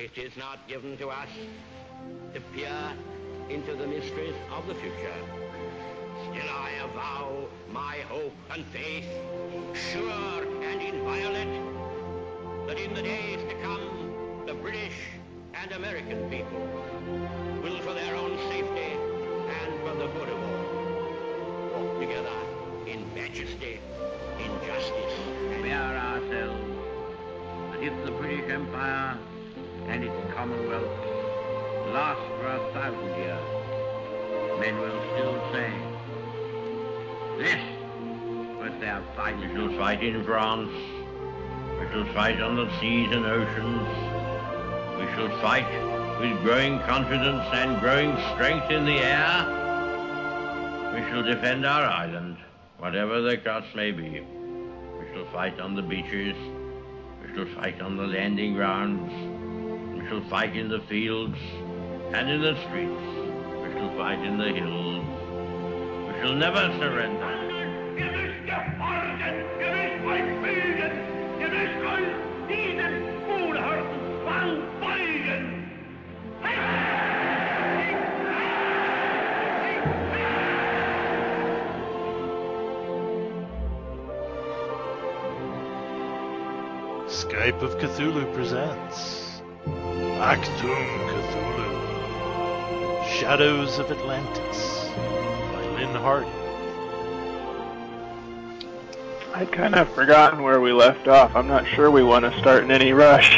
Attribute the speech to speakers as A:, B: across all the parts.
A: It is not given to us to peer into the mysteries of the future. Still I avow my hope and faith, sure and inviolate, that in the days to come, the British and American people will, for their own safety and for the good of all, walk together in majesty, in justice. We are ourselves that if the British Empire and its Commonwealth last for 1,000 years, men will still say, this was their fight. We shall fight in France. We shall fight on the seas and oceans. We shall fight with growing confidence and growing strength in the air. We shall defend our island, whatever the cost may be. We shall fight on the beaches. We shall fight on the landing grounds. We shall fight in the fields and in the streets. We shall fight in the hills. We shall never surrender.
B: Skype of Cthulhu presents Actum Cthulhu, Shadows of Atlantis by Lynn Hardy.
C: I'd kind of forgotten where we left off. I'm not sure we want to start in any rush.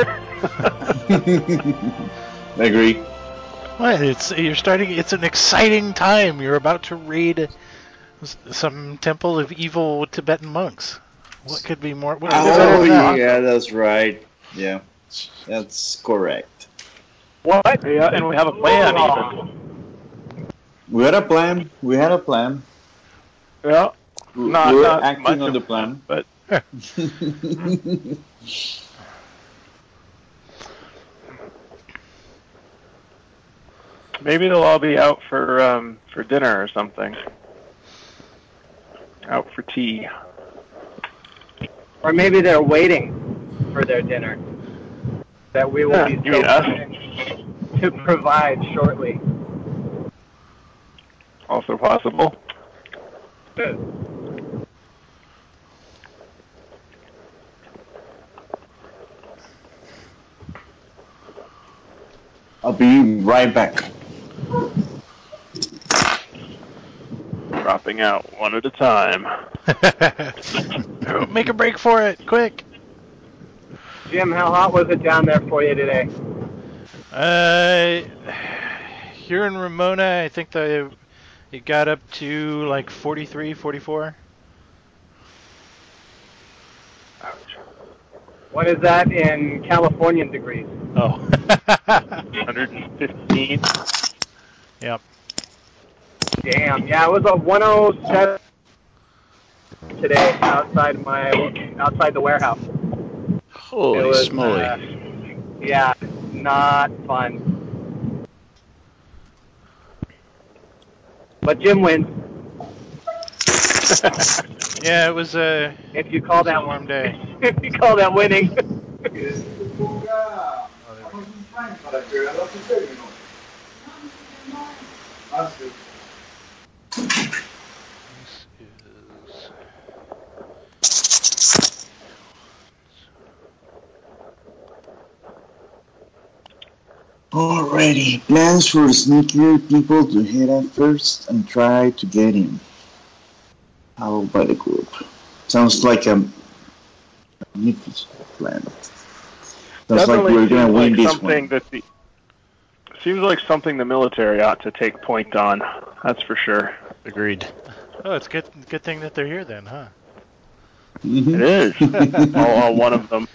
D: I agree.
B: What? It's an exciting time. You're about to raid some temple of evil Tibetan monks. What could be more?
D: Oh, yeah, that's right. Yeah, that's correct.
C: What? Yeah, and we have a plan. Even.
D: We had a plan.
C: Yeah.
D: We're acting on the plan.
C: But maybe they'll all be out for dinner or something. Out for tea.
E: Or maybe they're waiting for their dinner that we will be to provide shortly.
C: Also possible.
D: I'll be right back.
C: Dropping out one at a time.
B: Make a break for it, quick.
E: Jim, how hot was it down there for you today?
B: Here in Ramona, I think it got up to like 43, 44.
E: Ouch. What is that in Californian degrees?
B: Oh.
C: 115.
B: Yep.
E: Damn. Yeah, it was a 107 today outside the warehouse.
F: Holy smoly.
E: Yeah, not fun. But Jim wins.
B: Yeah, it was
E: if you call that
B: a warm day.
E: If you call that winning.
D: Alrighty, plans for sneakier people to head out first and try to get in. How by the group? Sounds like a magnificent plan. Sounds like we're gonna win this one.
C: Seems like something the military ought to take point on. That's for sure.
F: Agreed.
B: Oh, it's good thing that they're here then, huh?
D: Mm-hmm.
C: It is. all one of them.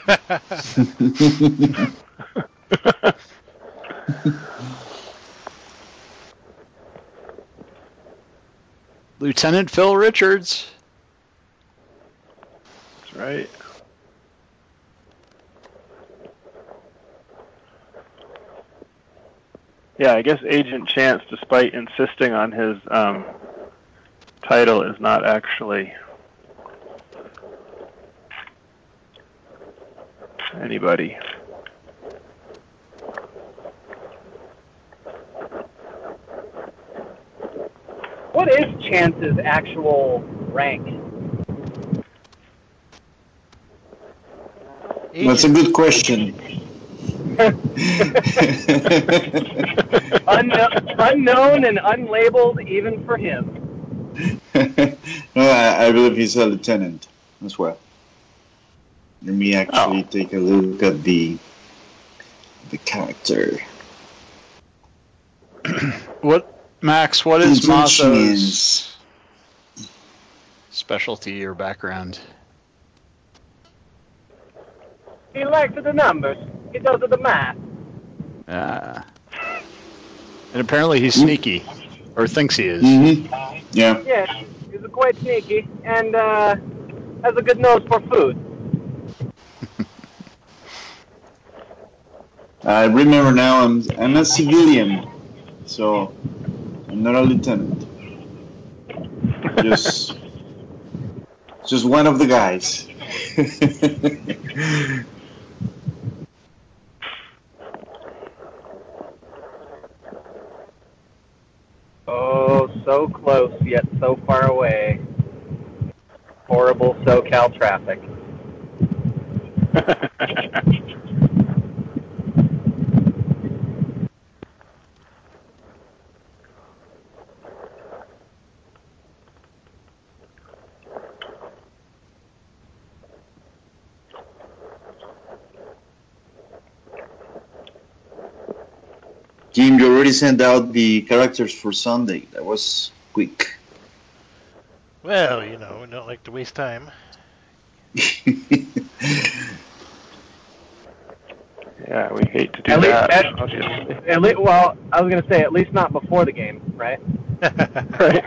F: Lieutenant Phil Richards.
C: That's right. Yeah, I guess Agent Chance, despite insisting on his title, is not actually anybody.
E: What is Chance's actual rank?
D: That's a good question.
E: Unknown and unlabeled, even for him.
D: No, I believe he's a lieutenant as well. Let me actually take a look at the character.
F: Max, what is
D: Chance.
F: Mazo's specialty or background?
E: He likes the numbers. He does the math.
F: And apparently he's sneaky, or thinks he is.
D: Mm-hmm. Yeah.
E: Yeah, he's quite sneaky and has a good nose for food.
D: I remember now I'm a civilian, so I'm not a lieutenant. Just one of the guys.
E: Oh, so close, yet so far away. Horrible SoCal traffic.
D: Jim, you already sent out the characters for Sunday. That was quick.
B: Well, we don't like to waste time.
C: Yeah, we hate to do that.
E: Well, I was going to say, at least not before the game, right?
C: Right.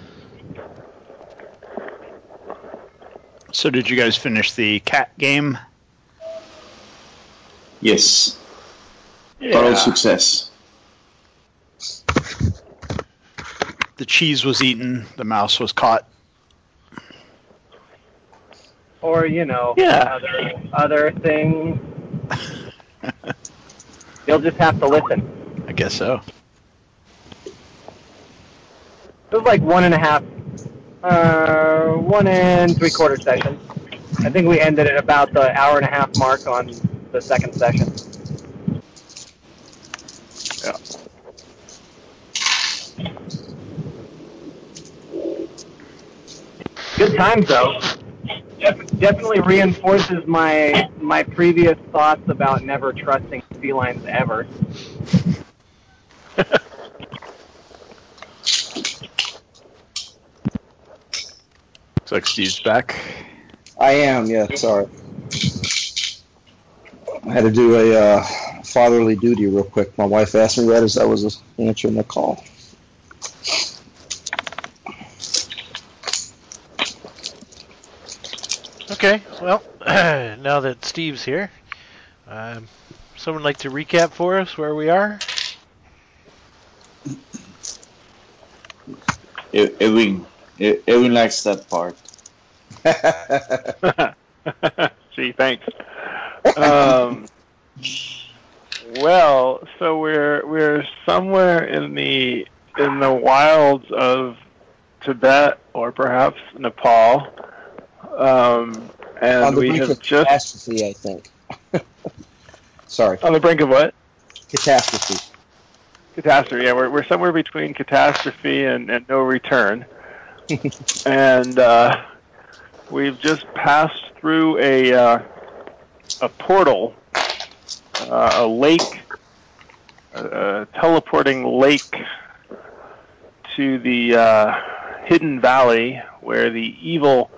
F: So did you guys finish the cat game?
D: Yes.
C: Yeah.
D: Total success.
F: The cheese was eaten, the mouse was caught.
E: Or, other things. You'll just have to listen.
F: I guess so.
E: It was like 1 3/4 sessions. I think we ended at about the hour and a half mark on the second session.
C: Yeah.
E: Good times, though. Definitely reinforces my previous thoughts about never trusting felines ever.
F: Looks like Steve's back.
G: I am, yeah, sorry. I had to do a fatherly duty real quick. My wife asked me that as I was answering the call.
B: Okay, well, now that Steve's here, someone like to recap for us where we are?
D: Edwin likes that part.
C: Gee, thanks. Well, so we're somewhere in the wilds of Tibet or perhaps Nepal, and
G: On the
C: we
G: brink
C: have
G: of
C: just
G: catastrophe, I think. Sorry.
C: on the brink of what?
G: Catastrophe.
C: Catastrophe. Yeah, we're somewhere between catastrophe and no return, and we've just passed through a portal, a lake, a teleporting lake to the hidden valley where the evil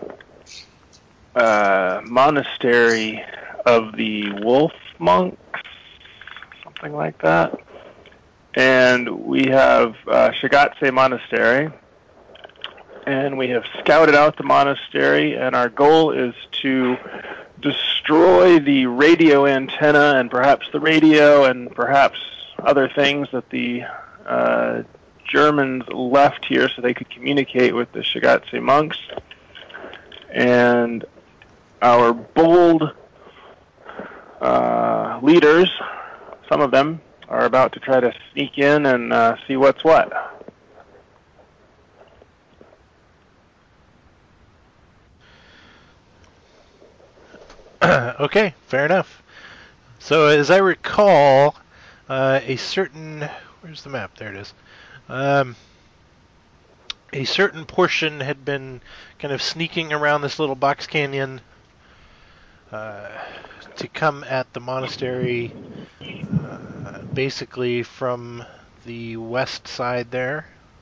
C: monastery of the wolf monks, something like that. And we have Shigatse Monastery, and we have scouted out the monastery, and our goal is to destroy the radio antenna and perhaps the radio and perhaps other things that the Germans left here so they could communicate with the Shigatse monks. And our bold leaders, some of them, are about to try to sneak in and see what's what.
B: Okay, fair enough. So as I recall, a certain... Where's the map? There it is. A certain portion had been kind of sneaking around this little box canyon to come at the monastery, basically from the west side there.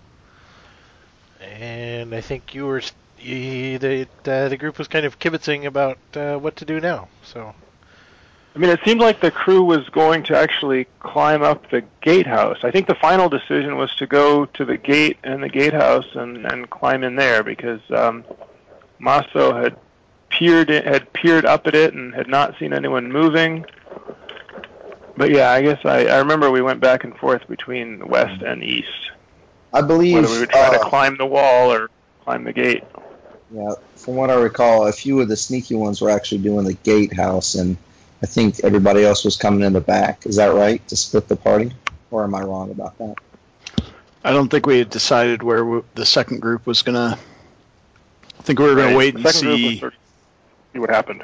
B: And I think you were... the group was kind of kibitzing about what to do now. So,
C: I mean, it seemed like the crew was going to actually climb up the gatehouse. I think the final decision was to go to the gate and the gatehouse and climb in there because Maso had peered up at it and had not seen anyone moving. But yeah, I guess I remember we went back and forth between west and east.
G: I believe
C: whether we would try to climb the wall or climb the gate.
G: Yeah, from what I recall, a few of the sneaky ones were actually doing the gatehouse, and I think everybody else was coming in the back. Is that right, to split the party? Or am I wrong about that?
F: I don't think we had decided where the second group was going to... I think we were going to wait and see
C: what happened.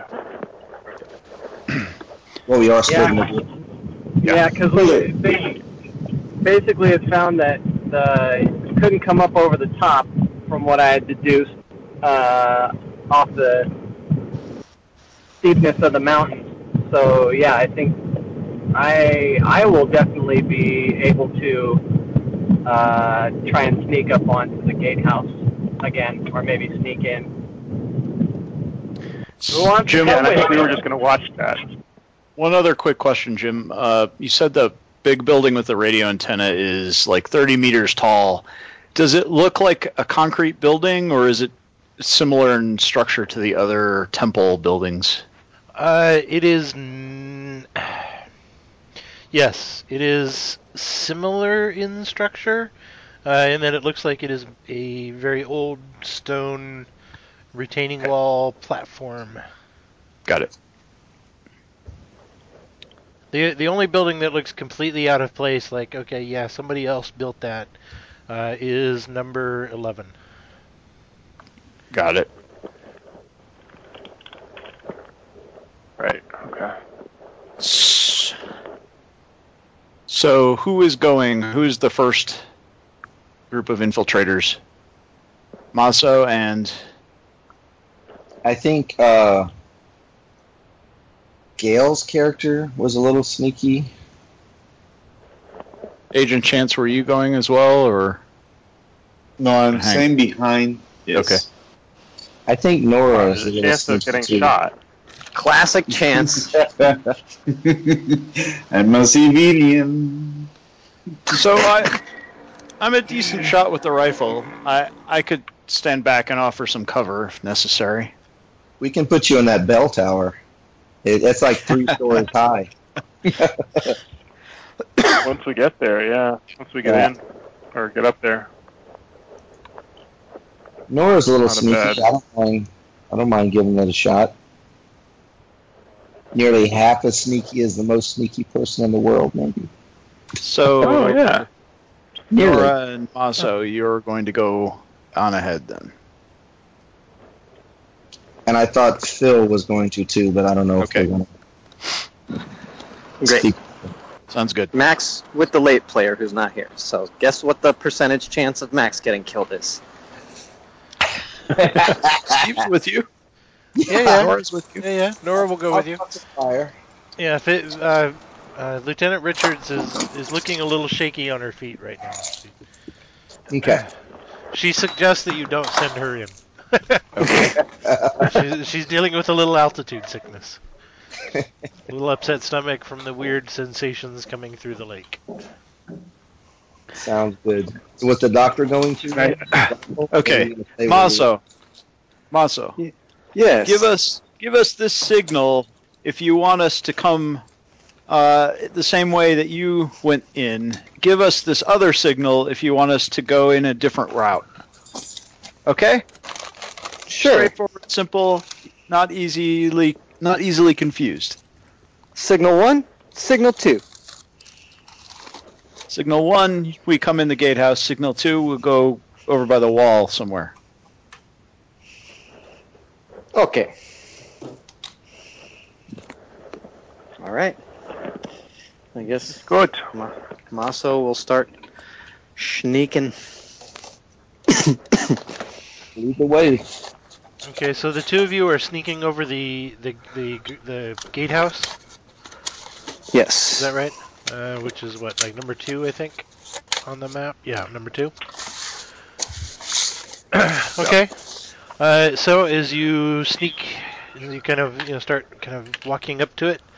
G: Well, we are splitting the group.
E: Yeah, because basically it found that it couldn't come up over the top from what I had deduced off the steepness of the mountain. So yeah, I think I will definitely be able to try and sneak up onto the gatehouse again, or maybe sneak in.
F: Jim,
C: I think we were just going to watch that.
F: One other quick question, Jim. You said the big building with the radio antenna is like 30 meters tall. Does it look like a concrete building, or is it similar in structure to the other temple buildings?
B: It is... Yes, it is similar in structure, in that it looks like it is a very old stone retaining wall platform.
F: Got it.
B: The only building that looks completely out of place, like, okay, yeah, somebody else built that, is number 11.
F: Got it.
C: Right, okay.
F: So who is going? Who's the first group of infiltrators? Maso and...
G: I think Gail's character was a little sneaky.
F: Agent Chance, were you going as well, or?
D: No, I'm staying behind. Yes.
F: Okay.
G: I think Nora is a little
C: chance of
G: sneaky
C: getting
G: too.
C: shot.
E: Classic Chance.
D: I'm a civilian.
F: So I'm a decent shot with the rifle. I could stand back and offer some cover if necessary.
G: We can put you in that bell tower. It's like 3 stories high.
C: Once we get there, yeah. Once we get in or get up there.
G: Nora's a little
C: Not
G: sneaky.
C: bad.
G: I don't mind giving it a shot. Nearly half as sneaky as the most sneaky person in the world, maybe.
F: So,
C: yeah.
F: Nora and Maso, you're going to go on ahead then.
G: And I thought Phil was going to too, but I don't know if they're going to.
H: Great.
F: Sounds good.
H: Max with the late player who's not here. So guess what the percentage chance of Max getting killed is?
F: Steve's with you.
B: Yeah.
F: Nora's with you.
B: Yeah. Nora will go with you.
G: Fire.
B: Yeah, Lieutenant Richards is looking a little shaky on her feet right now.
G: Okay.
B: She suggests that you don't send her in.
F: Okay.
B: She's dealing with a little altitude sickness. A little upset stomach from the weird sensations coming through the lake.
G: Sounds good. So what's the doctor going to?
F: Okay. Maso.
H: Yes.
F: Give us this signal if you want us to come the same way that you went in. Give us this other signal if you want us to go in a different route. Okay?
H: Sure.
F: Straightforward, simple, not easily confused.
H: Signal 1, signal 2.
F: Signal 1, we come in the gatehouse. Signal 2, we'll go over by the wall somewhere.
H: Okay. All right. I guess
C: Good.
H: Maso will start sneaking.
G: Lead the way.
B: Okay, so the two of you are sneaking over the gatehouse.
H: Yes.
B: Is that right? Which is what, like number 2, I think, on the map. Yeah, number 2. Okay. So as you sneak, you kind of start kind of walking up to it.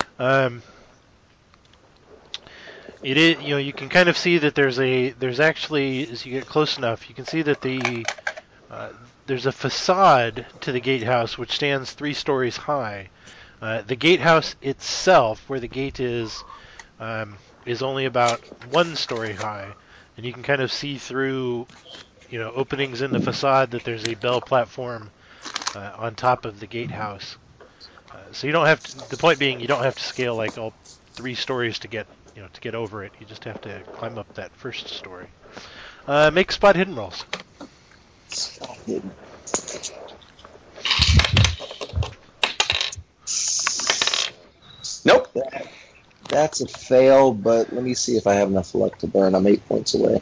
B: It is you can kind of see that there's actually, as you get close enough, you can see that there's a facade to the gatehouse which stands 3 stories high. The gatehouse itself, where the gate is only about 1 story high, and you can kind of see through openings in the facade that there's a bell platform on top of the gatehouse. So you don't have to. The point being, you don't have to scale like all 3 stories to get over it. You just have to climb up that first story. Make spot hidden rolls.
G: Spot hidden.
H: Nope.
G: That's a fail, but let me see if I have enough luck to burn. I'm 8 points away.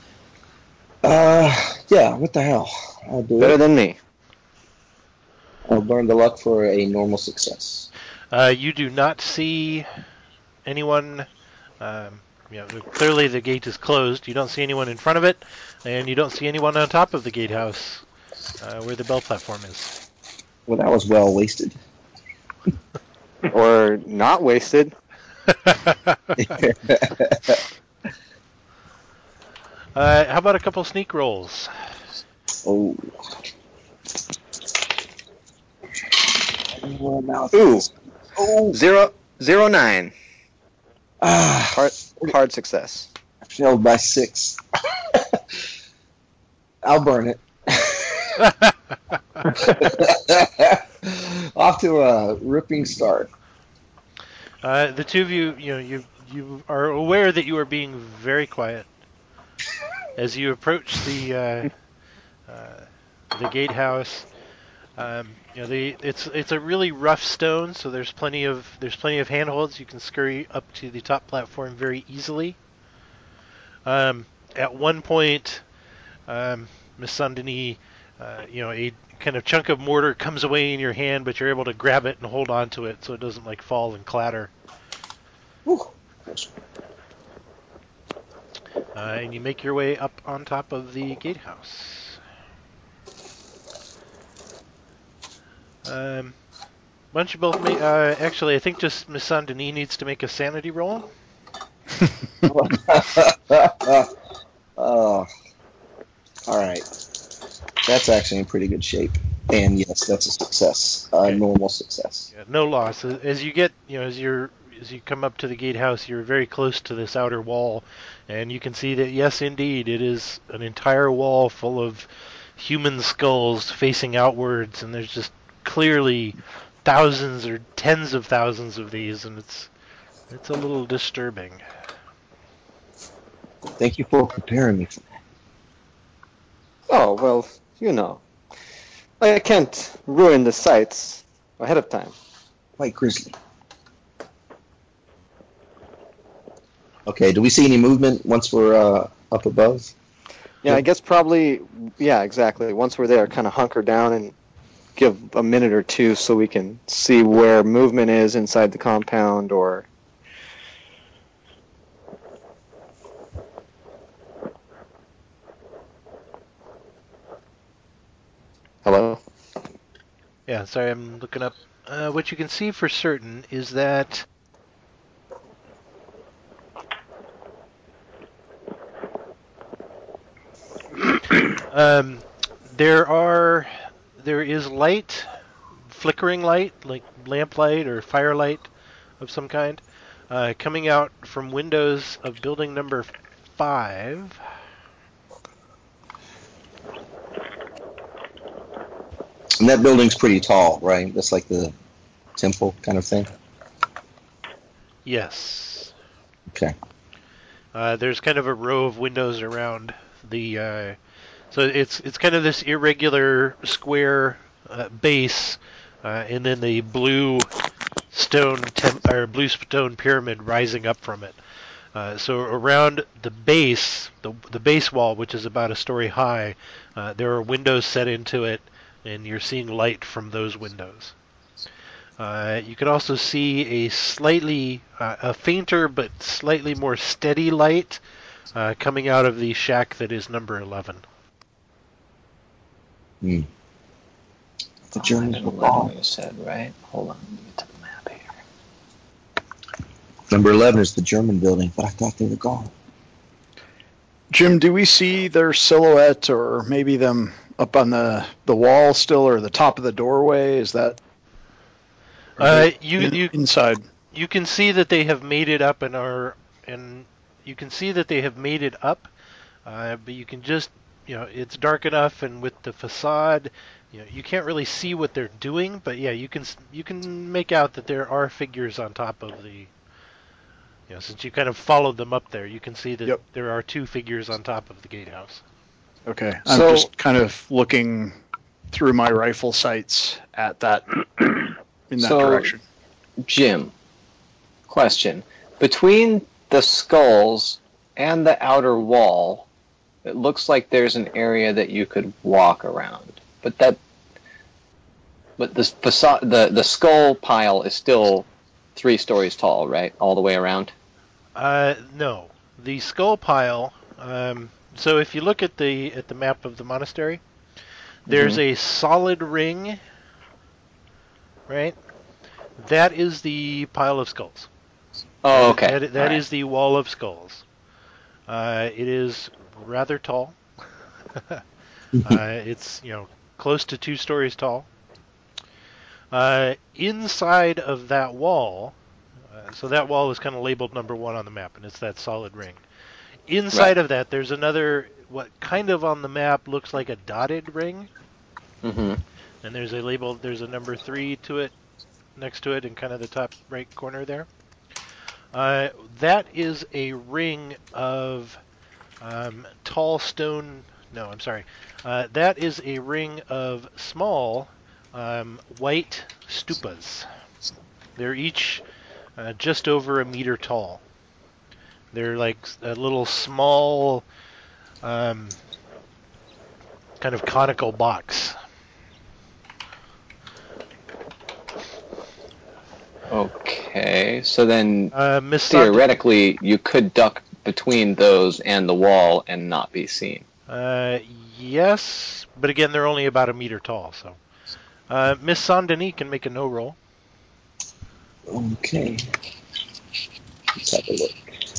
G: Yeah, what the hell? I'll do
H: Better
G: it.
H: than me.
G: I'll burn the luck for a normal success.
B: You do not see anyone. Clearly the gate is closed. You don't see anyone in front of it, and you don't see anyone on top of the gatehouse where the bell platform is.
G: Well, that was well wasted.
H: Or not wasted.
B: How about a couple sneak rolls?
G: Oh.
H: Ooh.
G: Oh.
H: 0-9.
G: Ah.
H: Hard success.
G: I failed by 6. I'll burn it. Off to a ripping start.
B: The two of you are aware that you are being very quiet as you approach the gatehouse. It's a really rough stone, so there's plenty of handholds. You can scurry up to the top platform very easily. At one point, Miss Sandini, a kind of chunk of mortar comes away in your hand, but you're able to grab it and hold on to it so it doesn't like fall and clatter. And you make your way up on top of the gatehouse. Why don't you both make... actually, I think just Miss Saint-Denis needs to make a sanity roll.
G: All right. That's actually in pretty good shape. And yes, that's a success.
B: Okay.
G: Normal success.
B: Yeah, no loss. As you get, as you come up to the gatehouse, you're very close to this outer wall, and you can see that yes, indeed, it is an entire wall full of human skulls facing outwards, and there's just clearly thousands or tens of thousands of these, and it's a little disturbing.
G: Thank you for preparing me for that.
H: Oh, well, I can't ruin the sights ahead of time.
G: White Grizzly. Okay, do we see any movement once we're up above?
H: Yeah, I guess probably, yeah, exactly. Once we're there, kind of hunker down and give a minute or two so we can see where movement is inside the compound or... Hello?
B: Yeah, sorry, I'm looking up. What you can see for certain is that there is light, flickering light, like lamplight or firelight of some kind, coming out from windows of building number 5.
G: And that building's pretty tall, right? That's like the temple kind of thing?
B: Yes.
G: Okay.
B: There's kind of a row of windows around the... so it's kind of this irregular square base, and then the blue stone blue stone pyramid rising up from it. So around the base, the base wall, which is about a story high, there are windows set into it, and you're seeing light from those windows. You can also see a fainter but slightly more steady light coming out of the shack that is number 11.
G: The Germans
H: Number
G: were
H: 11
G: wrong.
H: you said, right? Hold on, let me get to the map here.
G: Number 11 is the German building, but I thought they were gone.
F: Jim, do we see their silhouette or maybe them up on the wall still or the top of the doorway? Is that inside?
B: You can see that they have made it up but you can just, it's dark enough, and with the facade, you can't really see what they're doing, but yeah, you can make out that there are figures on top of the, since you kind of followed them up there, you can see that there are two figures on top of the gatehouse.
F: Okay, I'm just kind of looking through my rifle sights at that in that direction.
H: Jim, question: between the skulls and the outer wall, it looks like there's an area that you could walk around, but the facade, the skull pile is still 3 stories tall, right, all the way around?
B: No, the skull pile. So if you look at the map of the monastery, there's a solid ring, right? That is the pile of skulls.
H: Oh, okay.
B: That is the wall of skulls. It is rather tall. It's close to 2 stories tall. Inside of that wall, so that wall is kind of labeled number 1 on the map, and it's that solid ring. Inside of that, there's another, what kind of on the map looks like a dotted ring.
H: Mm-hmm.
B: And there's a number 3 to it, next to it in kind of the top right corner there. That is a ring of tall stone. No, I'm sorry. That is a ring of small white stupas. They're each just over a meter tall. They're like a little small, kind of conical box.
H: Okay, so then
B: Theoretically,
H: you could duck between those and the wall and not be seen.
B: Yes, but again, they're only about a meter tall. So, Miss Saint-Denis can make a no roll.
G: Okay. Let's have a look.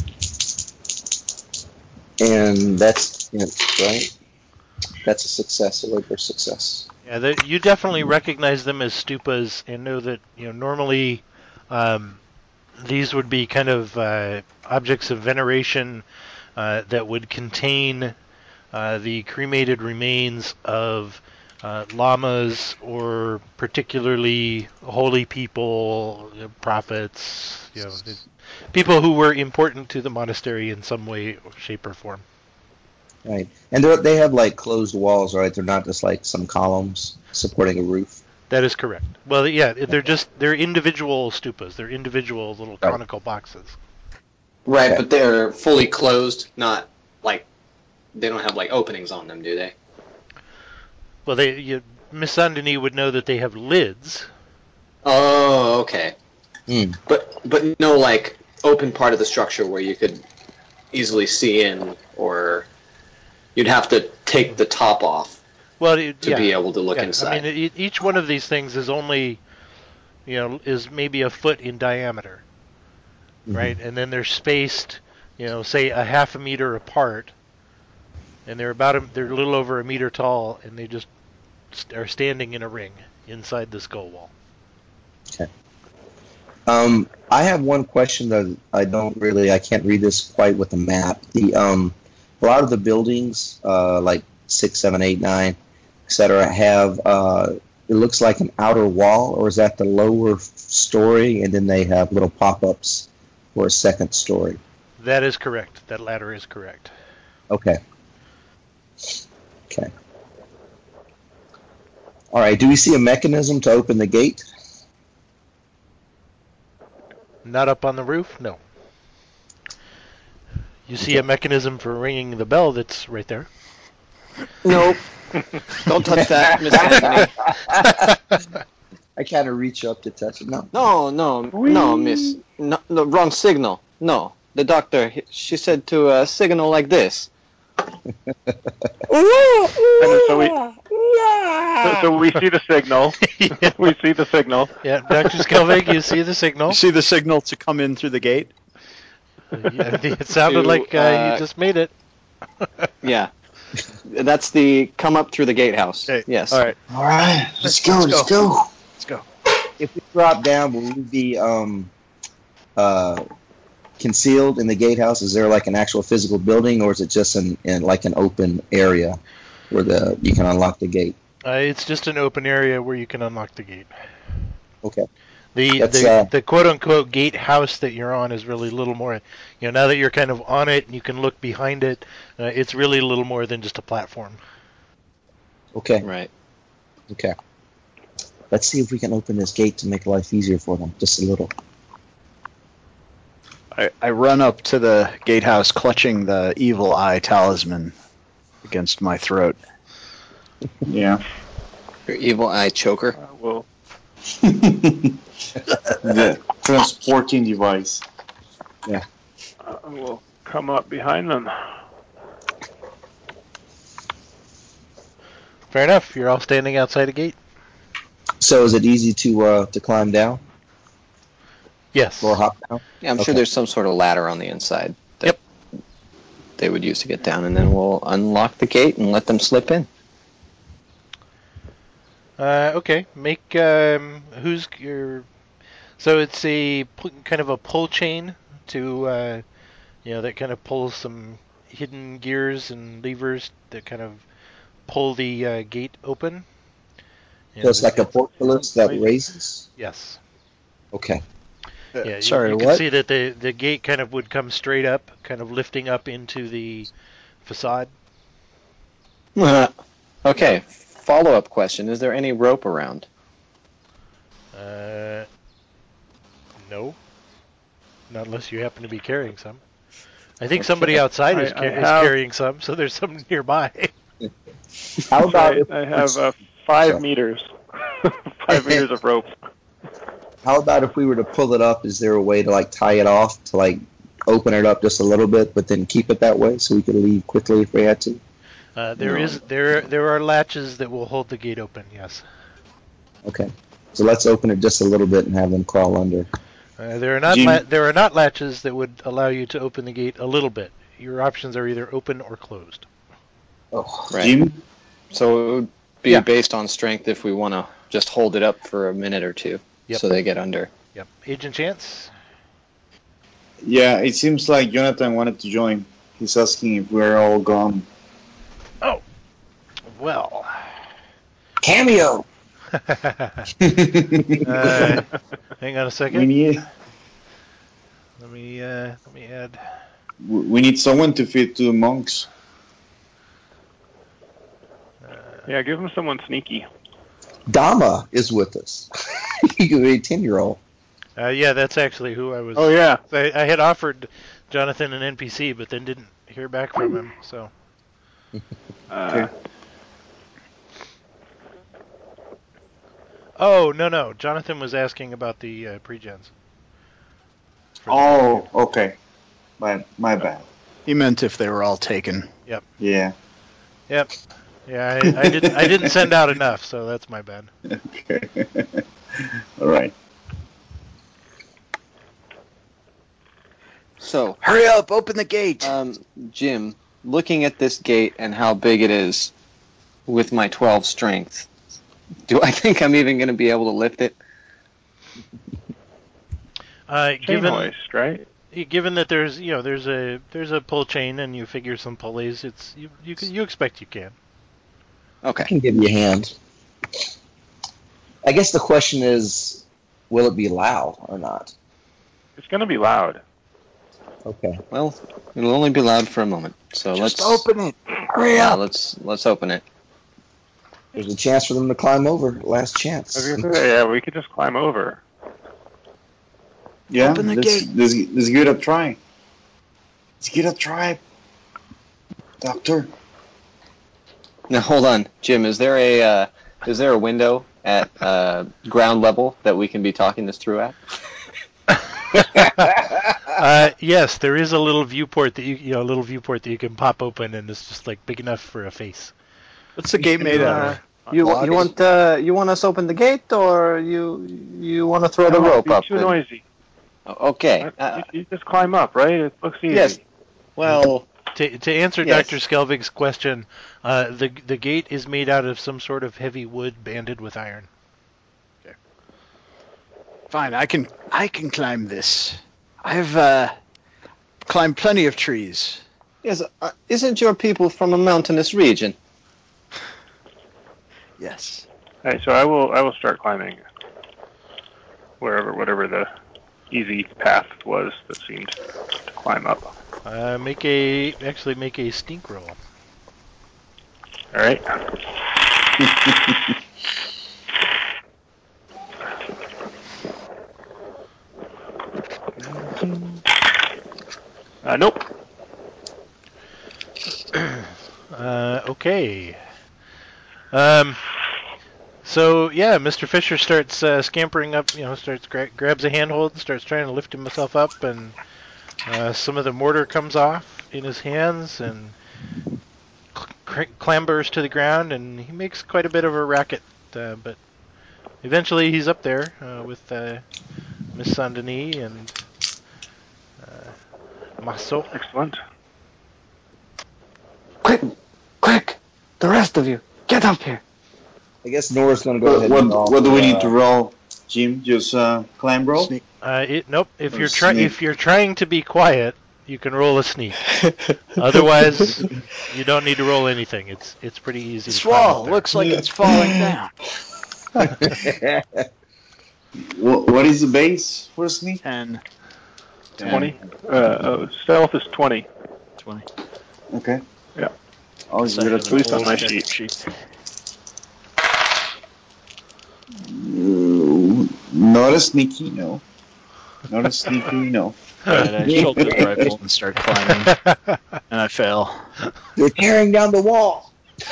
G: And that's it, right? That's a success, a regular success.
B: Yeah, you definitely recognize them as stupas and know that normally these would be kind of objects of veneration that would contain the cremated remains of lamas or particularly holy people, prophets, people who were important to the monastery in some way, shape, or form.
G: Right, and they have like closed walls, right? They're not just like some columns supporting a roof.
B: That is correct. Well, yeah, they're individual stupas. They're individual little conical boxes.
H: Right, but they're fully closed, not like they don't have like openings on them, do they?
B: Well, Miss Saint-Denis would know that they have lids.
H: Oh, okay. But no like open part of the structure where you could easily see in, or you'd have to take the top off to be able to look inside.
B: I mean, each one of these things is only, is maybe a foot in diameter, right? And then they're spaced, say a half a meter apart, and they're a little over a meter tall, and they just are standing in a ring inside the skull wall.
G: Okay. I have one question that I can't read this quite with the map. A lot of the buildings, like 6, 7, 8, 9, etc., have it looks like an outer wall, or is that the lower story, and then they have little pop-ups for a second story?
B: That is correct. That latter is correct.
G: Okay. All right. Do we see a mechanism to open the gate?
B: Not up on the roof? No. You see a mechanism for ringing the bell that's right there.
H: Nope. Don't touch that, Miss Anthony.
G: I kind of reach up to touch it. No.
H: No, miss. No, wrong signal. No. The doctor, she said to signal like this.
C: So we see the signal.
B: Yeah.
C: We see the signal.
B: Yeah, Dr. Skelvig, you see the signal.
F: You see the signal to come in through the gate?
B: Yeah, it sounded
H: To,
B: like you just made it.
H: Yeah. That's the come up through the gatehouse.
F: Okay.
H: Yes.
C: All right.
D: All right, let's go.
F: Let's go.
G: If we drop down, will we be concealed in the gatehouse? Is there like an actual physical building, or is it just in like an open area where you can unlock the gate?
B: It's just an open area where you can unlock the gate.
G: Okay.
B: The quote-unquote gatehouse that you're on is really little more, now that you're kind of on it and you can look behind it, it's really little more than just a platform.
G: Okay.
H: Right.
G: Okay. Let's see if we can open this gate to make life easier for them, just a little.
F: I run up to the gatehouse clutching the evil eye talisman against my throat.
D: Yeah.
H: Your evil eye choker.
C: Well,
D: The transporting device.
C: we'll come up behind them.
B: Fair enough. You're all standing outside a gate.
G: So is it easy to climb down
B: Yes.
G: or hop down?
H: Yeah, I'm
G: Okay.
H: sure there's some sort of ladder on the inside that they would use to get down, and then we'll unlock the gate and let them slip in.
B: Okay. Make who's your? So it's kind of a pull chain to that kind of pulls some hidden gears and levers that kind of pull the gate open.
G: So it's like a portcullis that raises?
B: Yes.
G: Okay.
B: Yeah.
F: Sorry,
B: you
F: what?
B: can see that the gate kind of would come straight up, kind of lifting up into the facade.
H: Okay, follow-up question. Is there any rope around?
B: No. Not unless you happen to be carrying some. I think somebody outside is carrying some, so there's some nearby.
G: How about if
C: I have 5 meters. 5 meters of rope.
G: How about if we were to pull it up? Is there a way to like tie it off to like open it up just a little bit, but then keep it that way so we could leave quickly if we had to?
B: There are latches that will hold the gate open. Yes.
G: Okay. So let's open it just a little bit and have them crawl under.
B: There are not latches that would allow you to open the gate a little bit. Your options are either open or closed.
G: Oh,
H: Right.
D: Jim?
H: So it would be based on strength if we want to just hold it up for a minute or two so they get under.
B: Yep. Agent Chance?
D: Yeah, it seems like Jonathan wanted to join. He's asking if we're all gone.
B: Oh. Well.
G: Cameo!
B: Hang on a second.
D: We need
B: Let me add.
D: we need someone to feed to the monks.
C: Yeah, give him someone sneaky.
G: Dama is with us. You could be a 10-year-old.
B: Yeah, that's actually who I was.
C: Oh, yeah.
B: I had offered Jonathan an NPC, but then didn't hear back from him. So.
D: Okay.
B: Oh no! Jonathan was asking about the pre-gens.
D: Oh, okay. My bad.
F: He meant if they were all taken.
B: Yep.
D: Yeah.
B: Yep. Yeah, I didn't send out enough, so that's my bad.
D: Okay. All right.
H: So,
F: Hurry up! Open the gate!
H: Jim, looking at this gate and how big it is with my 12 strength, do I think I'm even going to be able to lift it?
C: Chain hoist, right?
B: Given that there's a pull chain and you figure some pulleys, you expect you can.
H: Okay.
G: I can give you a hand. I guess the question is, will it be loud or not?
C: It's going to be loud.
G: Okay.
H: Well, it'll only be loud for a moment. So
F: Just
H: let's
F: open it! Hurry
H: Yeah,
F: up!
H: let's open it.
G: There's a chance for them to climb over. Last chance.
C: Yeah, we could just climb over.
D: Yeah,
F: Open the
D: let's,
F: gate.
D: let's give it a try. Let's give it a try, Doctor.
H: Now hold on, Jim. Is there a window at ground level that we can be talking this through at?
B: Yes, there is a little viewport that a little viewport that you can pop open, and it's just like big enough for a face.
F: What's the gate made out of?
H: You
G: Logs?
H: want us open the gate, or you want to throw the rope
C: It's
H: up?
C: too noisy.
H: Okay.
C: You just climb up, right? It looks easy.
H: Yes. Well,
B: To answer
H: Yes.
B: Dr. Skelvig's question, the gate is made out of some sort of heavy wood banded with iron.
F: Fine, I can climb this. I've climbed plenty of trees.
H: yes. Isn't your people from a mountainous region?
F: Yes.
C: Hey, so I will start climbing whatever the easy path was that seemed to climb up.
B: Make a sneak roll.
C: All right. Nope.
B: Okay. So yeah, Mr. Fisher starts scampering up. Grabs a handhold and starts trying to lift himself up, and some of the mortar comes off in his hands and clambers to the ground, and he makes quite a bit of a racket. But eventually, he's up there with Miss Saint-Denis and Masso.
C: Excellent.
H: Quick! The rest of you, get up here.
G: I guess Nora's going to go ahead and
D: What do we need to roll, Jim? Just climb roll?
F: Sneak.
B: Nope. If
D: Or
B: you're
D: sneak.
B: if you're trying to be quiet, you can roll a sneak. Otherwise, you don't need to roll anything. It's pretty easy.
F: This
B: to climb
F: wall
B: up there.
F: looks like it's falling down.
D: What is the base for a sneak?
F: 10,
C: 20. Stealth is 20.
F: 20.
D: Okay.
C: Yeah.
D: I'll
F: Guess I
D: give it a
F: have
C: At least
F: an
C: on
F: old
C: my
F: cheat
C: sheet.
D: Not a sneaky, no. Not a sneaky, no.
F: Alright, I shoulder the rifle and start climbing, and I fail.
G: You're tearing down the wall.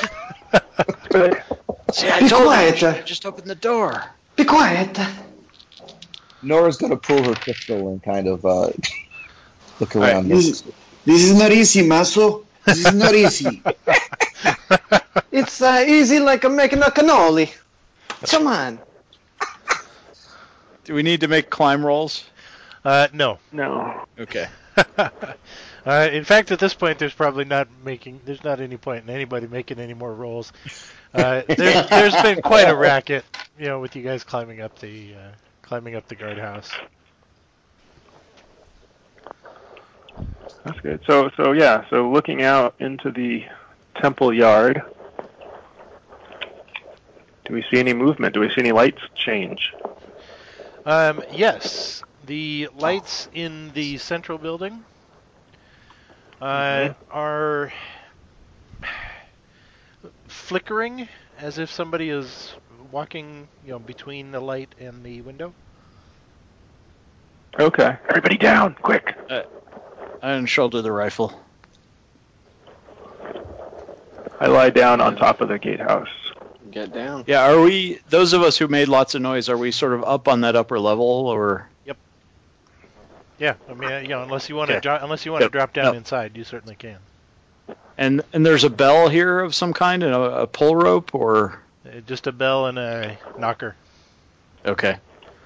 F: See, I
H: Be
F: told
H: quiet,
F: you, just open the door.
H: Be quiet.
G: Nora's going to pull her pistol and kind of look
F: right,
G: around.
D: This is not easy, Maso. This is not easy.
H: It's easy like making a cannoli. Come on.
F: Do we need to make climb rolls?
B: No.
C: No.
F: Okay.
B: In fact, at this point, there's not any point in anybody making any more rolls. There's been quite a racket, with you guys climbing up the guardhouse.
C: That's good. So looking out into the temple yard, do we see any movement? Do we see any lights change?
B: Yes, the lights in the central building are flickering as if somebody is walking, between the light and the window.
C: Okay. Everybody down, quick.
F: I shoulder the rifle.
C: I lie down on top of the gatehouse.
H: Get down.
F: Yeah, are we, those of us who made lots of noise, are we sort of up on that upper level, or?
B: Yeah, I mean, unless you want to
F: Yep.
B: drop down inside, you certainly can.
F: And there's a bell here of some kind, and a pull rope, or?
B: Just a bell and a knocker.
F: Okay.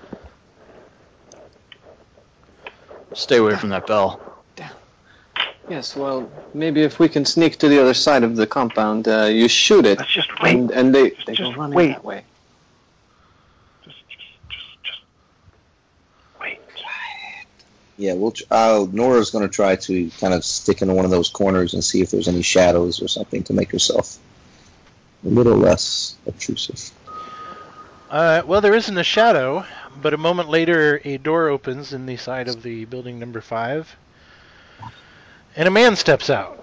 F: Stay away from that bell.
H: Yes, well, maybe if we can sneak to the other side of the compound, you shoot it.
C: Let's just wait.
H: And they
C: Just
H: go running
C: wait.
H: that way.
C: Just wait.
G: Yeah, Nora's going to try to kind of stick into one of those corners and see if there's any shadows or something to make herself a little less obtrusive.
B: Well, there isn't a shadow, but a moment later, a door opens in the side of the building number 5, and a man steps out.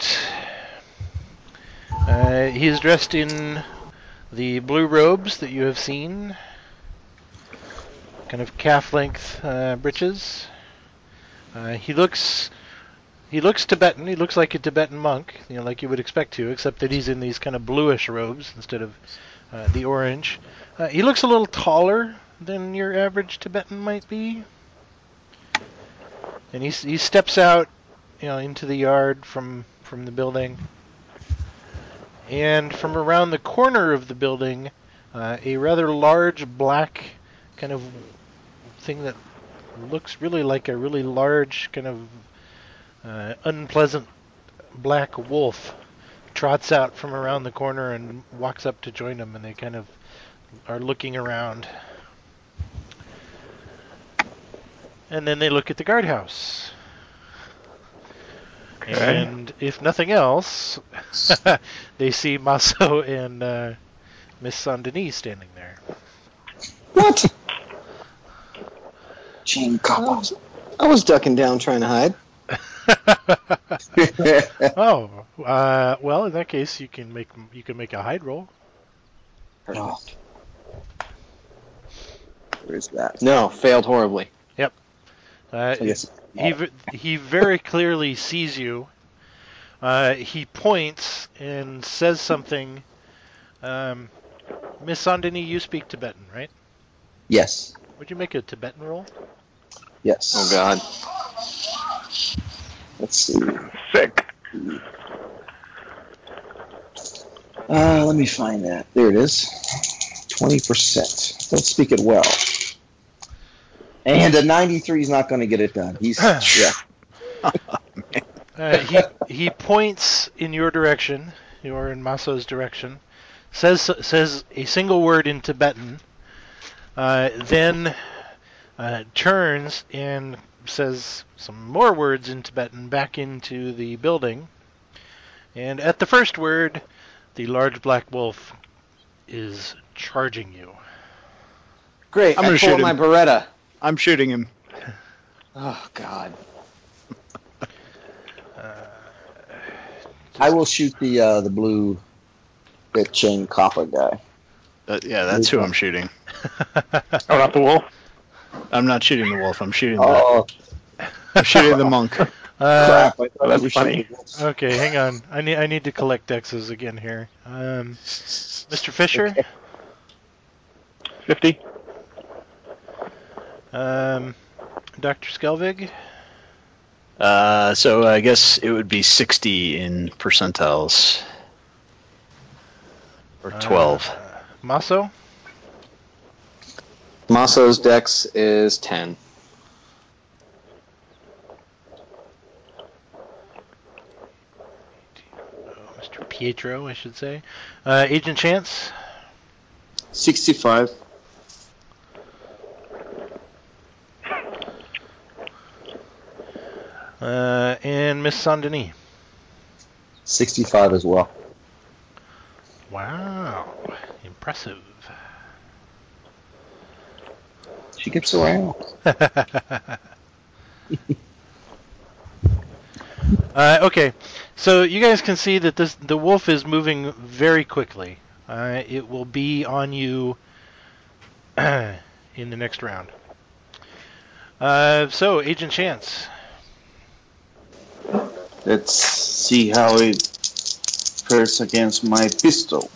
B: He is dressed in the blue robes that you have seen, kind of calf-length breeches, He looks Tibetan. He looks like a Tibetan monk, like you would expect to, except that he's in these kind of bluish robes instead of the orange. He looks a little taller than your average Tibetan might be. And he steps out, into the yard from the building. And from around the corner of the building, a rather large black kind of thing that looks really like a really large kind of unpleasant black wolf trots out from around the corner and walks up to join them, and they kind of are looking around. And then they look at the guardhouse.
C: Okay.
B: And if nothing else, they see Maso and Miss Saint-Denis standing there.
I: What?
D: Chain Kappa.
I: I was ducking down trying to hide.
B: Oh, well, in that case, you can make a hide roll.
D: Oh. Where's that?
I: No, failed horribly.
B: Yep.
D: I guess.
B: He very clearly sees you. He points and says something. Miss Saint-Denis, you speak Tibetan, right?
G: Yes.
B: Would you make a Tibetan roll?
G: Yes.
I: Oh God.
G: Let's see.
C: Sick.
G: Let me find that. There it is. 20%. Don't speak it well. And a 93 is not going to get it done. He's
B: He points in your direction, or in Maso's direction, says a single word in Tibetan, then turns and says some more words in Tibetan back into the building. And at the first word, the large black wolf is charging you.
I: Great.
F: I'm
I: I
F: gonna
I: pull
F: shoot
I: up my
F: him.
I: Beretta.
F: I'm shooting him.
I: Oh God.
G: I will shoot the blue, that chain copper guy.
F: Yeah, that's who I'm shooting.
C: Oh, not the wolf?
F: I'm not shooting the wolf. I'm shooting
G: Oh,
F: I'm shooting the monk.
G: crap! I thought
C: that's
G: you were
C: funny.
G: shooting the wolf.
B: Okay, hang on. I need to collect X's again here. Mr. Fisher?
C: 50?
B: Dr. Skelvig?
F: So I guess it would be 60 in percentiles. Or 12.
B: Maso?
I: Maso's dex is 10.
B: Mr. Pietro, I should say. Agent Chance?
D: 65.
B: And Miss Saint-Denis?
G: 65 as well.
B: Wow. Impressive.
G: She gets around.
B: Okay, so you guys can see that the wolf is moving very quickly. It will be on you in the next round. So, Agent Chance.
D: Let's see how it fares against my pistol.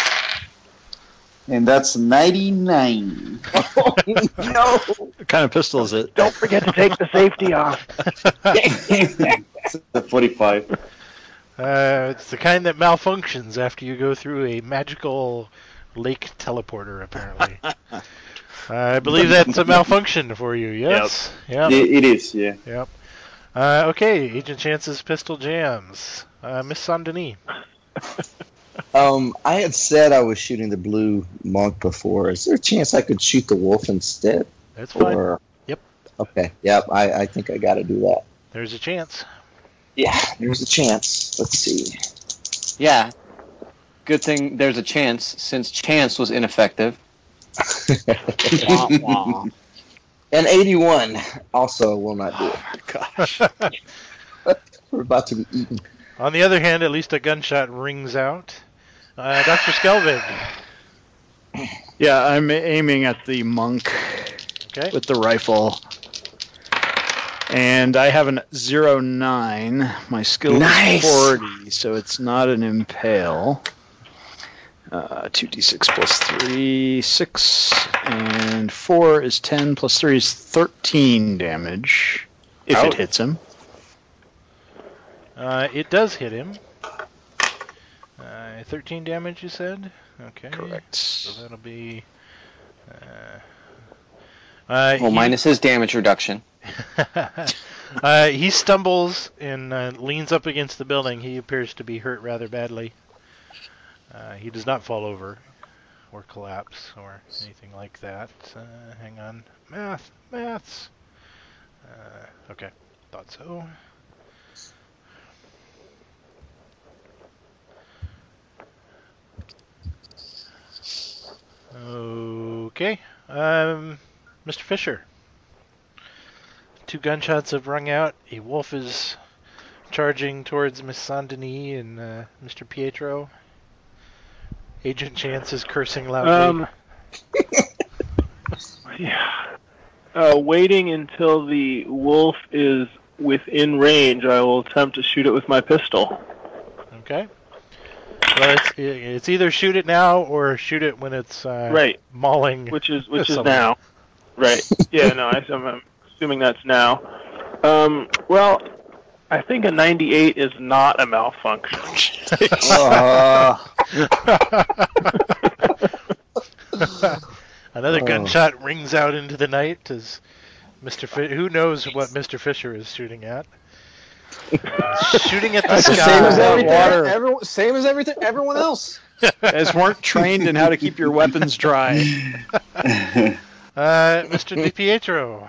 D: And that's 99.
G: Oh, no!
F: What kind of pistol is it?
C: Don't forget to take the safety off.
D: It's a 45.
B: It's the kind that malfunctions after you go through a magical lake teleporter, apparently. I believe that's a malfunction for you, yes? Yep.
D: It is, yeah.
B: Yep. Okay, Agent Chance's pistol jams. Miss Saint-Denis.
G: I had said I was shooting the blue monk before. Is there a chance I could shoot the wolf instead?
B: That's fine. Yep.
G: Okay. Yep. I think I got to do that.
B: There's a chance.
G: Yeah. There's a chance. Let's see.
I: Yeah. Good thing there's a chance, since chance was ineffective.
F: Wah, wah.
G: And 81 also will not do it.
F: Gosh.
G: We're about to be eaten.
B: On the other hand, at least a gunshot rings out. Dr. Skelvig.
F: Yeah, I'm aiming at the monk
B: Okay.
F: with the rifle. And I have an 09. My skill
G: Nice.
F: is 40, so it's not an impale. 2d6 plus 3, 6, and 4 is 10, plus 3 is 13 damage, if it
C: Ouch.
F: hits him.
B: It does hit him. 13 damage, you said? Okay.
F: Correct.
B: So that'll be...
I: minus his damage reduction.
B: He stumbles and leans up against the building. He appears to be hurt rather badly. He does not fall over or collapse or anything like that. Hang on. Maths. Okay, thought so. Okay. Mr. Fisher. 2 gunshots have rung out. A wolf is charging towards Miss Saint-Denis and Mr. Pietro. Agent Chance is cursing loudly.
C: Waiting until the wolf is within range, I will attempt to shoot it with my pistol.
B: Okay. Well, it's either shoot it now or shoot it when it's
C: Right.
B: mauling.
C: Which is
B: someone.
C: now. Right. Yeah. No, I'm assuming that's now. Well, I think a 98 is not a malfunction.
B: Another gunshot rings out into the night as Mr. Who knows what Mr. Fisher is shooting at? Shooting at the sky.
I: Same as
F: Water.
I: same as everyone else.
F: Guys weren't trained in how to keep your weapons dry.
B: Mr. DiPietro.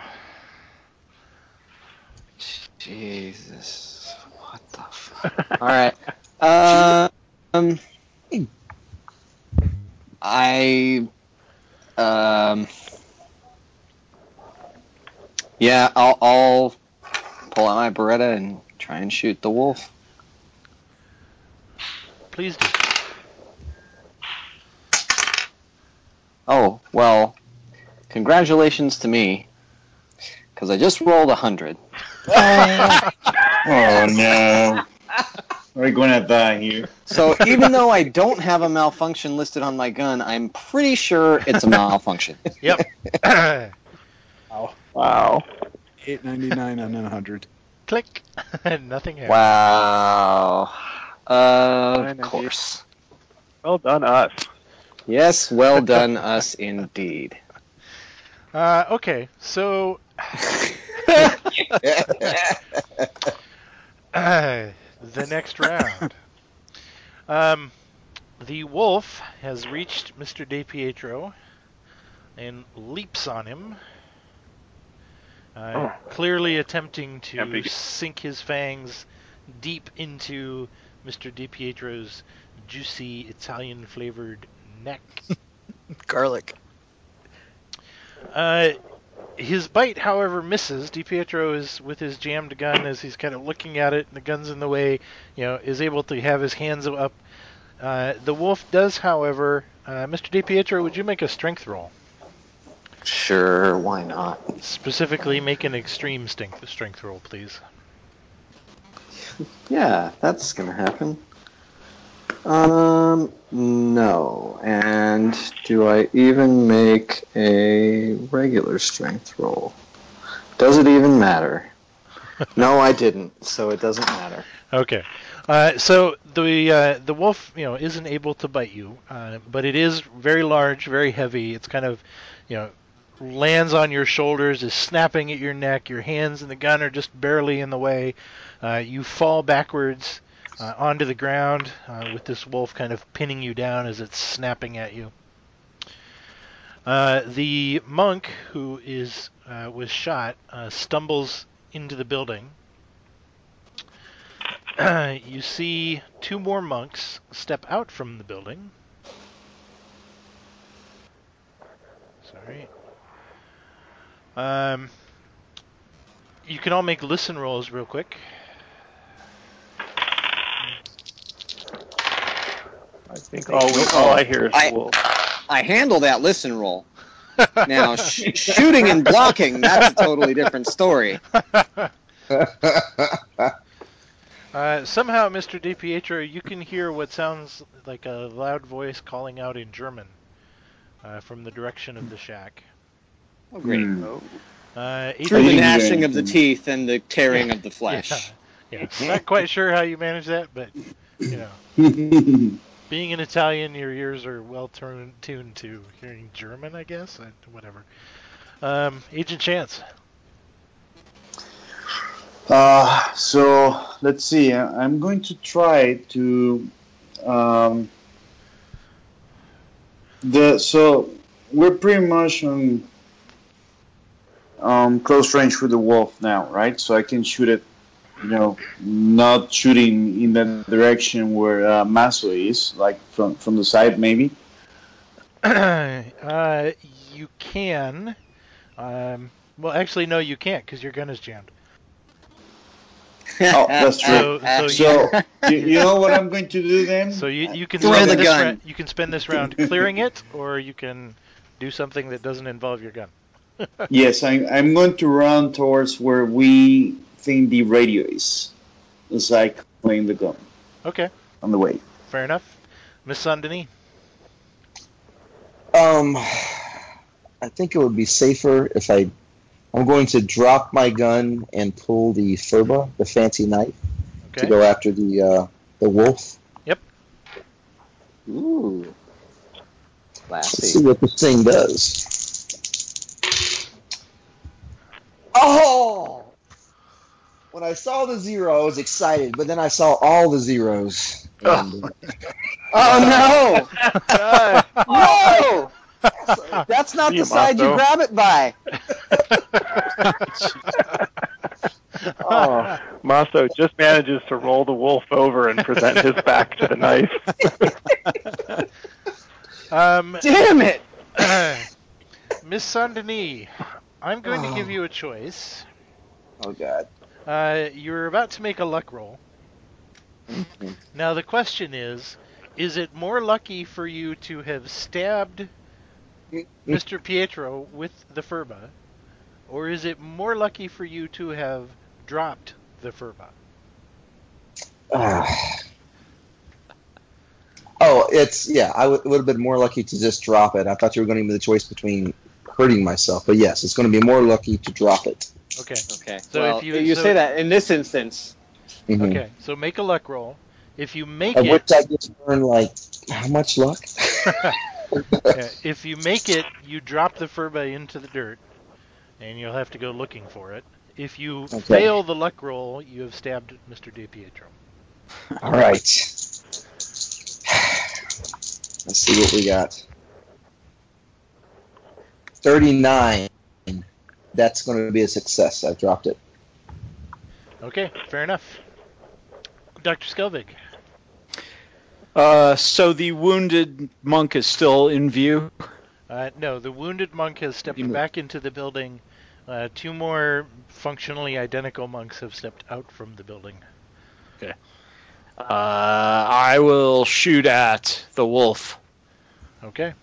I: Jesus. What the fuck? Alright. I'll pull out my Beretta and try and shoot the wolf.
B: Please do.
I: Oh, well, congratulations to me, because I just rolled 100.
D: Oh no. We're gonna die here.
I: So even though I don't have a malfunction listed on my gun, I'm pretty sure it's a malfunction.
B: Yep.
C: Wow.
F: 899 on 100.
B: Click. Nothing happened.
I: Wow. Of course.
C: Well done, us.
I: Yes, well done us indeed.
B: Okay, so... the next round. The wolf has reached Mr. DiPietro and leaps on him, clearly attempting to sink his fangs deep into Mr. DiPietro's juicy Italian-flavored neck.
F: Garlic.
B: His bite, however, misses. DiPietro is with his jammed gun as he's kind of looking at it, and the gun's in the way, is able to have his hands up. The wolf does, however, Mr. DiPietro, would you make a strength roll?
I: Sure, why not?
B: Specifically, make an extreme strength roll, please.
I: Yeah, that's gonna happen. No. And do I even make a regular strength roll? Does it even matter? No, I didn't, so it doesn't matter.
B: Okay. So the wolf, isn't able to bite you, but it is very large, very heavy. It's kind of, lands on your shoulders, is snapping at your neck. Your hands and the gun are just barely in the way. You fall backwards onto the ground with this wolf kind of pinning you down as it's snapping at you. The monk who was shot stumbles into the building. You see 2 more monks step out from the building. Sorry. You can all make listen rolls real quick.
C: I think all I hear is wolf.
I: I handle that listen roll. Now, shooting and blocking—that's a totally different story.
B: Somehow, Mr. DiPietro, you can hear what sounds like a loud voice calling out in German from the direction of the shack.
I: Oh, great.
B: Agent
I: Through the gnashing of the teeth and the tearing of the flesh.
B: Yeah. Not quite sure how you manage that, but, you know. Being an Italian, your ears are well tuned to hearing German, I guess. Whatever. Agent Chance.
D: So let's see. I'm going to try to. So we're pretty much on close range with the wolf now, right? So I can shoot it. Not shooting in that direction where Maso is, like from the side, maybe.
B: You can. Well, actually, no, you can't because your gun is jammed.
D: Oh, that's true. So you know what I'm going to do then?
B: So you can
I: throw the gun.
B: You can spend this round clearing it, or you can do something that doesn't involve your gun.
D: Yes, I'm going to run towards where we think the radio is, as I claim the gun.
B: Okay.
D: On the way.
B: Fair enough. Miss Sandini?
G: I think it would be safer if I'm going to drop my gun and pull the Furba, the fancy knife, to go after the wolf.
B: Yep.
I: Ooh. Classy.
G: Let's see what this thing does. Oh! When I saw the 0, I was excited, but then I saw all the zeros. And,
I: oh no! No! That's not the side you grab it by.
C: Maso just manages to roll the wolf over and present his back to the knife.
I: Damn it!
B: Miss Sandini, I'm going to give you a choice.
G: Oh, God.
B: You're about to make a luck roll. Now, the question is it more lucky for you to have stabbed Mr. Pietro with the Furba, or is it more lucky for you to have dropped the Furba?
G: I would have been more lucky to just drop it. I thought you were going to give me the choice between hurting myself, but yes, it's going to be more lucky to drop it.
B: Okay.
I: So well, if you say that in this instance.
G: Mm-hmm.
B: Okay, so make a luck roll. If you make
G: it...
B: Which
G: I just learned, how much luck?
B: Yeah, if you make it, you drop the Furba into the dirt, and you'll have to go looking for it. If you fail the luck roll, you have stabbed Mr. DiPietro.
G: All right. Let's see what we got. 39. That's going to be a success. I've dropped it.
B: Okay, fair enough. Dr. Skelvig.
F: So the wounded monk is still in view?
B: No, the wounded monk has stepped back into the building. 2 more functionally identical monks have stepped out from the building.
F: Okay. I will shoot at the wolf.
B: Okay.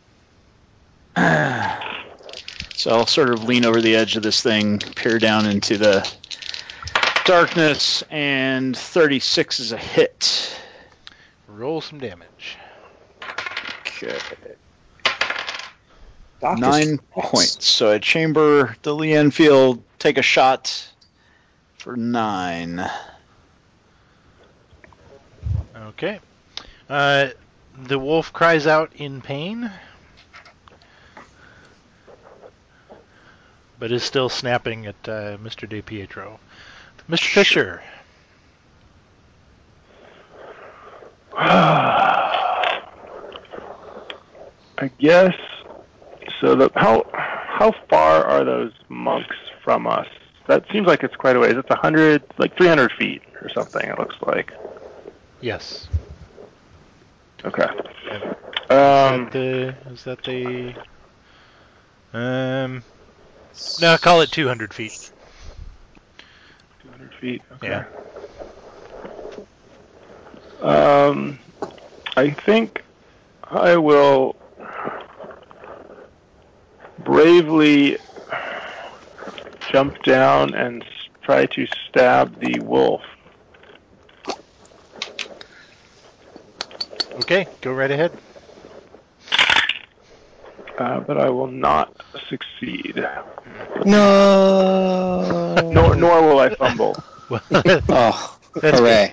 F: So I'll sort of lean over the edge of this thing, peer down into the darkness, and 36 is a hit.
B: Roll some damage.
F: Okay. 9 points. So I chamber the Lee Enfield, take a shot for 9.
B: Okay. The wolf cries out in pain, but is still snapping at Mr. DiPietro. Mr. Fisher.
C: I guess. So how far are those monks from us? That seems like it's quite a ways. It's 300 feet or something. It looks like.
B: Yes.
C: Okay.
B: Is that the? No, call it 200 feet.
C: 200 feet. Okay.
B: Yeah.
C: I think I will bravely jump down and try to stab the wolf.
B: Okay, go right ahead.
C: But I will not succeed.
I: No.
C: Nor will I fumble.
I: Oh,
B: That's
I: hooray!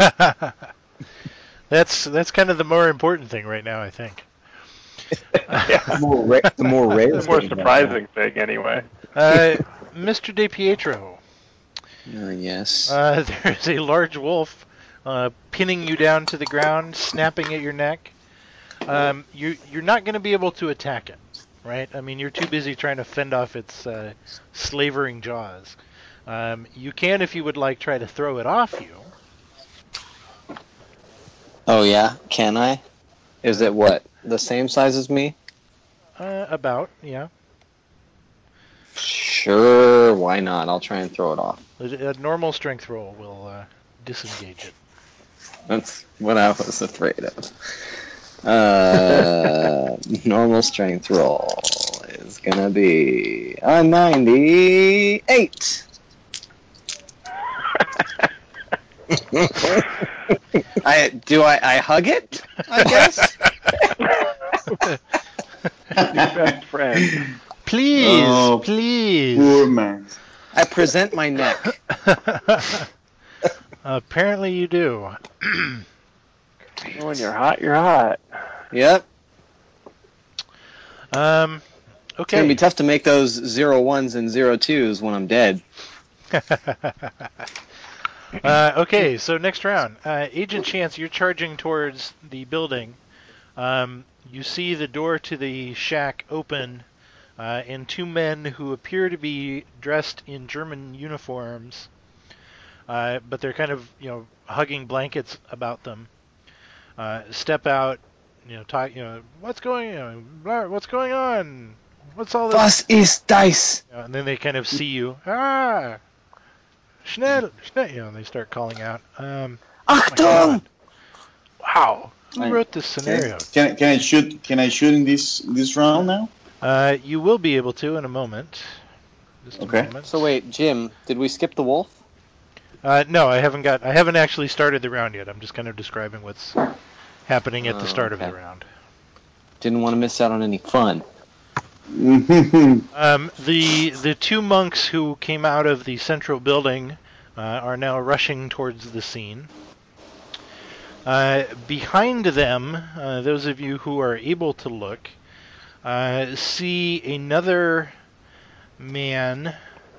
B: That's kind of the more important thing right now, I think.
G: The more rare
C: The more
G: thing,
C: surprising thing, anyway.
B: Mr. DiPietro,
I: Yes.
B: there's a large wolf pinning you down to the ground, snapping at your neck. You're not going to be able to attack it, right? I mean, you're too busy trying to fend off its slavering jaws. You can, if you would like, try to throw it off you.
I: Oh yeah, can I? Is it what? The same size as me?
B: About, yeah.
I: Sure, why not? I'll try and throw it off.
B: A normal strength roll will disengage it.
I: That's what I was afraid of. Normal strength roll is gonna be a 98. I hug it? I guess.
C: Your best friend.
B: Please,
D: Oh,
B: please.
D: Poor man.
I: I present my neck.
B: Apparently you do.
C: When you're hot, you're hot.
I: Yep.
B: Okay.
I: It's gonna be tough to make those 01s and 02s when I'm dead.
B: Okay, so next round. Agent Chance, you're charging towards the building. You see the door to the shack open, and two men who appear to be dressed in German uniforms, but they're kind of, hugging blankets about them. Step out, talk, what's going on? What's all this?
I: Was ist dice?
B: And then they kind of see you. Ah! Schnell! Schnell! They start calling out.
I: Achtung!
B: Wow! Who wrote this scenario?
D: Can I shoot? Can I shoot in this round now?
B: You will be able to in a moment. Just a moment.
I: So wait, Jim, did we skip the wolf?
B: No, I haven't actually started the round yet. I'm just kind of describing what's happening at the start of the round.
I: Didn't want to miss out on any fun.
B: The two monks who came out of the central building are now rushing towards the scene. Behind them, those of you who are able to look, see another man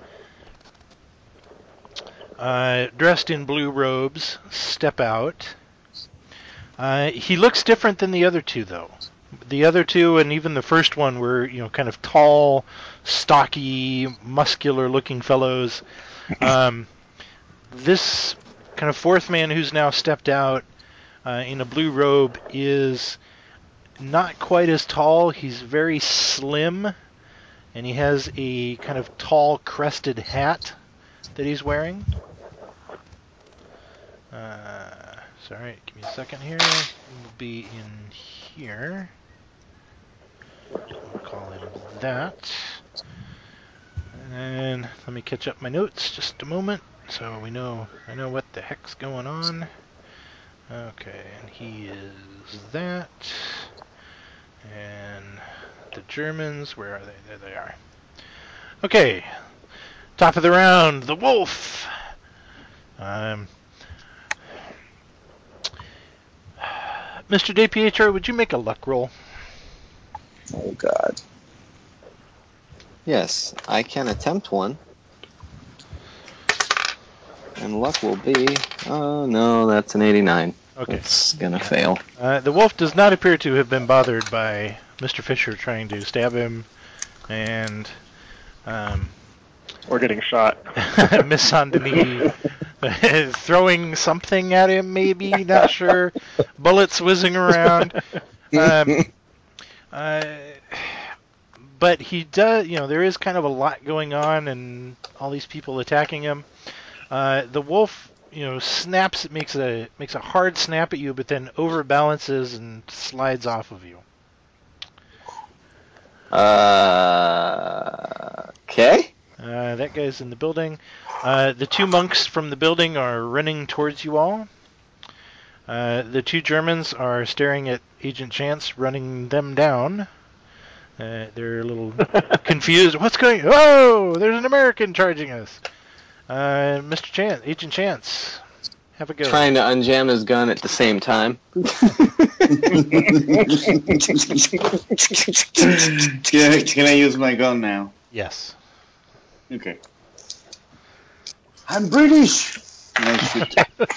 B: dressed in blue robes step out. He looks different than the other two, though. The other two, and even the first one, were kind of tall, stocky, muscular-looking fellows. This kind of fourth man who's now stepped out in a blue robe is not quite as tall. He's very slim, and he has a kind of tall, crested hat that he's wearing. Sorry, give me a second here. We'll be in here. We'll call him that. And let me catch up my notes just a moment so I know what the heck's going on. Okay, and he is that. And the Germans, where are they? There they are. Okay, top of the round, the wolf. Mr. DiPietro, would you make a luck roll?
G: Oh, God.
I: Yes, I can attempt one. And luck will be... Oh, no, that's an 89.
B: Okay.
I: It's gonna fail.
B: The wolf does not appear to have been bothered by Mr. Fisher trying to stab him, and
C: Or getting shot.
B: Miss Saint-Denis throwing something at him, maybe, not sure. Bullets whizzing around. But he does, there is kind of a lot going on, and all these people attacking him. The wolf, snaps, makes a hard snap at you, but then overbalances and slides off of you.
I: Okay.
B: That guy's in the building. The two monks from the building are running towards you all. The two Germans are staring at Agent Chance, running them down. They're a little confused. What's going on? Oh, there's an American charging us. Mr. Chance, Agent Chance, have a go.
I: Trying to unjam his gun at the same time.
D: Can I use my gun now?
B: Yes.
D: Okay. I'm British. And I shoot.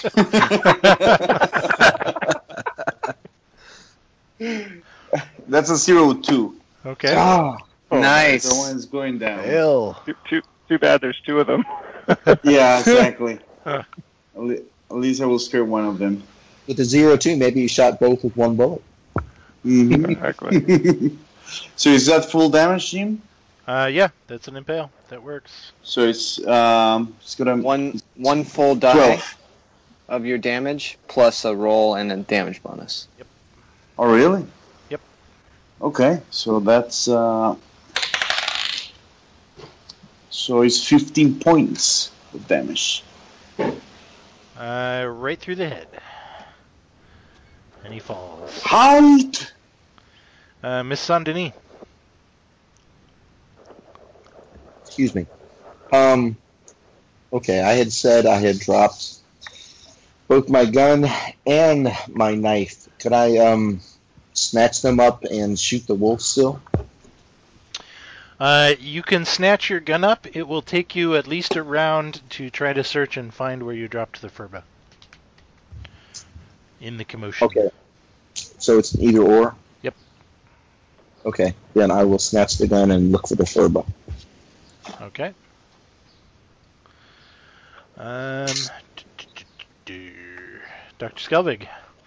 D: That's a 0-2.
B: Okay.
C: Oh,
I: Nice.
D: The one's going down.
F: Hell.
C: too bad there's two of them.
D: Yeah, exactly.
B: Huh.
D: At least I will scare one of them.
G: With the 0-2, maybe you shot both with one bullet.
D: Mm-hmm.
C: Exactly.
D: So is that full damage, Jim?
B: Yeah, that's an impale. That works.
D: So it's gonna
I: One full die
D: 12.
I: of your damage plus a roll and a damage bonus.
B: Yep.
D: Oh really?
B: Yep.
D: Okay, so that's so it's 15 points of damage.
B: Right through the head. And he falls.
D: Halt!
B: Miss Saint-Denis.
G: Excuse me. Okay, I had said I had dropped both my gun and my knife. Could I snatch them up and shoot the wolf still?
B: You can snatch your gun up. It will take you at least a round to try to search and find where you dropped the furba. In the commotion.
G: Okay. So it's either or?
B: Yep.
G: Okay, then I will snatch the gun and look for the furba.
B: Okay. Dr. Skelvig.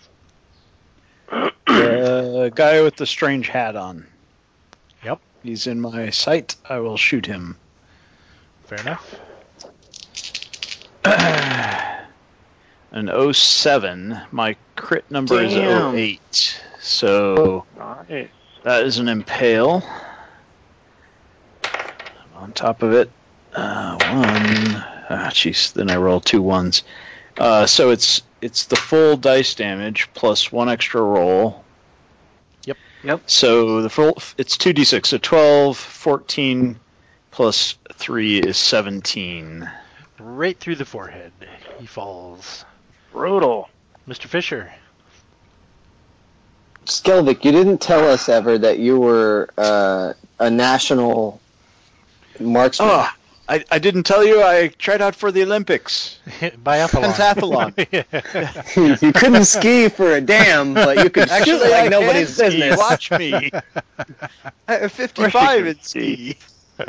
F: The guy with the strange hat on.
B: Yep.
F: He's in my sight. I will shoot him.
B: Fair enough.
F: An 07. My crit number
I: Damn.
F: is 08. So
C: Nice.
F: that is an impale. On top of it, one. Jeez. Then I roll 2 1s. So it's the full dice damage plus one extra roll.
B: Yep.
F: So the full it's 2d6. So 12, 14 plus 3 is 17.
B: Right through the forehead. He falls.
C: Brutal.
B: Mr. Fisher.
I: Skelvik, you didn't tell us ever that you were a national marksman.
F: Oh, I didn't tell you I tried out for the Olympics.
B: Biathlon.
F: Pentathlon.
I: You couldn't ski for a damn, but you could shoot
F: Actually,
I: like
F: I
I: nobody's
F: can ski.
I: business.
F: Watch me. I have 55 in ski.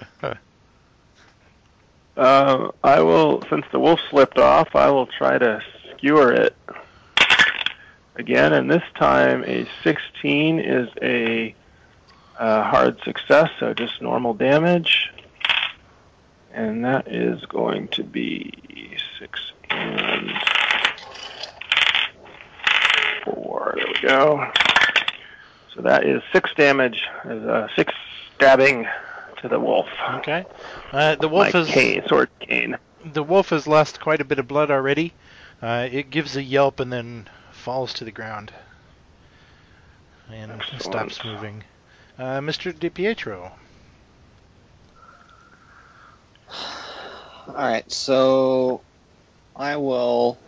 C: I will, since the wolf slipped off, I will try to skewer it again, and this time a 16 is a hard success, so just normal damage. And that is going to be 6 and 4. There we go. So that is 6 damage, 6 stabbing to the wolf.
B: Okay. The wolf
C: sword cane.
B: The wolf has lost quite a bit of blood already. It gives a yelp and then falls to the ground and
C: Excellent.
B: stops moving. Mr. DiPietro.
I: Alright, so I will...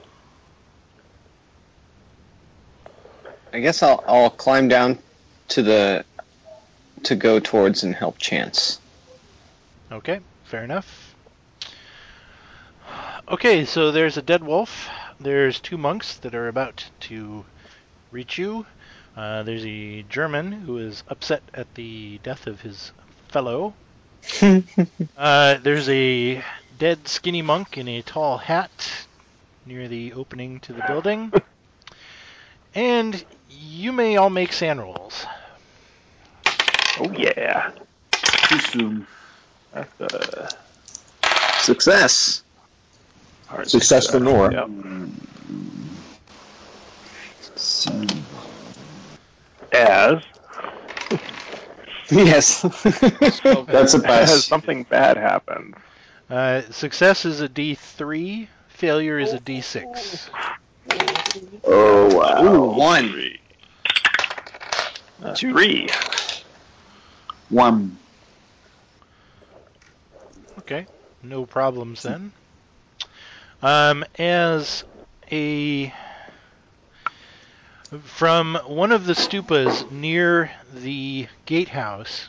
I: I guess I'll climb down to go towards and help Chance.
B: Okay, fair enough. Okay, so there's a dead wolf. There's 2 monks that are about to reach you. There's a German who is upset at the death of his fellow. There's a dead skinny monk in a tall hat near the opening to the building. And you may all make sand rolls.
C: Oh, yeah.
D: Too soon.
C: That's
I: Success.
C: hard
G: Success for Nora.
C: Yep.
D: Seven.
C: As
I: Yes.
D: That's a
C: As
D: pass.
C: something bad happens.
B: Success is a D3. Failure is a D6.
D: Oh wow.
H: Ooh, 1.
C: 3. 3.
D: 1.
B: Okay, no problems then. As a from one of the stupas near the gatehouse,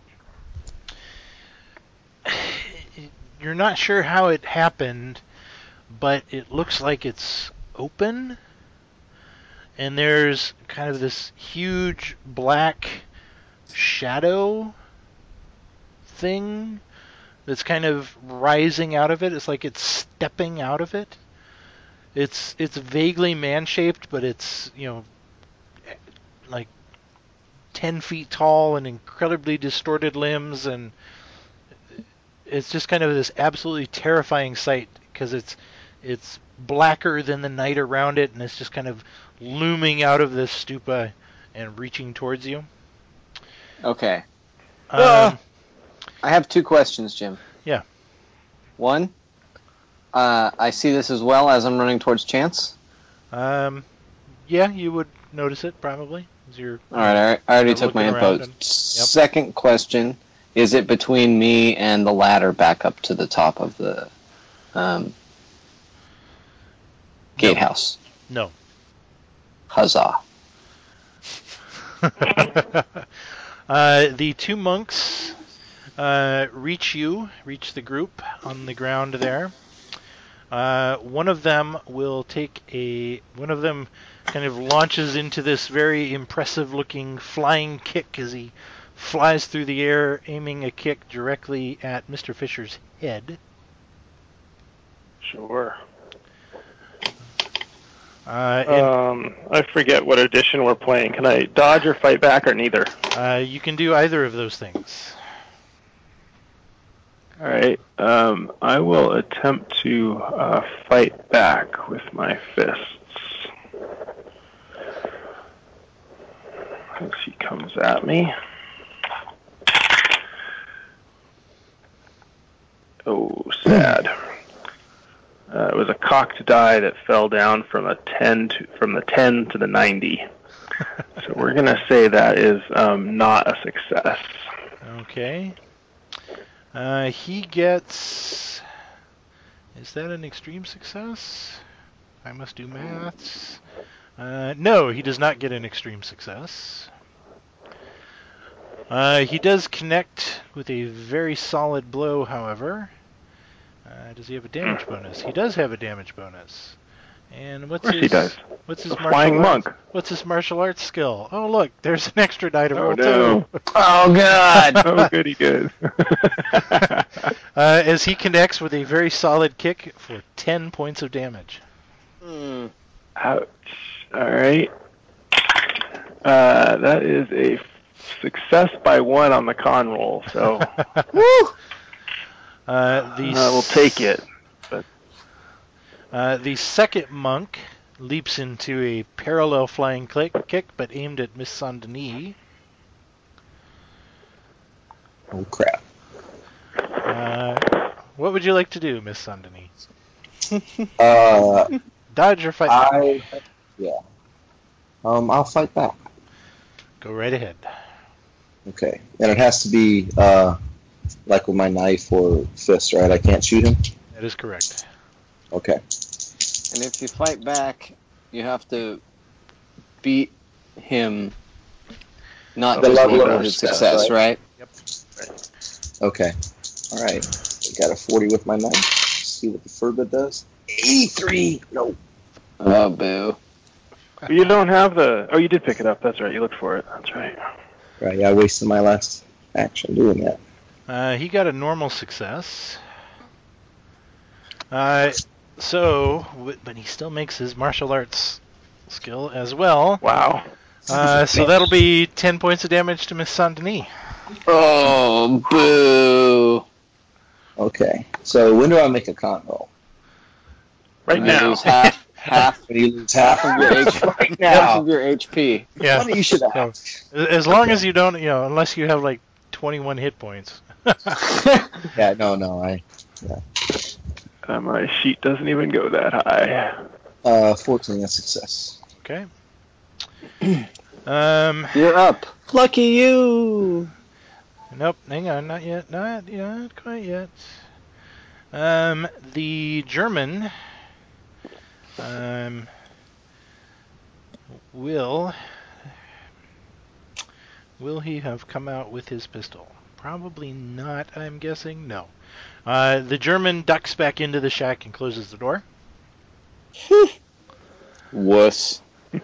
B: you're not sure how it happened, but it looks like it's open, and there's kind of this huge black shadow thing that's kind of rising out of it. It's like it's stepping out of it. It's vaguely man-shaped, but it's, like 10 feet tall and incredibly distorted limbs, and it's just kind of this absolutely terrifying sight because it's blacker than the night around it, and it's just kind of looming out of this stupa and reaching towards you.
I: Okay.
B: Um,
I: I have 2 questions, Jim.
B: Yeah.
I: 1, I see this as well as I'm running towards Chance.
B: Yeah, you would notice it probably. As you're,
I: All right, I already took my
B: looking
I: info.
B: around and-
I: Second question, is it between me and the ladder back up to the top of the gatehouse?
B: No.
I: Huzzah.
B: The 2 monks reach the group on the ground there. One of them kind of launches into this very impressive-looking flying kick as he flies through the air, aiming a kick directly at Mr. Fisher's head.
C: Sure.
B: I
C: forget what edition we're playing. Can I dodge or fight back, or neither?
B: You can do either of those things.
C: All right. I will attempt to fight back with my fists. As he comes at me. Oh, sad. It was a cocked die that fell down from the 10 to the 90. So we're gonna say that is not a success.
B: Okay. He gets... Is that an extreme success? I must do maths. No, he does not get an extreme success. He does connect with a very solid blow, however. Does he have a damage bonus? He does have a damage bonus. And what's his?
C: He does.
B: What's his
C: flying monk?
B: What's his martial arts skill? Oh, look, there's an extra die to roll
C: no.
B: too.
I: Oh God!
C: Oh, goody good.
B: As he connects with a very solid kick for 10 points of damage.
C: Ouch. All right. That is a success by 1 on the con roll. So,
I: Woo!
C: we'll take it. But
B: the second monk leaps into a parallel flying kick, but aimed at Miss Saint-Denis.
G: Oh crap!
B: What would you like to do, Miss Saint-Denis? Dodge or fight?
G: I'll fight back.
B: Go right ahead.
G: Okay, and it has to be like with my knife or fist, right? I can't shoot him.
B: That is correct.
G: Okay.
I: And if you fight back, you have to beat him, not
G: The
I: just
G: level
I: equal
G: of
I: his
G: success,
I: success, right?
B: Yep.
G: Okay. All right. I got a 40 with my knife. Let's see what the Furba does. 83. No.
I: Oh, boo.
C: you don't have the. Oh, you did pick it up. That's right. You looked for it. That's right.
G: Right. Yeah, I wasted my last action doing that.
B: He got a normal success. But he still makes his martial arts skill as well.
C: Wow.
B: So that'll be 10 points of damage to Miss Saint-Denis.
I: Oh, boo.
G: Okay. So when do I make a con roll?
C: Right
I: You
C: now.
I: lose half
G: When you lose half
I: of your HP.
G: right
I: Half
G: now.
I: of your HP.
B: Yeah.
G: Funny you should ask.
B: As long as you don't, unless you have like 21 hit points.
G: Yeah, no,
C: My sheet doesn't even go that high.
G: 14, a success.
B: Okay.
I: You're up. Lucky you.
B: Nope, hang on, not yet, not quite yet. The German will he have come out with his pistol? Probably not, I'm guessing. No. The German ducks back into the shack and closes the door.
I: Wuss.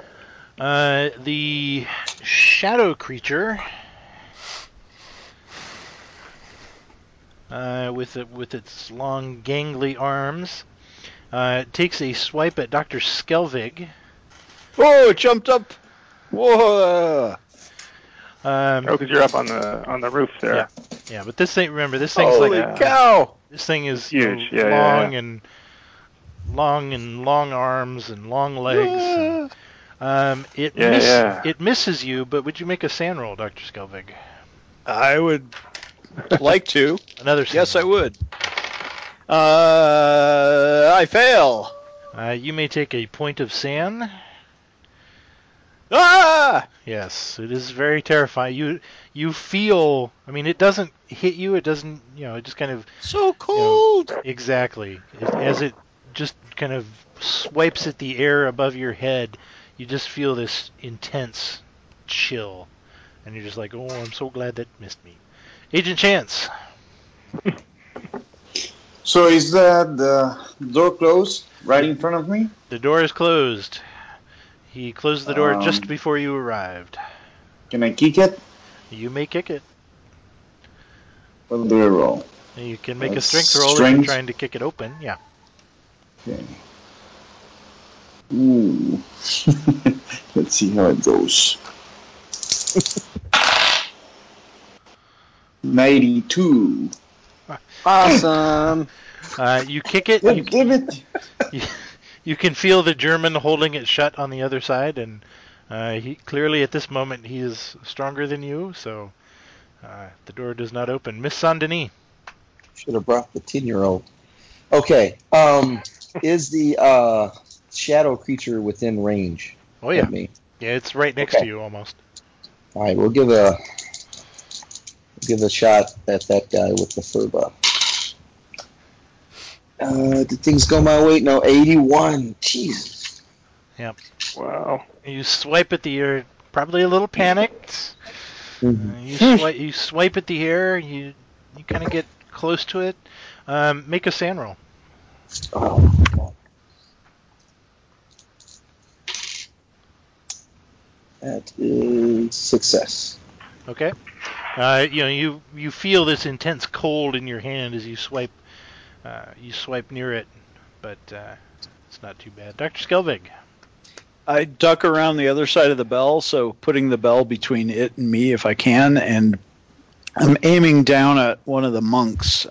B: The shadow creature with its long gangly arms takes a swipe at Dr. Skelvig.
F: Oh, it jumped up. Whoa.
C: Because you're up on the roof there.
B: Yeah, but this thing, remember, this thing's
F: Holy cow!
B: This thing is
C: huge.
B: And long arms and long legs. It misses you, but would you make a sand roll, Dr. Skelvig?
F: I would like to.
B: Another sand
F: Yes,
B: roll.
F: I would. I fail.
B: You may take a point of sand.
F: Ah!
B: Yes, it is very terrifying. You feel, I mean, it doesn't hit you, it doesn't, it just kind of...
F: So cold!
B: Exactly. As it just kind of swipes at the air above your head, you just feel this intense chill. And you're just like, oh, I'm so glad that missed me. Agent Chance.
D: So is the door closed right in front of me?
B: The door is closed. He closed the door just before you arrived.
D: Can I kick it?
B: You may kick it.
D: What do I roll?
B: You can make a strength roll if you're trying to kick it open. Yeah.
D: Okay. Ooh. Let's see how it goes. 92.
I: Awesome.
B: You kick it.
D: Give it.
B: You can feel the German holding it shut on the other side, and he clearly at this moment he is stronger than you, so the door does not open. Miss Saint-Denis.
G: Should have brought the 10-year-old. Okay. Is the shadow creature within range?
B: Oh yeah.
G: Of me?
B: Yeah, it's right next to you almost.
G: All right, we'll give a shot at that guy with the fur buff. Did things go my way? No, 81. Jesus.
B: Yep.
C: Wow.
B: You swipe at the air, probably a little panicked.
G: Mm-hmm.
B: You swipe at the air. You kind of get close to it. Make a sand roll.
G: Oh God. That is success.
B: Okay. You feel this intense cold in your hand as you swipe. You swipe near it, but it's not too bad. Dr. Skelvig.
F: I duck around the other side of the bell, so putting the bell between it and me if I can, and I'm aiming down at one of the monks.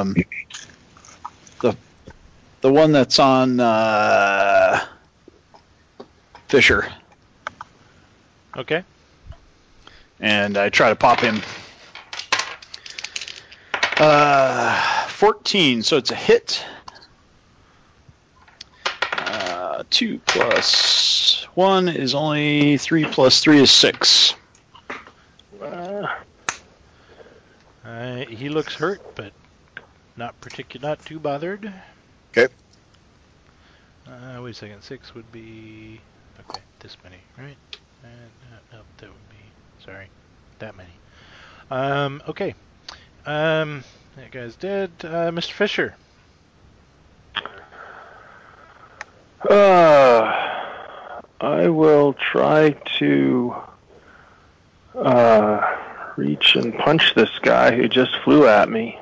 F: The one that's on Fisher.
B: Okay.
F: And I try to pop him. 14, so it's a hit. 2 plus 1 is only 3 plus 3 is 6.
B: He looks hurt, but not too bothered.
F: Okay.
B: Wait a second. 6 would be this many, right? No, that would be that many. Okay. That guy's dead. Mr. Fisher.
C: I will try to reach and punch this guy who just flew at me.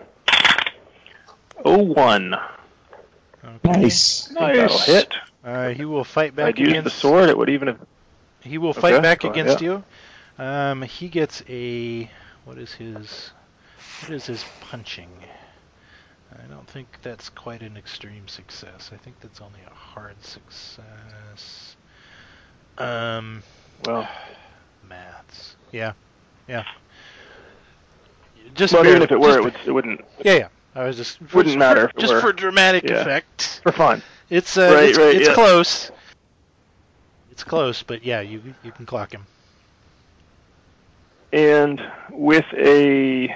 C: 01.
B: Okay.
G: Nice.
C: I think that'll hit.
B: He will fight back
C: I'd use
B: against
C: the sword. It would even have.
B: He will fight back against
C: yeah.
B: you. He gets a what is his punching? I don't think that's quite an extreme success. I think that's only a hard success.
C: Well,
B: Maths. Yeah. Just
C: Well,
B: barely,
C: even if it were, it wouldn't.
B: Yeah. I was just
C: Wouldn't matter if it
B: just
C: were.
B: for dramatic
C: Yeah.
B: effect.
C: For fun.
B: It's
C: Right,
B: it's
C: yeah.
B: close. It's close, but yeah, you can clock him.
C: And with an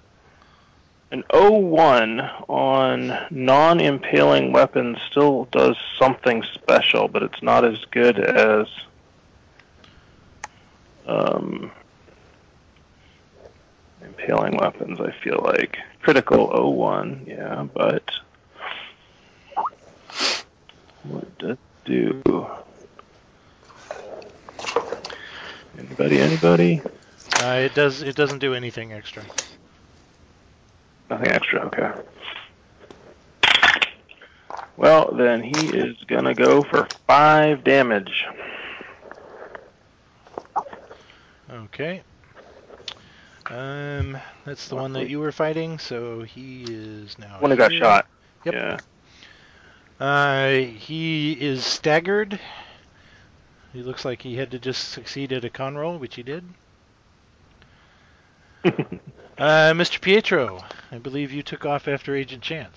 C: 01 on non-impaling weapons still does something special, but it's not as good as impaling weapons, I feel like. Critical 01, yeah, but what does it do? Anybody?
B: It doesn't do anything extra.
C: Nothing extra, okay. Well, then he is going to go for 5 damage.
B: Okay. That's the one that you were fighting, so he is now
C: One who
B: here.
C: got shot.
B: Yep.
C: Yeah.
B: He is staggered. He looks like he had to just succeed at a con roll, which he did. Mr. Pietro, I believe you took off after Agent Chance.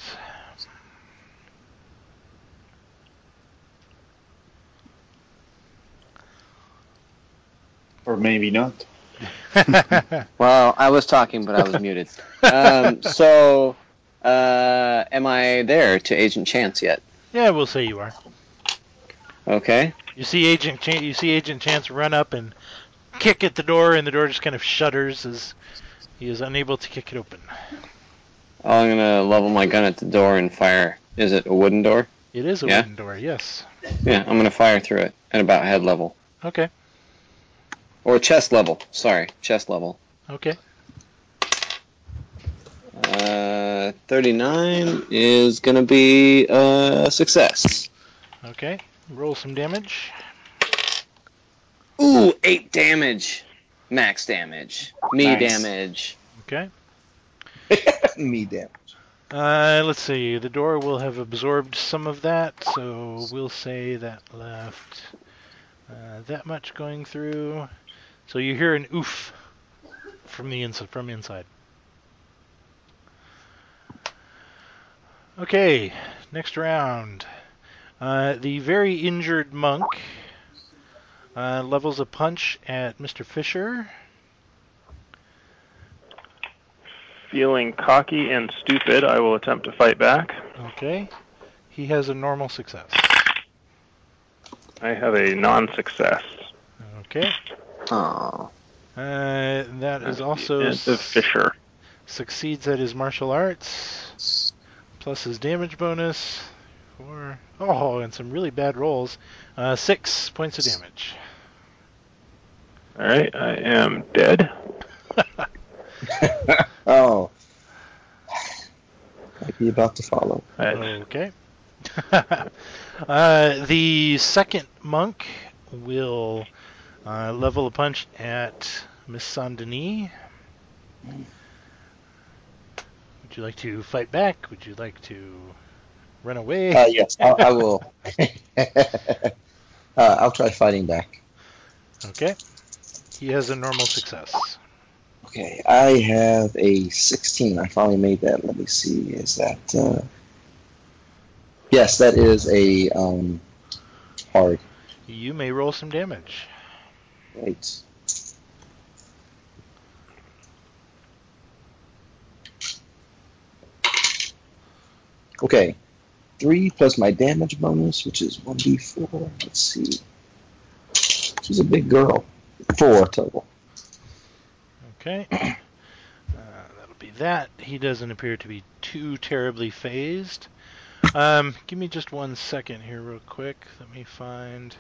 J: Or maybe not.
H: Well, I was talking, but I was muted. So, am I there to Agent Chance yet?
B: Yeah, we'll say you are.
H: Okay.
B: You see Agent Chance run up and kick at the door, and the door just kind of shudders as he is unable to kick it open.
H: I'm gonna level my gun at the door and fire. Is it a wooden door?
B: It is a wooden door, yes.
H: Yeah, I'm gonna fire through it at about head level.
B: Okay.
H: Or chest level. Sorry, chest level.
B: Okay.
H: 39 is gonna be a success.
B: Okay. Roll some damage.
H: Ooh, 8 damage. Max damage. Me
J: Nice.
H: damage.
B: Okay.
G: Me damage.
B: Let's see. The door will have absorbed some of that, so we'll say that left that much going through. So you hear an oof from the inside. Okay, next round. The very injured monk levels a punch at Mr. Fisher.
C: Feeling cocky and stupid, I will attempt to fight back.
B: Okay. He has a normal success.
C: I have a non-success.
B: Okay.
H: Oh.
B: That is also
C: And the Fisher.
B: succeeds at his martial arts, plus his damage bonus. And some really bad rolls. 6 points of damage.
C: All right, I am dead.
G: Oh. Might be about to follow.
B: Okay. The second monk will level a punch at Miss Saint-Denis. Would you like to fight back? Would you like to run away?
G: Yes, I will. I'll try fighting back.
B: Okay. He has a normal success.
G: Okay, I have a 16. I finally made that. Let me see. Is that... Yes, that is a hard.
B: You may roll some damage.
G: Right. Okay. 3 plus my damage bonus, which is 1d4. Let's see. She's a big girl. 4 total.
B: Okay. That'll be that. He doesn't appear to be too terribly phased. Give me just 1 second here real quick. Let me find...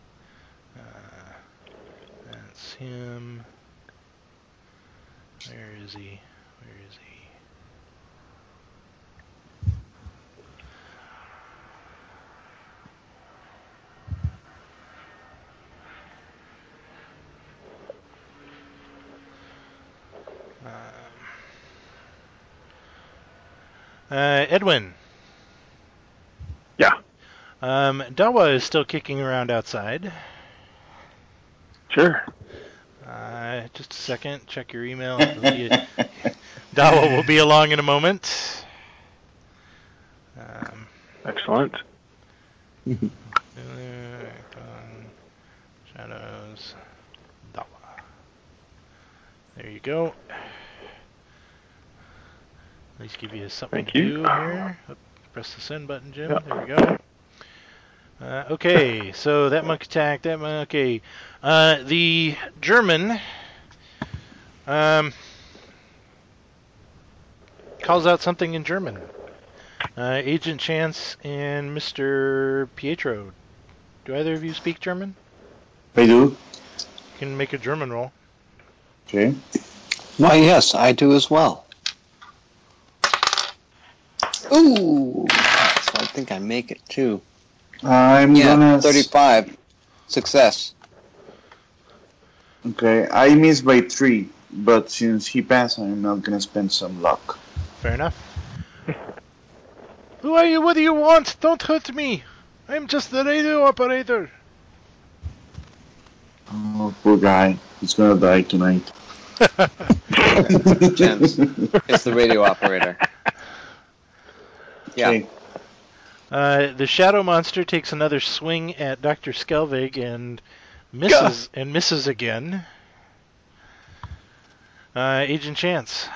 B: that's him. Where is he? Edwin.
C: Yeah.
B: Dawa is still kicking around outside.
C: Sure.
B: Just a second. Check your email. Dawa will be along in a moment.
C: Excellent.
B: Shadows. Dawa. There you go. At least give you something
C: Thank
B: to
C: you.
B: do here. Press the send button, Jim.
C: Yep.
B: There we go. Okay, so that monk attack, that monk, okay. The German calls out something in German. Agent Chance and Mr. Pietro. Do either of you speak German?
D: I do.
B: You can make a German roll.
D: Okay.
I: Why, yes, I do as well. Ooh, so I think I make it too.
D: I'm gonna.
I: 35. Success.
D: Okay, I missed by 3, but since he passed, I'm not gonna spend some luck.
B: Fair enough. Who are you? What do you want? Don't hurt me. I'm just the radio operator.
D: Oh, poor guy. He's gonna die tonight.
I: Chance. It's the radio operator. Yeah.
D: Okay.
B: The shadow monster takes another swing at Dr. Skelvig and misses again. Agent Chance.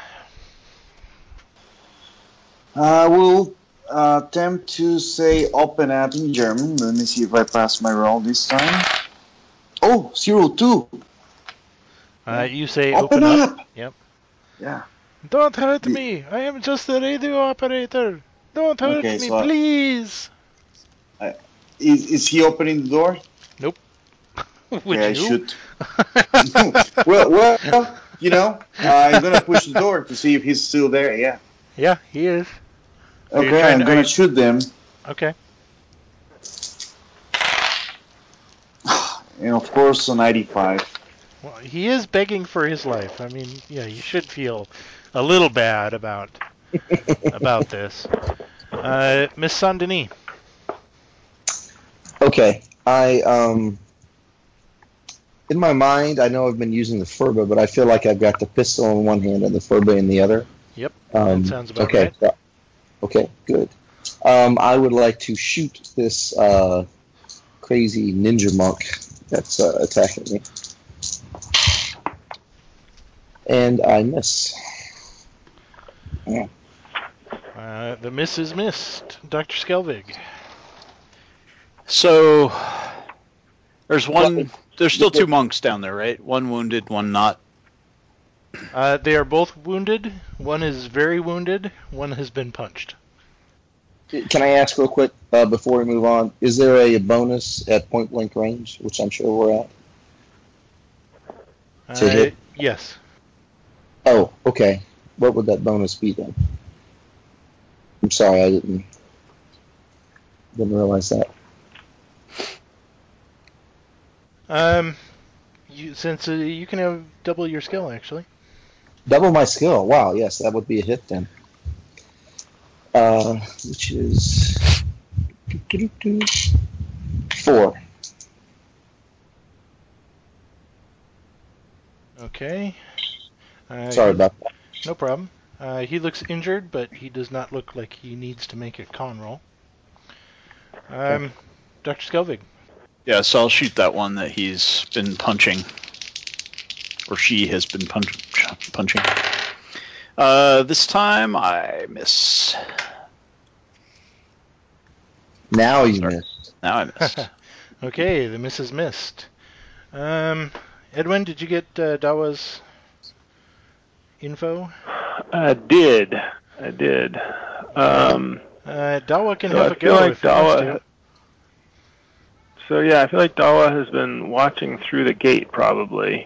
D: I will attempt to say open up in German. Let me see if I pass my roll this time. Oh, 02.
B: You say
D: Open
B: up.
D: up.
B: Yep.
D: Yeah.
B: Don't hurt me. I am just a radio operator. Don't hurt
D: Okay,
B: me,
D: so
B: please.
D: Is he opening the door?
B: Nope.
D: Okay, I should. well, you know, I'm gonna push the door to see if he's still there. Yeah.
B: Yeah, he is.
D: Okay, I'm gonna shoot them.
B: Okay.
D: And of course, a 95.
B: Well, he is begging for his life. I mean, yeah, you should feel a little bad about this. Miss Saint-Denis.
G: Okay, in my mind, I know I've been using the Furba, but I feel like I've got the pistol in one hand and the Furba in the other.
B: Yep, that sounds about
G: okay,
B: right.
G: Okay, good. I would like to shoot this crazy ninja monk that's attacking me. And I miss. Yeah.
B: The miss is missed. Dr. Skelvig.
F: So there's still 2 monks down there, right? One wounded, one not.
B: They are both wounded. One is very wounded. One has been punched.
G: Can I ask real quick before we move on? Is there a bonus at point blank range, which I'm sure we're at? To hit?
B: Yes.
G: Oh, okay. What would that bonus be then? I'm sorry, I didn't realize that.
B: You can have double your skill actually.
G: Double my skill. Wow, yes, that would be a hit then. Which is 4.
B: Okay.
G: Sorry about that.
B: No problem. He looks injured, but he does not look like he needs to make a con roll. Dr. Skelvig.
F: Yeah, so I'll shoot that one that he's been punching. Or she has been punching. This time I miss.
G: Now you missed.
F: Now I missed.
B: Okay, the miss is missed. Edwin, did you get Dawa's info?
C: I did.
B: Dawa can
C: so
B: have
C: I
B: a
C: feel
B: go
C: like
B: if he wants
C: Dawa.
B: to.
C: So yeah, I feel like Dawa has been watching through the gate probably.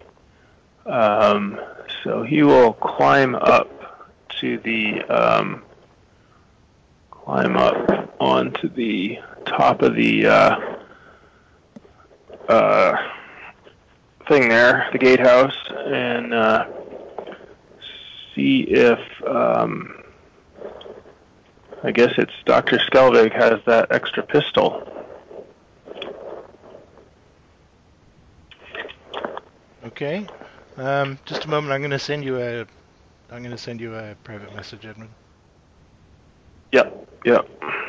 C: So he will climb up onto the top of the thing there, the gatehouse, and see if I guess it's Dr. Skelvig has that extra pistol.
B: Okay. Just a moment. I'm going to send you a private message, Edmund.
C: Yep.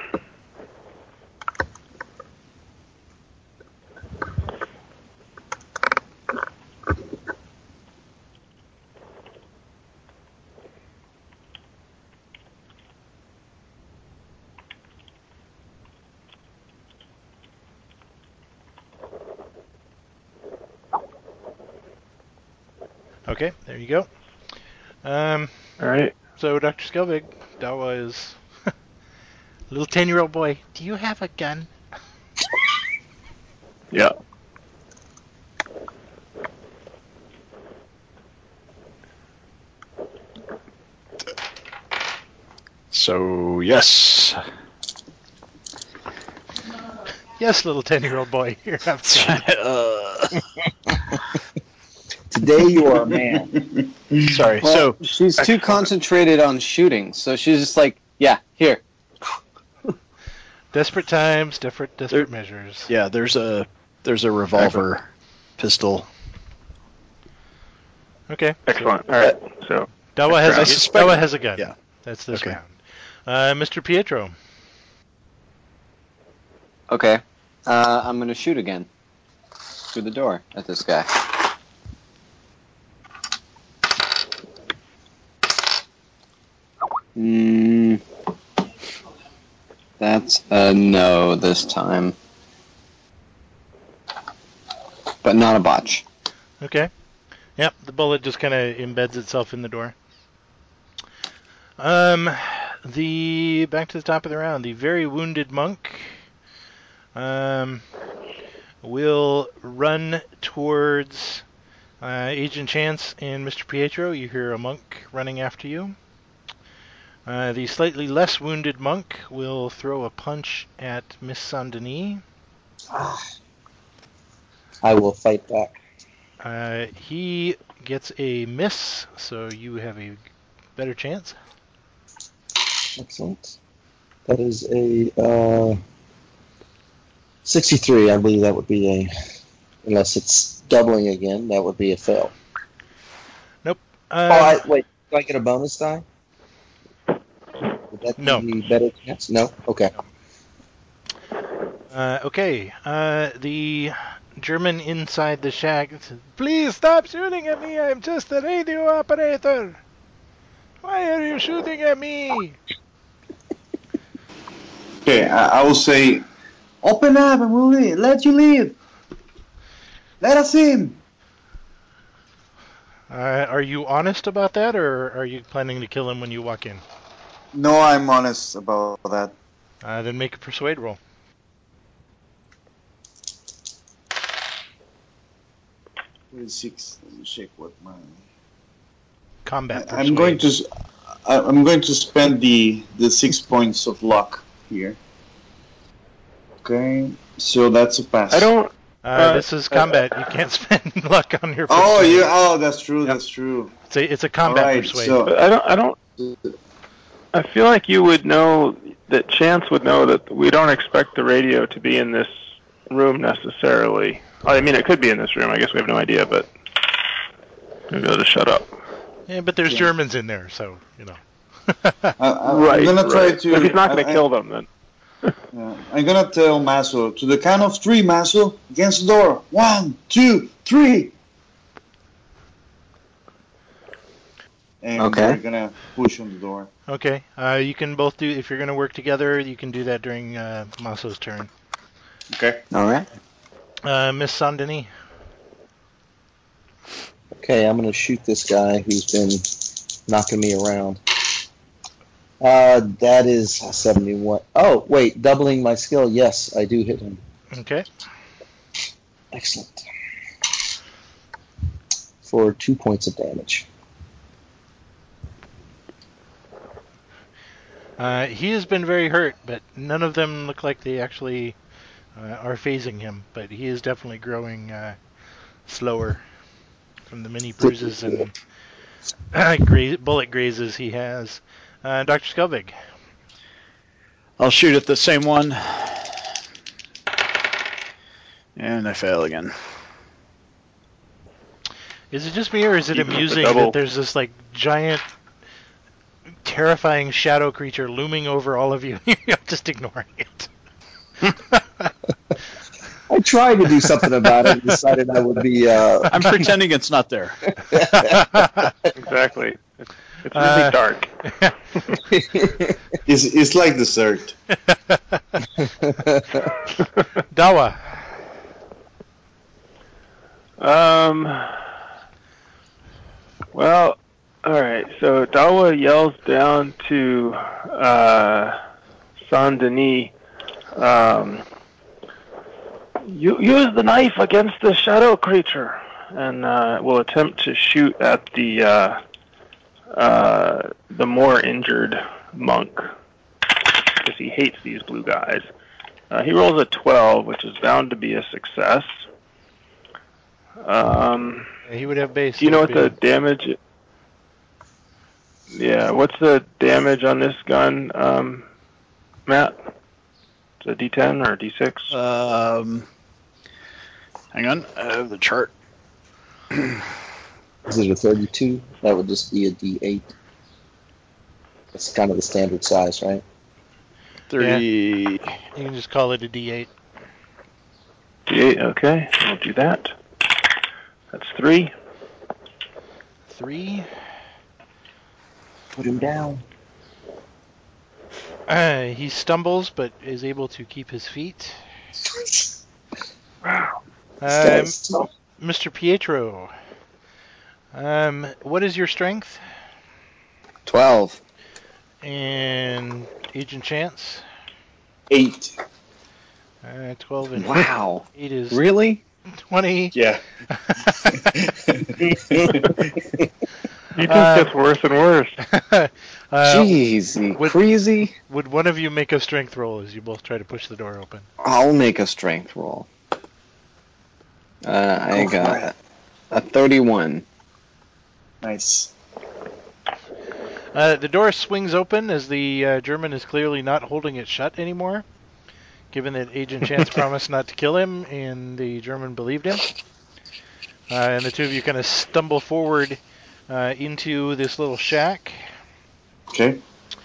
B: Okay, there you go.
C: All right.
B: So, Dr. Skelvig, Dawa is a little 10-year-old boy. Do you have a gun?
C: Yeah.
F: So, yes.
B: Yes, little 10-year-old boy. Here, have a gun.
G: Today you are a man.
F: Sorry.
I: Well,
F: So
I: she's too concentrated on shooting, so she's just like, yeah, here.
B: Desperate times, desperate measures.
F: yeah, there's a revolver, pistol.
B: Okay.
C: Excellent. All right. So
B: Dawa has a gun.
F: Yeah.
B: That's this
F: Okay.
B: round. Mr. Pietro.
I: Okay. I'm going to shoot again. Through the door at this guy. That's a no this time. But not a botch.
B: Okay. Yep, the bullet just kind of embeds itself in the door. Back to the top of the round. The very wounded monk will run towards Agent Chance and Mr. Pietro. You hear a monk running after you. The slightly less wounded monk will throw a punch at Miss Saint-Denis.
G: I will fight back.
B: He gets a miss, so you have a better chance.
G: Excellent. That is a 63. I believe that would be unless it's doubling again, that would be a fail.
B: Nope.
G: Wait, do I get a bonus die? Would that
B: No.
G: be better chance? No? Okay.
B: Okay. The German inside the shack says, "Please stop shooting at me. I'm just a radio operator. Why are you shooting at me?"
D: Okay, I will say, open up and we'll let you leave. Let us in.
B: Are you honest about that, or are you planning to kill him when you walk in?
D: No, I'm honest about that.
B: Then make a persuade roll.
D: Six. Let me check what my
B: Combat persuade.
D: I'm going to spend the 6 points of luck here. Okay, so that's a pass.
C: I don't.
B: This is combat. You can't spend luck on your persuade.
D: Oh yeah. Oh, that's true.
B: Yep.
D: That's true.
B: It's a combat
D: Alright,
B: persuade.
D: so
C: But I don't. I feel like you would know that Chance would know that we don't expect the radio to be in this room necessarily. I mean, it could be in this room. I guess we have no idea, but maybe they'll just shut up.
B: Yeah, but there's Germans in there, so you know.
D: I'm gonna try to.
C: But he's not going to kill them then.
D: I'm gonna tell Maso to the count of 3. Maso against the door. 1, 2, 3. And we're gonna push on the door.
B: Okay. You can both do, if you're gonna work together, you can do that during Maso's turn.
D: Okay.
I: All right.
B: Miss Saint-Denis.
G: Okay, I'm going to shoot this guy who's been knocking me around. That is 71. Oh, wait, doubling my skill. Yes, I do hit him.
B: Okay.
G: Excellent. For 2 points of damage.
B: He has been very hurt, but none of them look like they actually are phasing him. But he is definitely growing slower from the many bruises and bullet grazes he has. Dr. Skelvig.
F: I'll shoot at the same one. And I fail again.
B: Is it just me, or is it
C: Keep it at the
B: amusing
C: double.
B: that there's this like giant, terrifying shadow creature looming over all of you? You're just ignoring it.
G: I tried to do something about it and decided I would be.
F: I'm pretending it's not there.
C: Exactly. It's really dark.
D: It's like dessert.
B: Dawa.
C: Well, all right. So Dawa yells down to Saint Denis. You use the knife against the shadow creature, and will attempt to shoot at the more injured monk because he hates these blue guys. He rolls a 12, which is bound to be a success.
B: He would have base.
C: Do you know what the damage? Yeah, what's the damage on this gun, Matt? Is it a D10 or a D6?
F: Hang on, I have the chart.
G: Is it a 32? That would just be a D8. That's kind of the standard size, right?
F: 30.
B: You can just call it a D8.
C: D8, okay. I'll do that. That's 3.
B: 3.
G: Put him down.
B: He stumbles, but is able to keep his feet.
C: Wow.
B: Mr. Pietro, what is your strength?
I: 12.
B: And Agent Chance?
D: 8.
B: 12 and
I: Wow.
B: 8 is
I: Really?
B: 20.
D: Yeah.
C: He just gets worse and worse.
I: Jeez, crazy.
B: Would one of you make a strength roll as you both try to push the door open?
I: I'll make a strength roll. I got a 31.
D: Nice.
B: The door swings open as the German is clearly not holding it shut anymore, given that Agent Chance promised not to kill him, and the German believed him. And the two of you kind of stumble forward into this little shack.
D: Okay.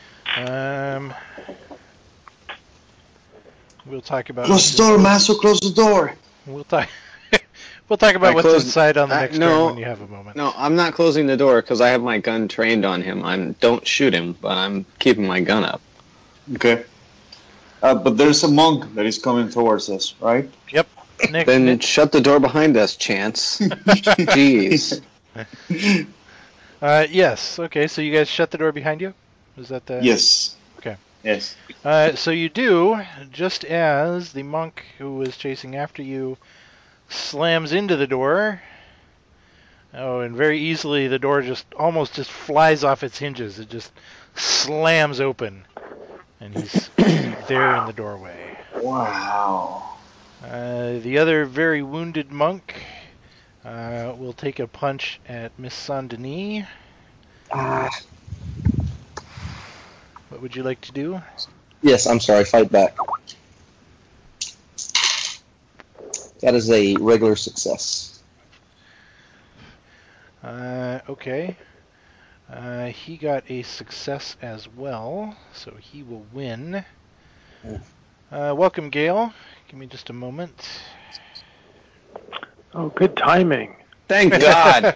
B: We'll talk about...
D: Close the door, Maso, close the door.
B: We'll talk... We'll talk about what's inside on the next turn when you have a moment.
I: No, I'm not closing the door because I have my gun trained on him. Don't shoot him, but I'm keeping my gun up.
D: Okay. But there's a monk that is coming towards us, right?
B: Yep.
I: Then shut the door behind us, Chance. Jeez.
B: Yes. Okay, so you guys shut the door behind you? Is that the...
D: Yes.
B: Okay.
D: Yes.
B: So you do, just as the monk who was chasing after you slams into the door. Oh, and very easily the door almost flies off its hinges. It just slams open, and he's there in the doorway.
D: Wow.
B: The other very wounded monk will take a punch at Miss Saint Denis. What would you like to do?
G: Yes, I'm sorry. Fight back. That is a regular success.
B: Okay. He got a success as well, so he will win. Welcome, Gale. Give me just a moment.
C: Oh, good timing.
I: Thank God.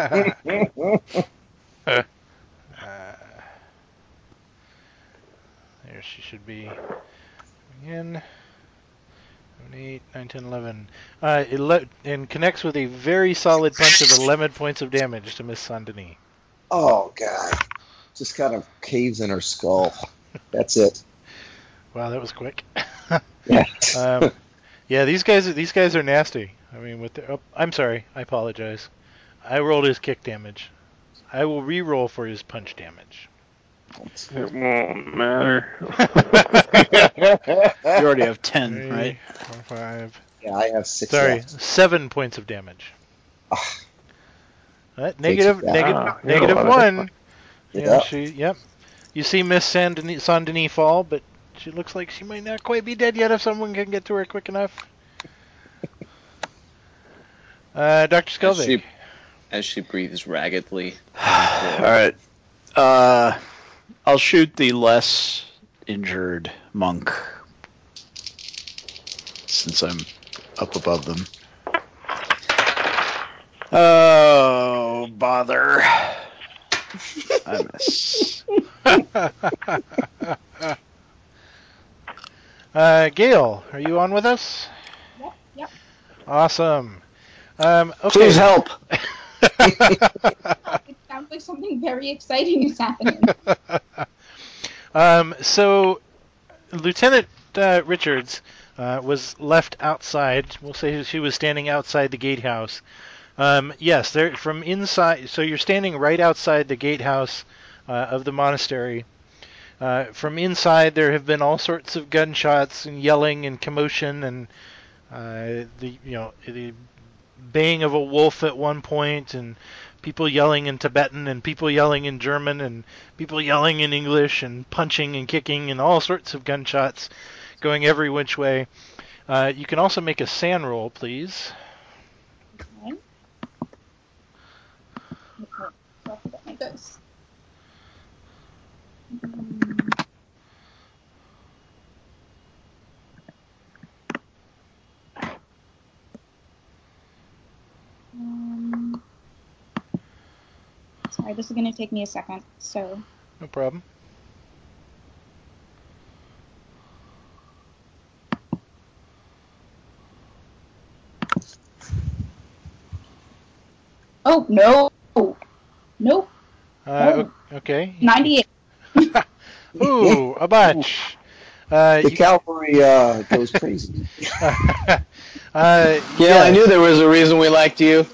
B: There she should be. Again. 7, 8, 9, 10, 11. And connects with a very solid punch of 11 points of damage to Miss Saint Denis.
G: Oh, God. Just kind of caves in her skull. That's it.
B: Wow, that was quick.
G: Yeah.
B: Yeah, these guys are nasty. I mean, I'm sorry. I apologize. I rolled his kick damage. I will re-roll for his punch damage.
C: It won't matter.
F: You already have 10,
B: 3,
F: right?
B: 4, 5.
G: Yeah, I have 6
B: Sorry,
G: left.
B: 7 points of damage. Negative
C: Wow,
B: 1.
G: Yeah.
B: Yep. You see Miss Saint Denis fall, but she looks like she might not quite be dead yet if someone can get to her quick enough. Dr. Skelvig.
H: as she breathes raggedly.
F: All right. I'll shoot the less injured monk since I'm up above them. Oh, bother. I miss.
B: Gale, are you on with us?
J: Yep.
B: Awesome. Okay.
I: Please help.
J: It sounds like something very exciting is happening.
B: So, Lieutenant Richards was left outside. We'll say she was standing outside the gatehouse. Yes, there from inside. So you're standing right outside the gatehouse of the monastery. From inside, there have been all sorts of gunshots and yelling and commotion and the baying of a wolf at one point, and people yelling in Tibetan, and people yelling in German, and people yelling in English, and punching and kicking, and all sorts of gunshots going every which way. You can also make a SAN roll, please.
J: Okay. So I'll get my dice. Sorry, this is going to take me a second. So.
B: No problem.
J: Oh no! Nope.
B: Okay.
J: 98.
B: Ooh, a bunch.
G: The cavalry goes crazy.
H: Yeah, I knew there was a reason we liked you.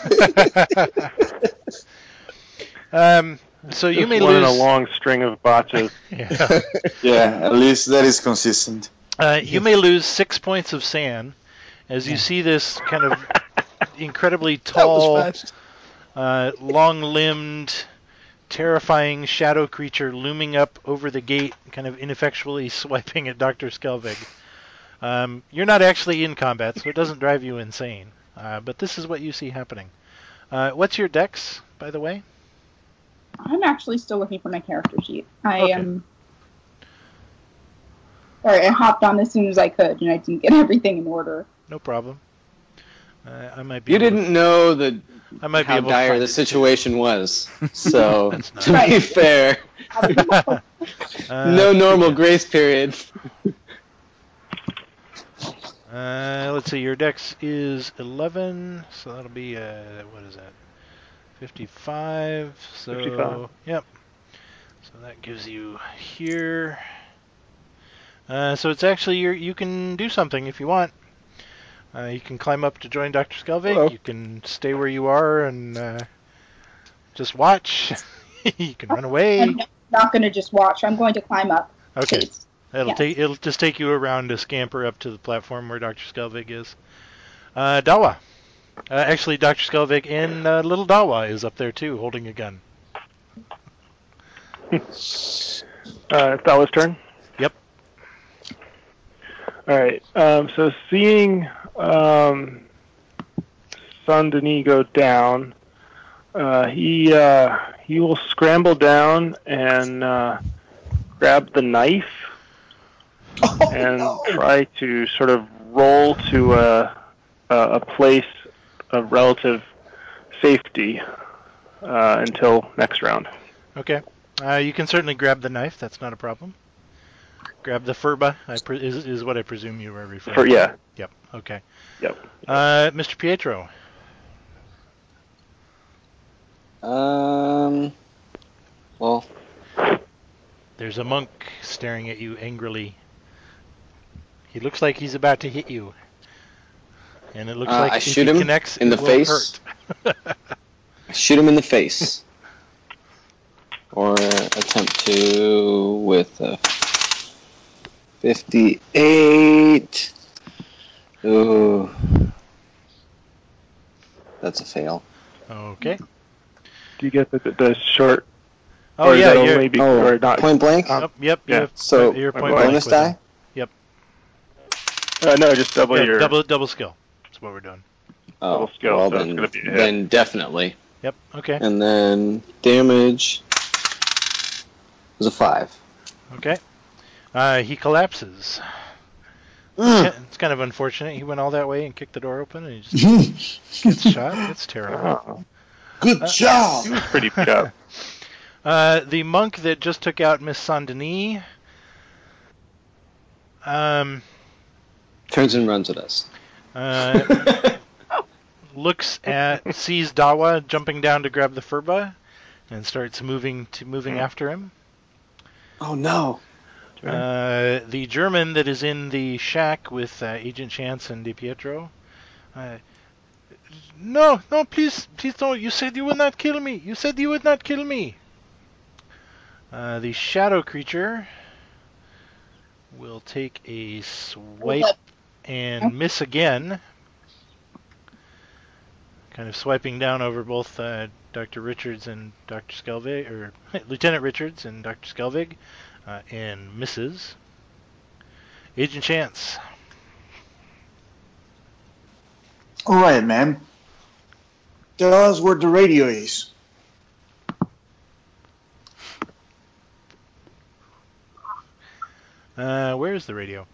B: So you may
C: one
B: lose.
C: in a long string of botches.
B: Yeah.
K: Yeah, at least that is consistent.
B: You may lose 6 points of SAN as you see this kind of incredibly tall, long-limbed, terrifying shadow creature looming up over the gate, kind of ineffectually swiping at Dr. Skelvig. You're not actually in combat, so it doesn't drive you insane. But this is what you see happening. What's your dex, by the way?
J: I'm actually still looking for my character sheet.
B: Okay.
J: I hopped on as soon as I could, and I didn't get everything in order.
B: No problem. I might be.
H: You didn't know how
B: be
H: dire the situation was, so to
J: right.
H: be fair, no normal grace period.
B: Let's see. Your dex is 11, so that'll be what is that? 55. So
C: 55.
B: Yep. So that gives you here. So it's actually you can do something if you want. You can climb up to join Dr. Skelvig.
C: Hello.
B: You can stay where you are and just watch. You can run away.
J: I'm not going to just watch. I'm going to climb up.
B: Okay.
J: Please.
B: It'll just take you around to scamper up to the platform where Dr. Skelvig is. Dawa. Actually, Dr. Skelvig and little Dawa is up there too, holding a gun.
C: It's Dawa's turn?
B: Yep.
C: All right. So seeing Saint Denis go down, he will scramble down and grab the knife and try to sort of roll to a place of relative safety until next round.
B: Okay. You can certainly grab the knife. That's not a problem. Grab the furba is what I presume you were referring to.
C: Yeah.
B: Yep. Okay.
C: Yep.
B: Mr. Pietro.
I: Well,
B: There's a monk staring at you angrily. He looks like he's about to hit you. And it looks like
H: I
B: if
H: shoot
B: he
H: him
B: connects,
H: in the
B: it will
H: face.
B: hurt.
H: I shoot him in the face. Or attempt to with a 58. Ooh. That's a fail.
B: Okay.
C: Do you get the short?
B: Oh
C: or
B: yeah,
C: is that
B: you're
C: only or not?
I: Point blank?
B: Yep.
C: Yeah.
I: So
B: you're point
I: bonus
B: blank with him.
I: die?
B: Yep.
C: No, just double
B: Yeah,
C: your
B: double skill. That's what we're doing.
H: Oh,
C: skill,
H: well
C: so it's gonna be a hit.
H: then definitely.
B: Yep. Okay.
I: And then damage is a 5.
B: Okay. He collapses.
I: Mm.
B: It's kind of unfortunate. He went all that way and kicked the door open, and he just gets shot. That's terrible.
C: Oh,
D: Good job.
C: he was pretty beat up.
B: The monk that just took out Miss Saint-Denis
H: Turns and runs at us.
B: sees Dawa jumping down to grab the furba, and starts moving after him.
I: Oh no.
B: The German that is in the shack with Agent Chance and DiPietro. No, please don't. You said you would not kill me. The shadow creature will take a swipe and miss again. Kind of swiping down over both Dr. Richards and Dr. Skelvig, or Lieutenant Richards and Dr. Skelvig, and misses. Agent Chance.
D: All right, man. Tell us where the radio is.
B: Where is the radio?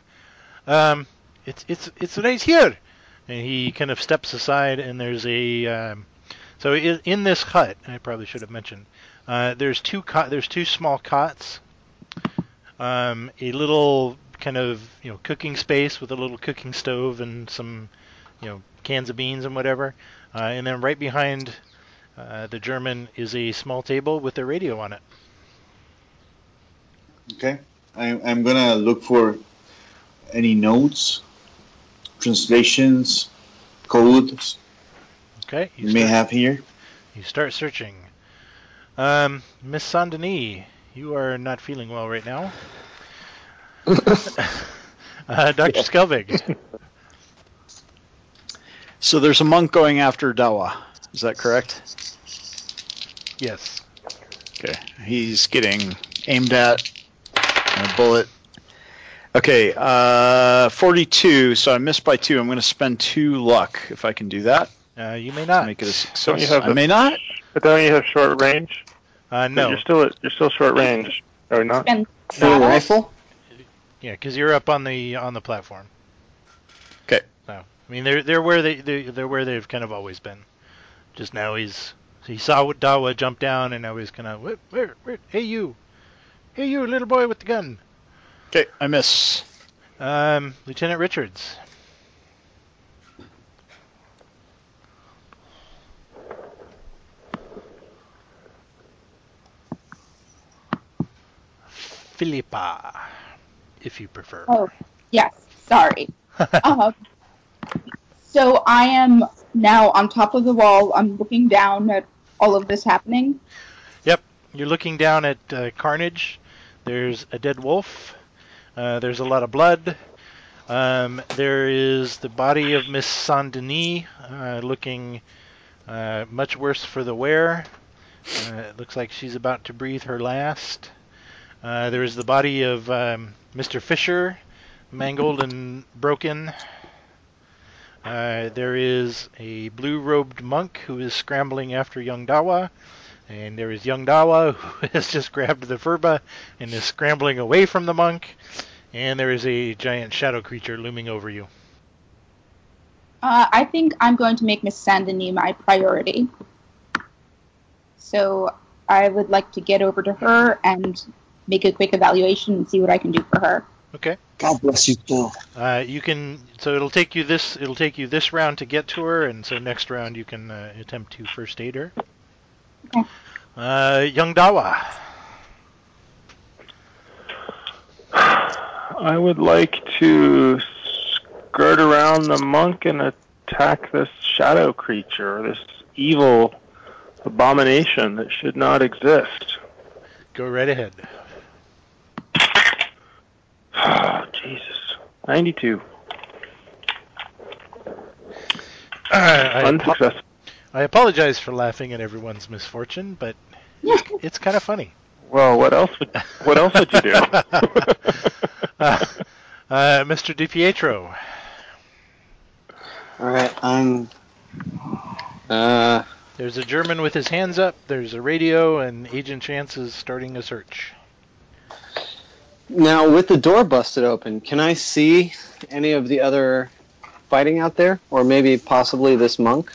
B: It's right here. And he kind of steps aside, and there's a. So in this hut, I probably should have mentioned. There's two small cots. A little kind of cooking space with a little cooking stove and some cans of beans and whatever. And then right behind the German is a small table with a radio on it.
D: Okay. I'm gonna look for any notes, translations, codes
B: Okay.
D: you may have here.
B: You start searching. Miss Saint-Denis, you are not feeling well right now. Dr. Skelvig.
F: So there's a monk going after Dawa. Is that correct?
B: Yes.
F: Okay. He's getting aimed at. A bullet. Okay. 42. So I missed by 2. I'm going to spend 2 luck if I can do that.
B: You may not.
F: Make it a success.
C: Don't you have
F: I may not.
C: But don't you have short range?
B: No.
C: You're still short range. Are you not?
J: And
I: No rifle?
B: Yeah, because you're up on the platform.
F: Okay.
B: So I mean, they're where they're where they've kind of always been. Just now he saw Dawa jump down, and now he's kind of where hey you little boy with the gun.
F: Okay, I miss.
B: Lieutenant Richards. Philippa, if you prefer.
J: Oh, yes. Sorry. So I am now on top of the wall. I'm looking down at all of this happening.
B: Yep. You're looking down at carnage. There's a dead wolf. There's a lot of blood. There is the body of Miss Saint-Denis, looking much worse for the wear. It looks like she's about to breathe her last. There is the body of Mr. Fisher, mangled and broken. There is a blue-robed monk who is scrambling after young Dawa. And there is young Dawa who has just grabbed the furba and is scrambling away from the monk. And there is a giant shadow creature looming over you.
J: I think I'm going to make Miss Saint-Denis my priority. So I would like to get over to her and make a quick evaluation and see what I can do for her.
B: Okay.
G: God bless you, Bill.
B: You can. So it'll take you this. It'll take you this round to get to her, and so next round you can attempt to first aid her.
J: Okay.
B: Young Dawa.
C: I would like to skirt around the monk and attack this shadow creature, this evil abomination that should not exist.
B: Go right ahead.
C: Oh, Jesus. 92. Unsuccessful.
B: I apologize for laughing at everyone's misfortune, but it's kind of funny.
C: Well, what else would you do?
B: Mr. DiPietro.
I: Alright, I'm...
B: There's a German with his hands up, there's a radio, and Agent Chance is starting a search.
I: Now, with the door busted open, can I see any of the other fighting out there? Or maybe possibly this monk?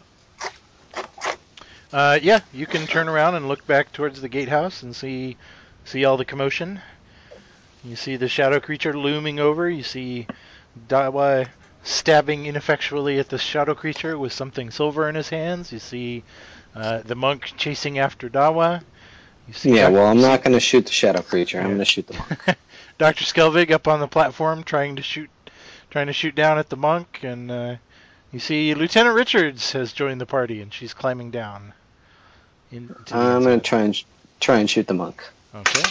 B: Yeah, you can turn around and look back towards the gatehouse and see all the commotion. You see the shadow creature looming over. You see Dawa stabbing ineffectually at the shadow creature with something silver in his hands. You see the monk chasing after Dawa. You see
I: I'm not going to shoot the shadow creature. I'm going to shoot the monk.
B: Dr. Skelvig up on the platform trying to shoot down at the monk, and you see Lieutenant Richards has joined the party, and she's climbing down.
I: I'm going to try and shoot the monk.
B: Okay.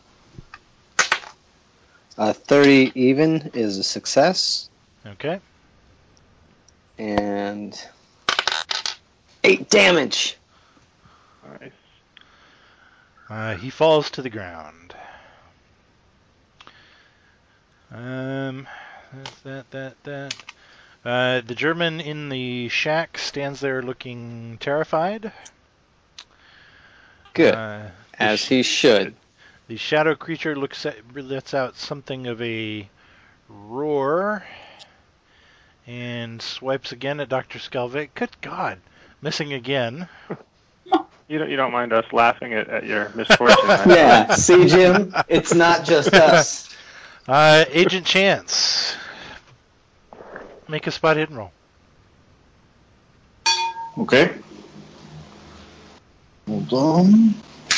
I: 30 even is a success.
B: Okay.
I: And 8 damage.
C: Nice.
B: He falls to the ground. That. The German in the shack stands there looking terrified.
I: Good. As he should.
B: The shadow creature lets out something of a roar and swipes again at Dr. Skelvig. Good God, missing again.
C: You don't mind us laughing at your misfortune, right?
I: Yeah, see, Jim? It's not just us.
B: Agent Chance, make a spot hidden roll.
D: Okay. Hold on.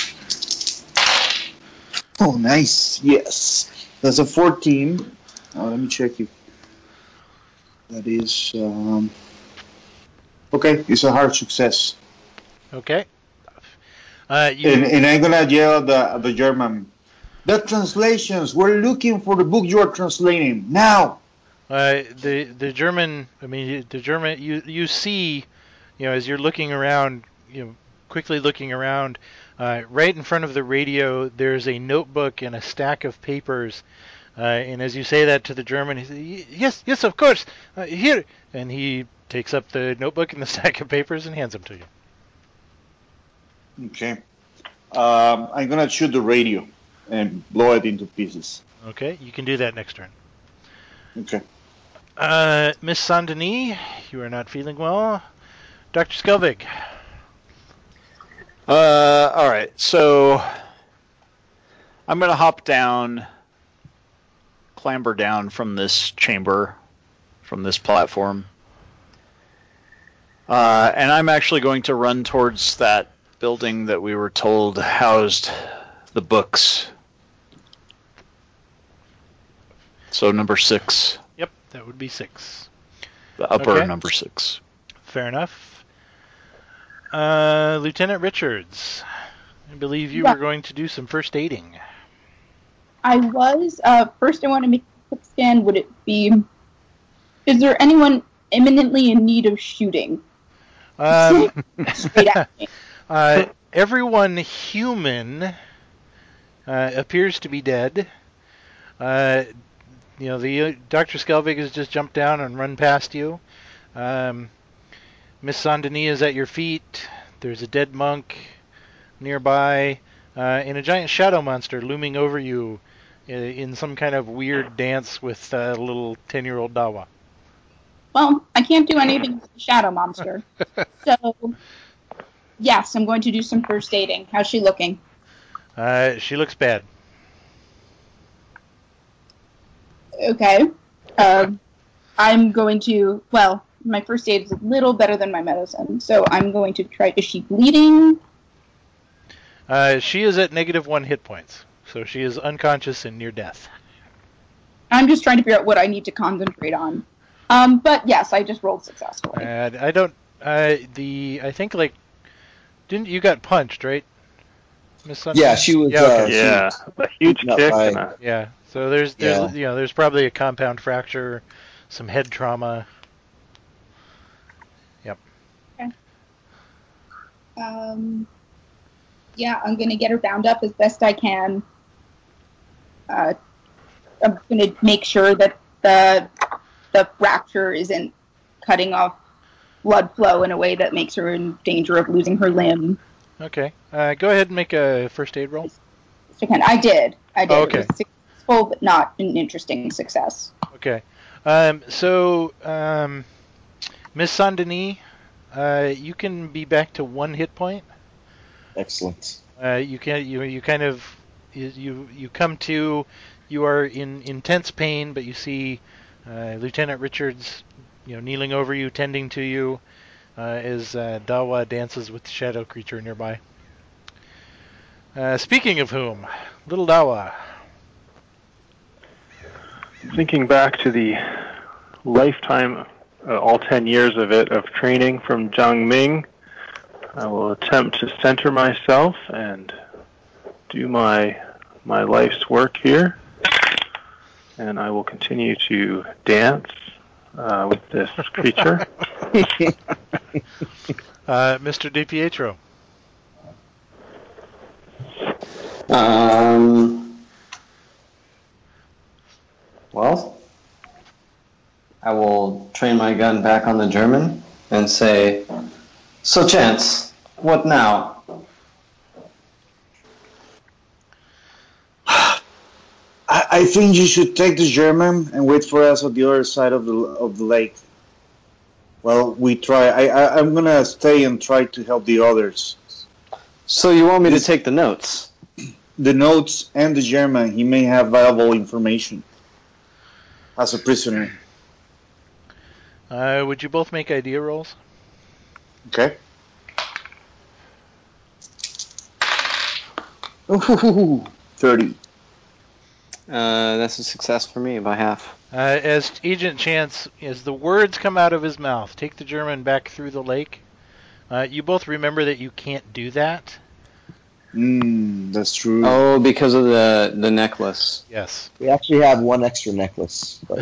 D: Oh, nice. Yes. That's a 14. Let me check if that is... Okay, it's a hard success.
B: Okay.
D: And I'm going to yell at the German. The translations. We're looking for the book you are translating. Now!
B: The German, you see, as you're looking around, quickly looking around, right in front of the radio, there's a notebook and a stack of papers. And as you say that to the German, he says, yes, of course, here. And he takes up the notebook and the stack of papers and hands them to you.
D: Okay. I'm going to shoot the radio and blow it into pieces.
B: Okay, you can do that next turn.
D: Okay.
B: Miss Saint-Denis, you are not feeling well. Dr. Skelvig.
F: All right, so I'm going to hop down, clamber down from this chamber, from this platform. And I'm actually going to run towards that building that we were told housed the books. So number 6.
B: Yep, that would be 6.
F: The upper number 6.
B: Fair enough. Lieutenant Richards, I believe you were going to do some first aiding.
J: I was. First, I want to make a quick scan. Would it be... Is there anyone imminently in need of shooting? Straight at me.
B: Everyone human appears to be dead. The Dr. Skelvig has just jumped down and run past you. Miss Saint-Denis is at your feet. There's a dead monk nearby, and a giant shadow monster looming over you in some kind of weird dance with a little 10-year-old Dawa.
J: Well, I can't do anything with the shadow monster. So, yes, I'm going to do some first aiding. How's she looking?
B: She looks bad.
J: Okay. I'm going to... Well, my first aid is a little better than my medicine, so I'm going to try... Is she bleeding?
B: She is at -1 hit points, so she is unconscious and near death.
J: I'm just trying to figure out what I need to concentrate on. But yes, I just rolled successfully.
B: I don't. I think didn't you got punched, right, Miss Sunday?
G: Yeah, she was.
C: Yeah, a huge kick.
B: Yeah. So there's probably a compound fracture, some head trauma. Yep.
J: Okay. Yeah, I'm gonna get her bound up as best I can. I'm gonna make sure that the fracture isn't cutting off blood flow in a way that makes her in danger of losing her limb.
B: Okay. Go ahead and make a first aid roll.
J: I did.
B: Oh, okay.
J: It was successful, but not an interesting success.
B: Okay. Miss Saint-Denis, you can be back to 1 hit point.
G: Excellent.
B: You come to, you are in intense pain, but you see Lieutenant Richards, kneeling over you, tending to you, as Dawa dances with the shadow creature nearby. Speaking of whom, little Dawa.
C: Thinking back to the lifetime, all 10 years of it, of training from Zhang Ming, I will attempt to center myself and do my life's work here. And I will continue to dance with this creature.
B: Mr. DiPietro.
I: Well, I will train my gun back on the German and say, "So, Chance, what now?"
D: I think you should take the German and wait for us on the other side of the lake. Well, we try. I'm gonna stay and try to help the others.
I: So you want me to take the notes?
D: The notes and the German. He may have valuable information as a prisoner.
B: Would you both make idea rolls?
D: Okay. Ooh, 30.
I: That's a success for me by half.
B: As Agent Chance, as the words come out of his mouth, take the German back through the lake, you both remember that you can't do that.
D: That's true.
I: Oh, because of the necklace.
B: Yes.
G: We actually have one extra necklace. But,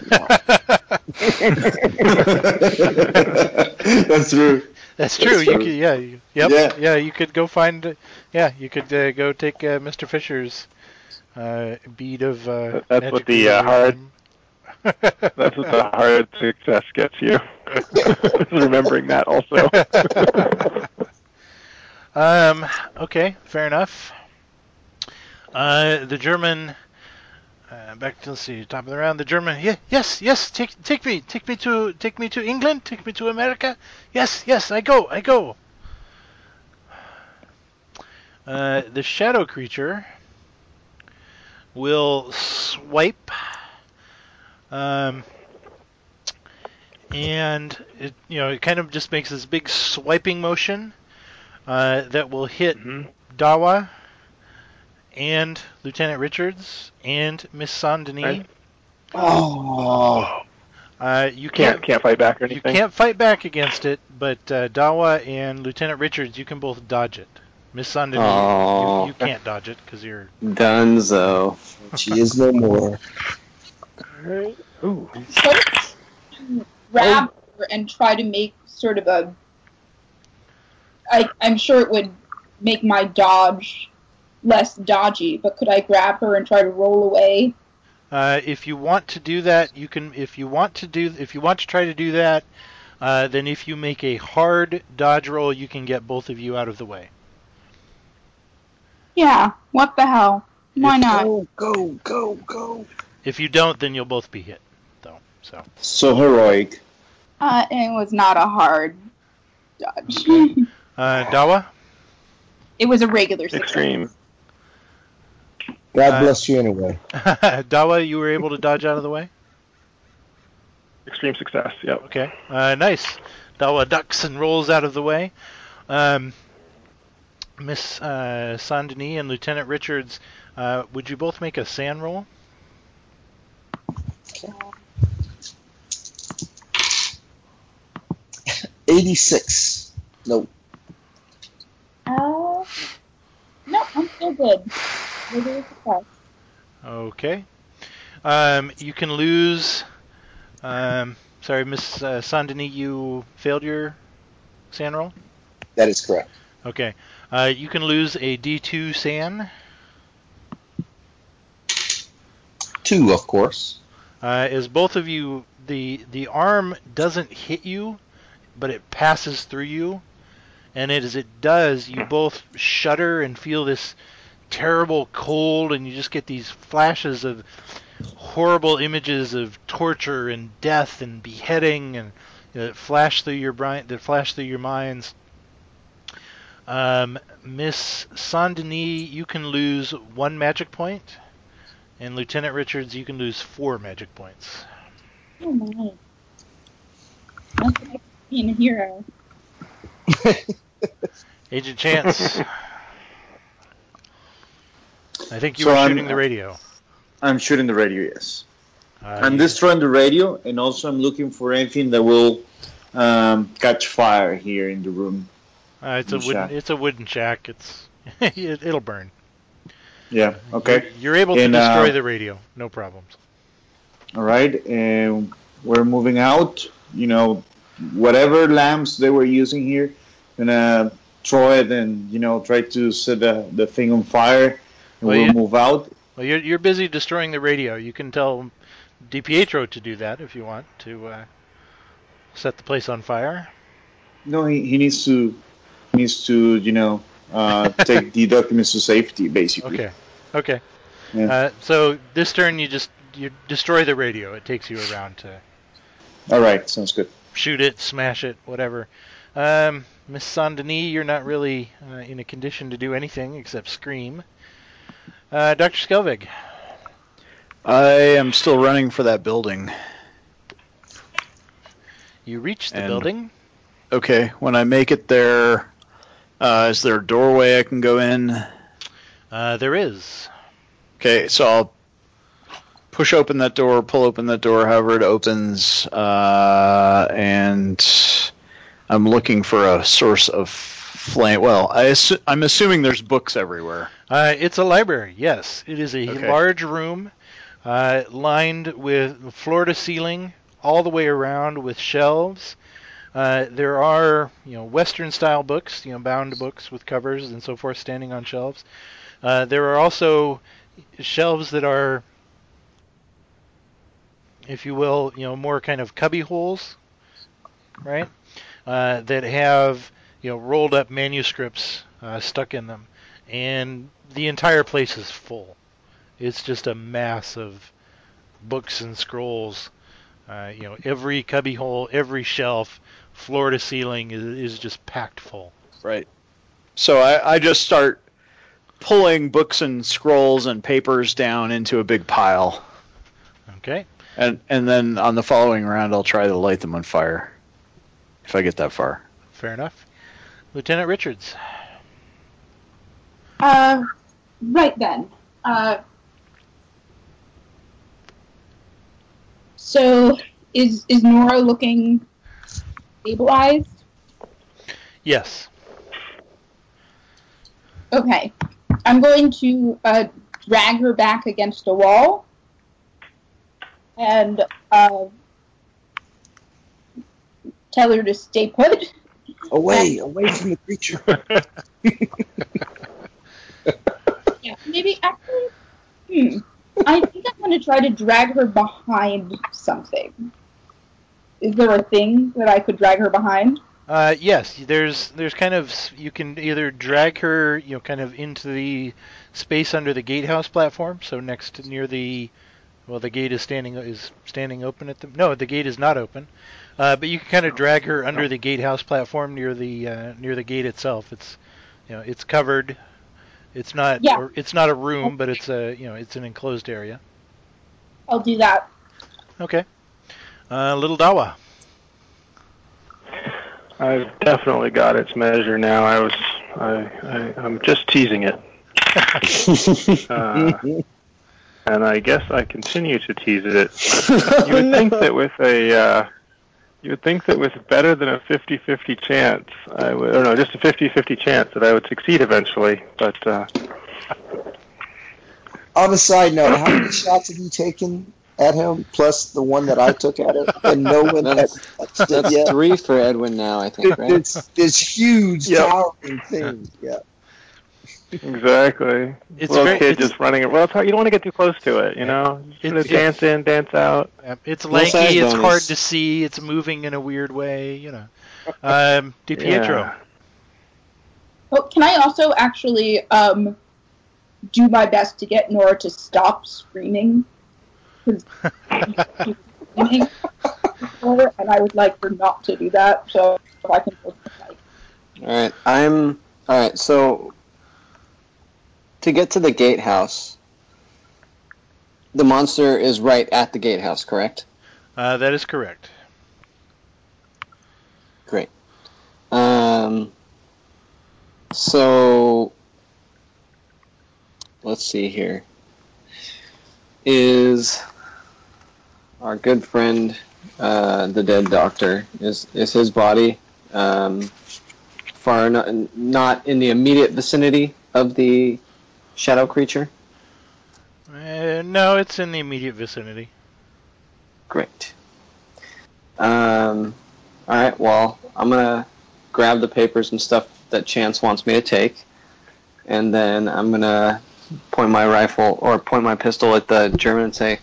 D: That's true.
B: That's true. You could, you could go find. You could go take Mr. Fisher's bead of.
C: That's what the hard. That's what the hard success gets you. Remembering that also.
B: Okay, fair enough. The German. Back to, let's see, top of the round. The German. Yes. Take me to England. Take me to America. Yes. I go. The shadow creature will swipe, and it kind of just makes this big swiping motion that will hit Dawa and Lieutenant Richards and Miss Saint-Denis.
C: Oh.
B: You
C: can't fight back or anything.
B: You can't fight back against it, but Dawa and Lieutenant Richards, you can both dodge it. Miss Saint-Denis, you can't dodge it because you're
I: Dunzo.
G: She is no more.
C: Alright. Ooh.
J: So grab her and try to make sort of a. I'm sure it would make my dodge less dodgy, but could I grab her and try to roll away?
B: If you want to do that, you can. If you want to try to do that, then if you make a hard dodge roll, you can get both of you out of the way.
J: Yeah. What the hell? Why not?
G: Go.
B: If you don't, then you'll both be hit, though.
D: So heroic.
J: It was not a hard dodge.
B: Okay. Dawa?
J: It was a regular success.
C: Extreme.
G: God bless you anyway.
B: Dawa, you were able to dodge out of the way?
C: Extreme success, yep.
B: Okay, nice. Dawa ducks and rolls out of the way. Miss Saint-Denis and Lieutenant Richards, would you both make a SAN roll?
G: Okay. 86. Nope.
J: No, I'm still good. Regular success.
B: Okay. You can lose. Sorry, Miss Saint-Denis, you failed your SAN roll?
G: That is correct.
B: Okay. You can lose a D2 SAN.
G: 2, of course.
B: As both of you, the arm doesn't hit you, but it passes through you, and as it does, you both shudder and feel this terrible cold, and you just get these flashes of horrible images of torture and death and beheading, and that flash through your brain, that flash through your minds. Miss Saint-Denis, you can lose 1 magic point, and Lieutenant Richards, you can lose 4 magic points.
J: Oh my! That's like being a hero.
B: Agent Chance, I think you were shooting the radio.
K: I'm shooting the radio, yes. I'm destroying the radio, and also I'm looking for anything that will catch fire here in the room.
B: It's a wooden shack. It'll burn.
K: Yeah. Okay.
B: You're able to destroy the radio. No problems.
K: All right, and we're moving out. You know, whatever lamps they were using here, gonna throw it and try to set the thing on fire, and we'll move out.
B: Well, you're busy destroying the radio. You can tell DiPietro to do that if you want to set the place on fire.
K: No, he needs to take the documents to safety, basically.
B: Okay.
K: Yeah.
B: So this turn you destroy the radio. It takes you around to.
K: All right, sounds good.
B: Shoot it, smash it, whatever. Miss Saint-Denis, you're not really in a condition to do anything except scream. Dr. Skelvig.
F: I am still running for that building.
B: You reach the building.
F: Okay, when I make it there, is there a doorway I can go in?
B: There is.
F: Okay, so I'll push open that door, pull open that door, however it opens, and I'm looking for a source of flame. Well, I'm assuming there's books everywhere.
B: It's a library, yes. It is a large room lined with floor to ceiling all the way around with shelves. There are, Western-style books, bound books with covers and so forth, standing on shelves. There are also shelves that are, if you will, more kind of cubby holes, right? That have, rolled-up manuscripts stuck in them, and the entire place is full. It's just a mass of books and scrolls. Every cubby hole, every shelf, floor to ceiling is just packed full.
F: Right. So I just start pulling books and scrolls and papers down into a big pile.
B: Okay.
F: And then on the following round, I'll try to light them on fire, if I get that far.
B: Fair enough. Lieutenant Richards.
J: Right then. So is Nora looking stabilized?
B: Yes.
J: Okay. I'm going to drag her back against a wall and tell her to stay put.
G: Away from the creature.
J: Yeah, maybe actually. I think I'm going to try to drag her behind something. Is there a thing that I could drag her behind?
B: Yes, there's kind of, you can either drag her, kind of into the space under the gatehouse platform, so near the, the gate is standing open at the, no, the gate is not open, but you can kind of drag her under the gatehouse platform near the gate itself. It's, it's covered. It's not, it's not a room, but it's it's an enclosed area.
J: I'll do that.
B: Okay. Little Dawa.
C: I've definitely got its measure now. I'm just teasing it. And I guess I continue to tease it. You would think that with better than a 50-50 chance, just a 50-50 chance that I would succeed eventually. But
G: on a side note, how many shots have you taken at him, plus the one that I took at him, and no one has touched it yet?
I: 3 for Edwin now, I think, right?
G: It's this huge, towering thing. Yeah.
C: Exactly. Little kid just running. Well, you don't want to get too close to it, Just dance in, dance out.
B: It's lanky. It's hard to see. It's moving in a weird way, DiPietro.
C: Yeah.
J: Oh, can I also actually do my best to get Nora to stop screaming? Because she's screaming, and I would like her not to do that. So if I can hold the mic.
I: All right. So to get to the gatehouse, the monster is right at the gatehouse, correct?
B: That is correct.
I: Great. So let's see here. Is our good friend, the dead doctor, is his body far not in the immediate vicinity of the shadow creature?
B: No, it's in the immediate vicinity.
I: Great. All right. Well, I'm gonna grab the papers and stuff that Chance wants me to take, and then I'm gonna point my pistol at the German and say,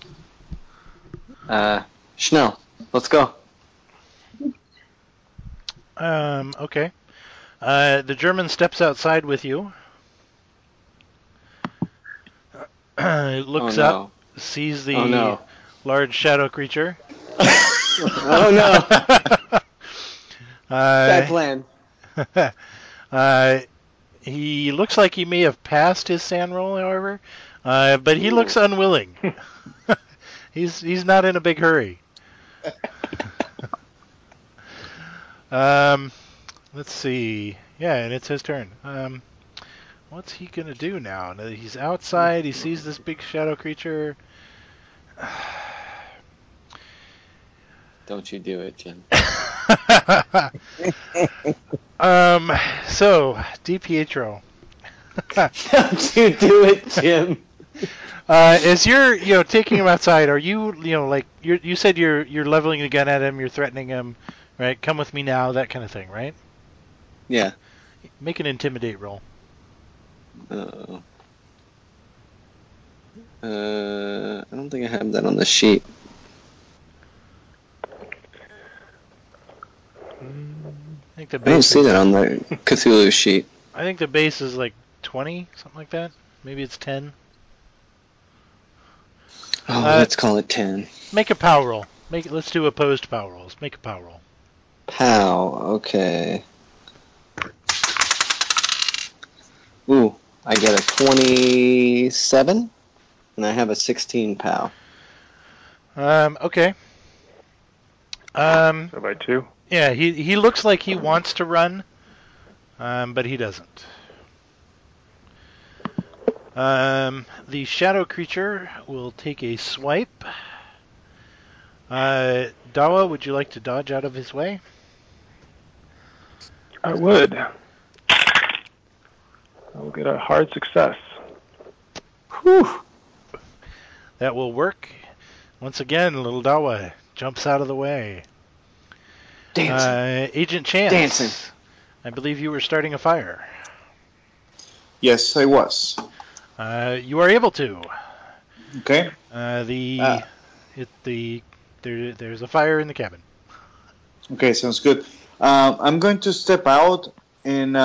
I: "Schnell, let's go."
B: Okay. The German steps outside with you. Looks up, sees the large shadow creature.
I: Oh no! Bad plan.
B: He looks like he may have passed his sand roll, however, but he looks unwilling. He's not in a big hurry. Let's see. Yeah, and it's his turn. What's he gonna do now? Now that he's outside, he sees this big shadow creature.
I: Don't you do it, Jim.
B: So, DiPietro.
I: Don't you do it, Jim.
B: As you're taking him outside, are you like you said you're leveling the gun at him, you're threatening him, right? Come with me now, that kind of thing, right?
I: Yeah.
B: Make an intimidate roll.
I: I don't think I have that on the sheet.
B: I
I: don't see that on the Cthulhu sheet.
B: I think the base is like 20, something like that. Maybe it's 10.
I: Oh, let's call it 10.
B: Make a power roll. Let's do opposed power rolls. Make a power roll.
I: Pow. Okay. Ooh, I get a 27, and I have a 16 pow.
B: Okay.
C: So by 2?
B: Yeah, he looks like he wants to run, but he doesn't. The shadow creature will take a swipe. Dawa, would you like to dodge out of his way?
C: I would. I will get a hard success.
I: Whew.
B: That will work. Once again, little Dawa jumps out of the way.
I: Dancing.
B: Agent Chance.
I: Dancing.
B: I believe you were starting a fire.
K: Yes, I was.
B: You are able to.
K: Okay.
B: There's a fire in the cabin.
K: Okay, sounds good. I'm going to step out and,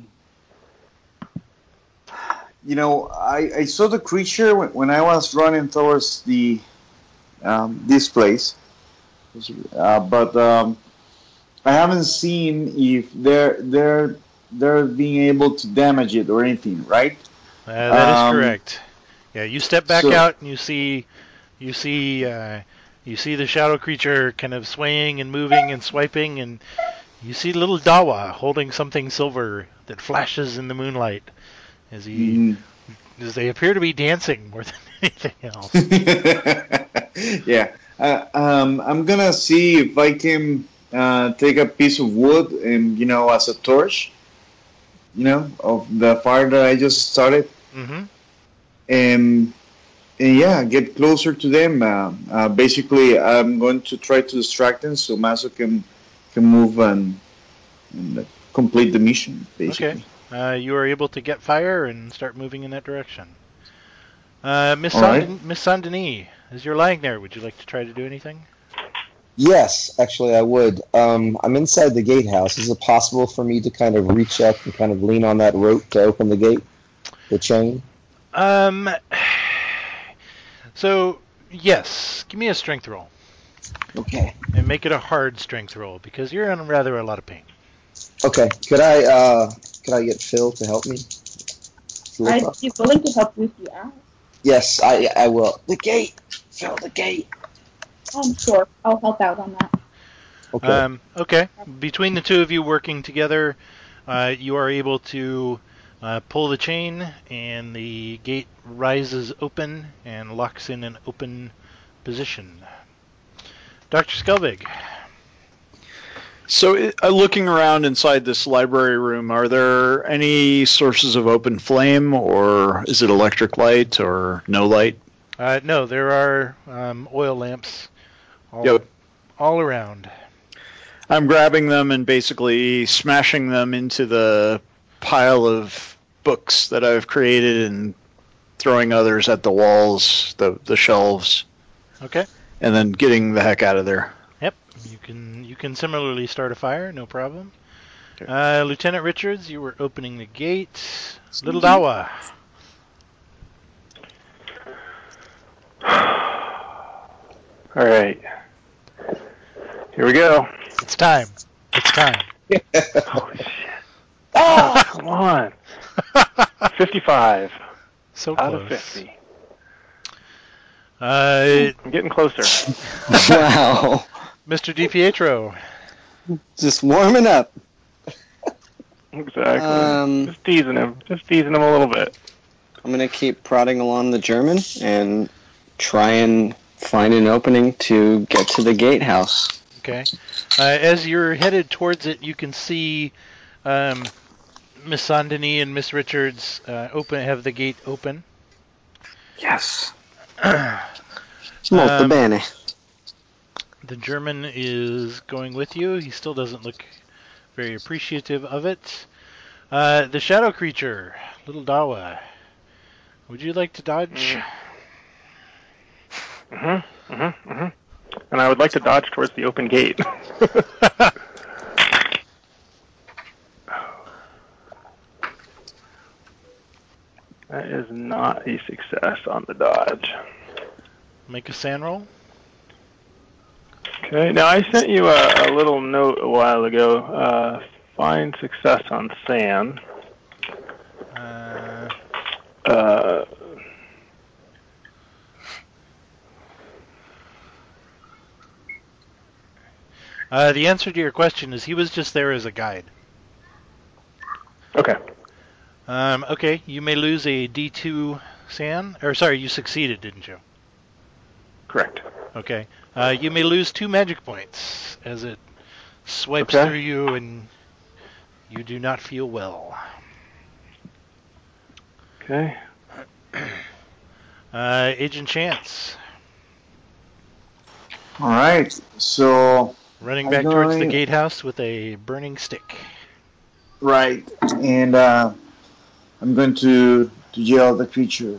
K: I saw the creature when I was running towards this place, but I haven't seen if they're being able to damage it or anything, right?
B: That is correct. Yeah, you step back out and you see the shadow creature kind of swaying and moving and swiping, and you see little Dawa holding something silver that flashes in the moonlight as they appear to be dancing more than anything else.
K: Yeah, I'm gonna see if I can take a piece of wood and as a torch, of the fire that I just started, and yeah, get closer to them. Basically, I'm going to try to distract them so Maso can move and complete the mission. Basically.
B: Okay. You are able to get fire and start moving in that direction. Miss
K: All right.
B: Saint Denis, as you're lying there, would you like to try to do anything?
G: Yes, actually, I would. I'm inside the gatehouse. Is it possible for me to kind of reach up and kind of lean on that rope to open the gate, the chain?
B: So, yes, give me a strength roll.
G: Okay.
B: And make it a hard strength roll, because you're in rather a lot of pain.
G: Okay. Could I get Phil to help me?
J: I'd be willing to help you if you ask.
G: Yes, I will. The gate! Phil, the gate!
J: Sure. I'll help out on that.
G: Okay.
B: Okay. Between the two of you working together, you are able to pull the chain, and the gate rises open and locks in an open position. Dr. Skelvig.
F: So, looking around inside this library room, are there any sources of open flame, or is it electric light, or no light?
B: No, there are oil lamps all around.
F: I'm grabbing them and basically smashing them into the pile of books that I've created and throwing others at the walls, the shelves.
B: Okay.
F: And then getting the heck out of there.
B: Yep. You can similarly start a fire, no problem. Okay. Lieutenant Richards, you were opening the gate. Little Dawa.
C: All right. Here we go.
B: It's time. It's time.
C: Oh, shit. Oh, come on. 55.
B: So
C: out
B: close.
C: Of 50.
B: I'm
C: getting closer.
I: Wow.
B: Mr. DiPietro.
I: Just warming up.
C: Exactly. Just teasing him. Just teasing him a little bit.
I: I'm going to keep prodding along the German and try and find an opening to get to the gatehouse.
B: Okay. As you're headed towards it, you can see Miss Sandini and Miss Richards have the gate open.
I: Yes. Molto bene.
B: The German is going with you. He still doesn't look very appreciative of it. The shadow creature, Little Dawa. Would you like to dodge?
C: And I would like to dodge towards the open gate. That is not a success on the dodge.
B: Make a sand roll.
C: Okay, now I sent you a little note a while ago. Find success on sand.
B: The answer to your question is he was just there as a guide.
C: Okay.
B: Okay, you may lose a D2 sand. Or sorry, you succeeded, didn't you?
C: Correct.
B: Okay. You may lose 2 magic points as it swipes through you and you do not feel well.
C: Okay.
B: Agent Chance.
K: All right, so
B: running back towards the gatehouse with a burning stick.
K: Right, and I'm going to yell at the creature.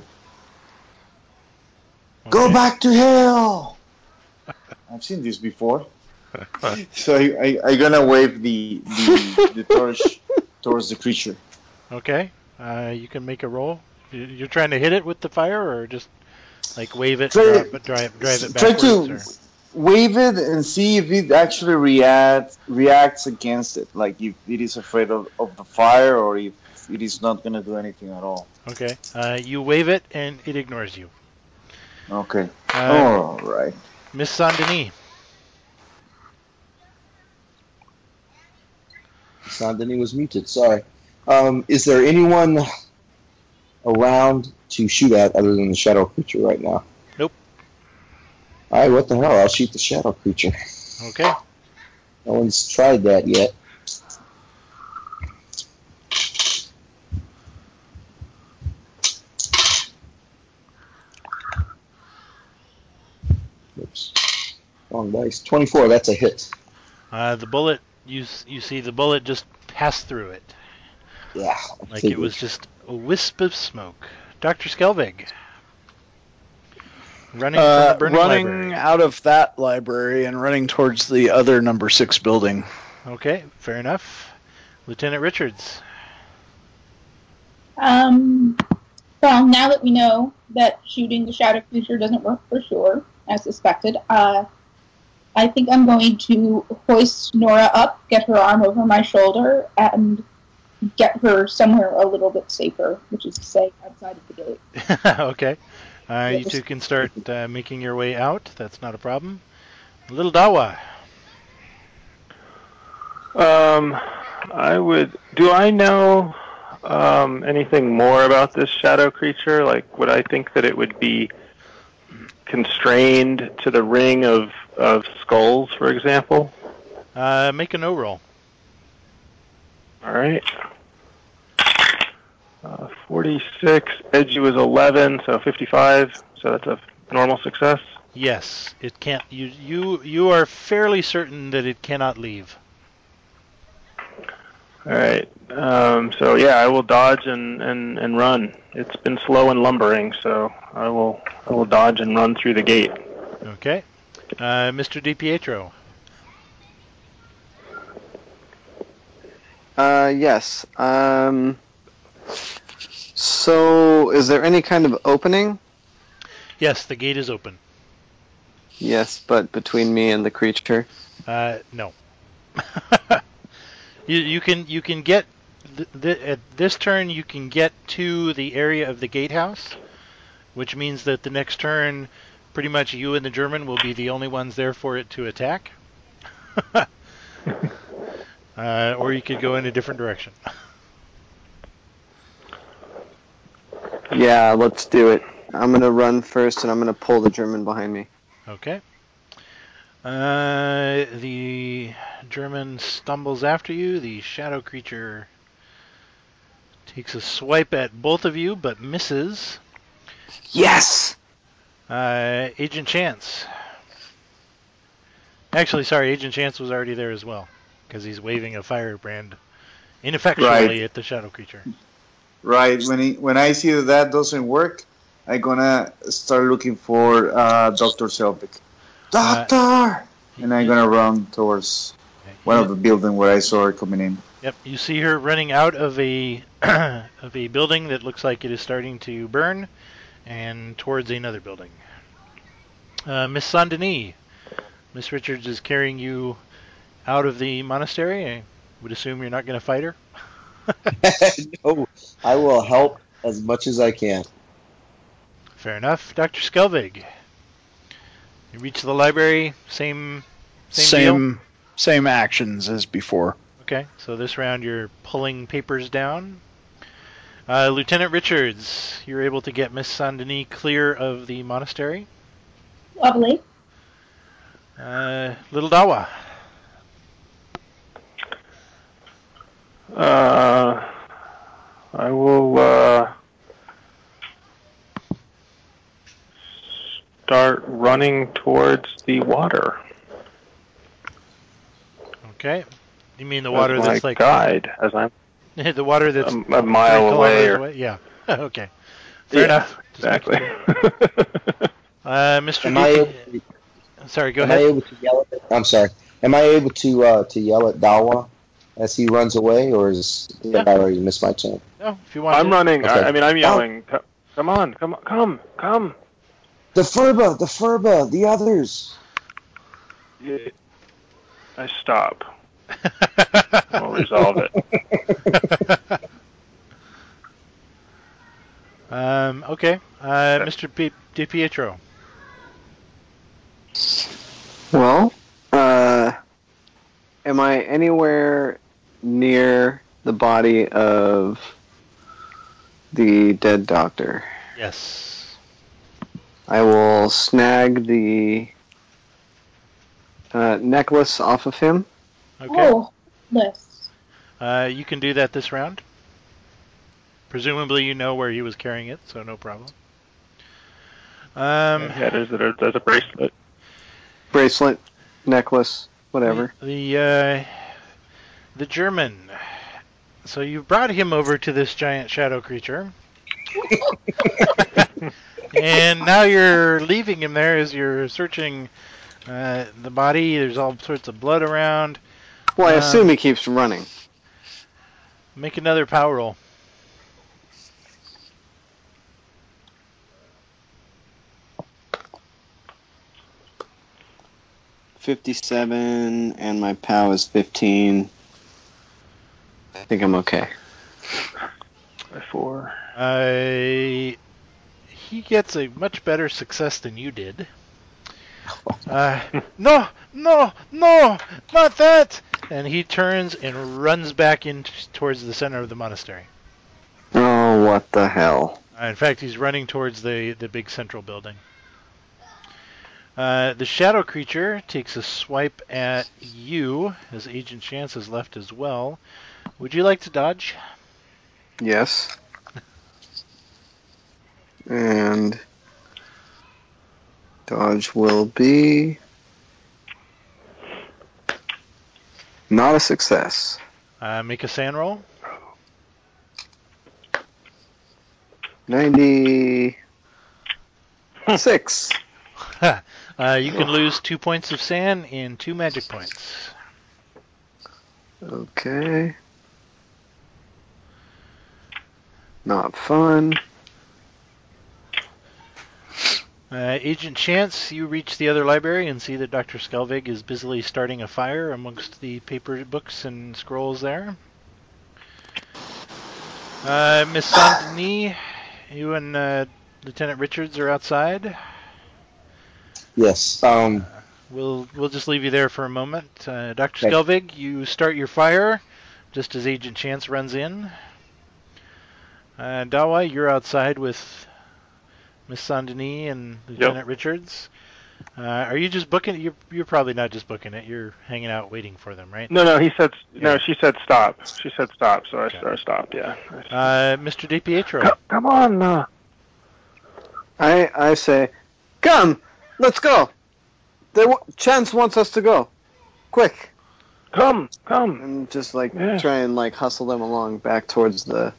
K: Okay. Go back to hell! I've seen this before. So I'm gonna wave the torch towards the creature.
B: Okay, you can make a roll. You're trying to hit it with the fire, or just like wave it, drive it backwards?
K: Try to wave it and see if it actually reacts against it. Like if it is afraid of the fire, or if it is not gonna do anything at all.
B: Okay, you wave it and it ignores you.
K: Okay. All right.
B: Miss Sandini.
G: Sandini was muted. Sorry. Is there anyone around to shoot at other than the shadow creature right now?
B: Nope.
G: All right. What the hell? I'll shoot the shadow creature.
B: Okay.
G: No one's tried that yet. Oops. Wrong dice. 24. That's a hit.
B: The bullet. You see the bullet just pass through it.
G: Yeah.
B: Like it was just a wisp of smoke. Dr. Skelvig. Running from the burning
F: running
B: library.
F: out of that library and running towards the other number 6 building.
B: Okay, fair enough. Lieutenant Richards.
J: Well, now that we know that shooting the shadow creature doesn't work for sure, as suspected, I think I'm going to hoist Nora up, get her arm over my shoulder, and get her somewhere a little bit safer, which is to say outside of the gate.
B: Okay. You two can start making your way out. That's not a problem. Little Dawa.
C: Do I know anything more about this shadow creature? Like, would I think that it would be constrained to the ring of skulls, for example?
B: Make a no roll.
C: All right. 46. Edgy was 11, so 55. So that's a normal success.
B: Yes, it can't. You are fairly certain that it cannot leave.
C: All right. So yeah, I will dodge and run. It's been slow and lumbering, so I will dodge and run through the gate.
B: Okay. Mr. DiPietro.
I: Yes. So, is there any kind of opening?
B: Yes, the gate is open.
I: Yes, but between me and the creature?
B: No. You can get at this turn. You can get to the area of the gatehouse, which means that the next turn, pretty much you and the German will be the only ones there for it to attack. Or you could go in a different direction.
I: Yeah, let's do it. I'm going to run first, and I'm going to pull the German behind me.
B: Okay. The German stumbles after you. The shadow creature takes a swipe at both of you, but misses.
I: Yes!
B: Agent Chance. Actually, sorry, Agent Chance was already there as well, because he's waving a firebrand ineffectually at the shadow creature.
K: Right. When I see that doesn't work, I'm gonna start looking for Dr. Selvig. Doctor! And I'm gonna run towards one of the buildings where I saw her coming in.
B: Yep, you see her running out of a of a building that looks like it is starting to burn, and towards another building. Miss Saint-Denis, Miss Richards is carrying you out of the monastery. I would assume you're not going to fight her.
G: No, I will help as much as I can.
B: Fair enough. Dr. Skelvig, you reach the library, same deal?
F: Same actions as before.
B: Okay, so this round you're pulling papers down. Lieutenant Richards, you're able to get Miss Saint-Denis clear of the monastery.
J: Lovely.
B: Little Dawa.
C: I will start running towards the water.
B: Okay. You mean the water that's like
C: guide as I'm
B: the water that's
C: a mile away?
B: Yeah. Okay. Fair enough.
C: Exactly.
B: Mr. Sorry, go ahead.
G: Am I able to yell at? I'm sorry. Am I able to yell at Dawa as he runs away, or have I already missed my chance?
B: No, if you want.
C: I'm running.
G: Okay.
C: I'm yelling. Come on! Come!
G: The Furba, the others.
C: Yeah. I stop. We'll resolve it.
B: Okay. Mr. DiPietro.
I: Well, am I anywhere near the body of the dead doctor?
B: Yes.
I: I will snag the necklace off of him.
B: Okay.
J: Oh, yes.
B: You can do that this round. Presumably you know where he was carrying it, so no problem.
C: Yeah, there's a bracelet.
I: Bracelet, necklace, whatever.
B: The German. So you brought him over to this giant shadow creature. And now you're leaving him there as you're searching the body. There's all sorts of blood around.
I: Well, I assume he keeps running.
B: Make another power roll.
I: 57, and my POW is 15. I think I'm okay.
C: By 4.
B: He gets a much better success than you did. No, not that! And he turns and runs back in towards the center of the monastery.
I: Oh, what the hell.
B: In fact, he's running towards the big central building. The shadow creature takes a swipe at you, as Agent Chance has left as well. Would you like to dodge?
I: Yes. And dodge will be not a success.
B: Make a sand roll.
I: 96.
B: You can lose 2 points of sand and 2 magic points.
I: Okay. Not fun.
B: Agent Chance, you reach the other library and see that Dr. Skelvig is busily starting a fire amongst the paper books and scrolls there. Miss Saint-Denis, you and Lieutenant Richards are outside.
G: Yes.
B: We'll just leave you there for a moment. Dr. Skelvig, you start your fire just as Agent Chance runs in. Dawa, you're outside with Miss Saint-Denis and Lieutenant Richards. Are you just booking it? You're probably not just booking it. You're hanging out waiting for them, right?
C: No, she said stop. She said stop, so I stopped, yeah.
B: Mr. DiPietro.
C: Come on.
I: I say, come, let's go. Chance wants us to go. Quick.
C: Come.
I: And just try and hustle them along back towards the...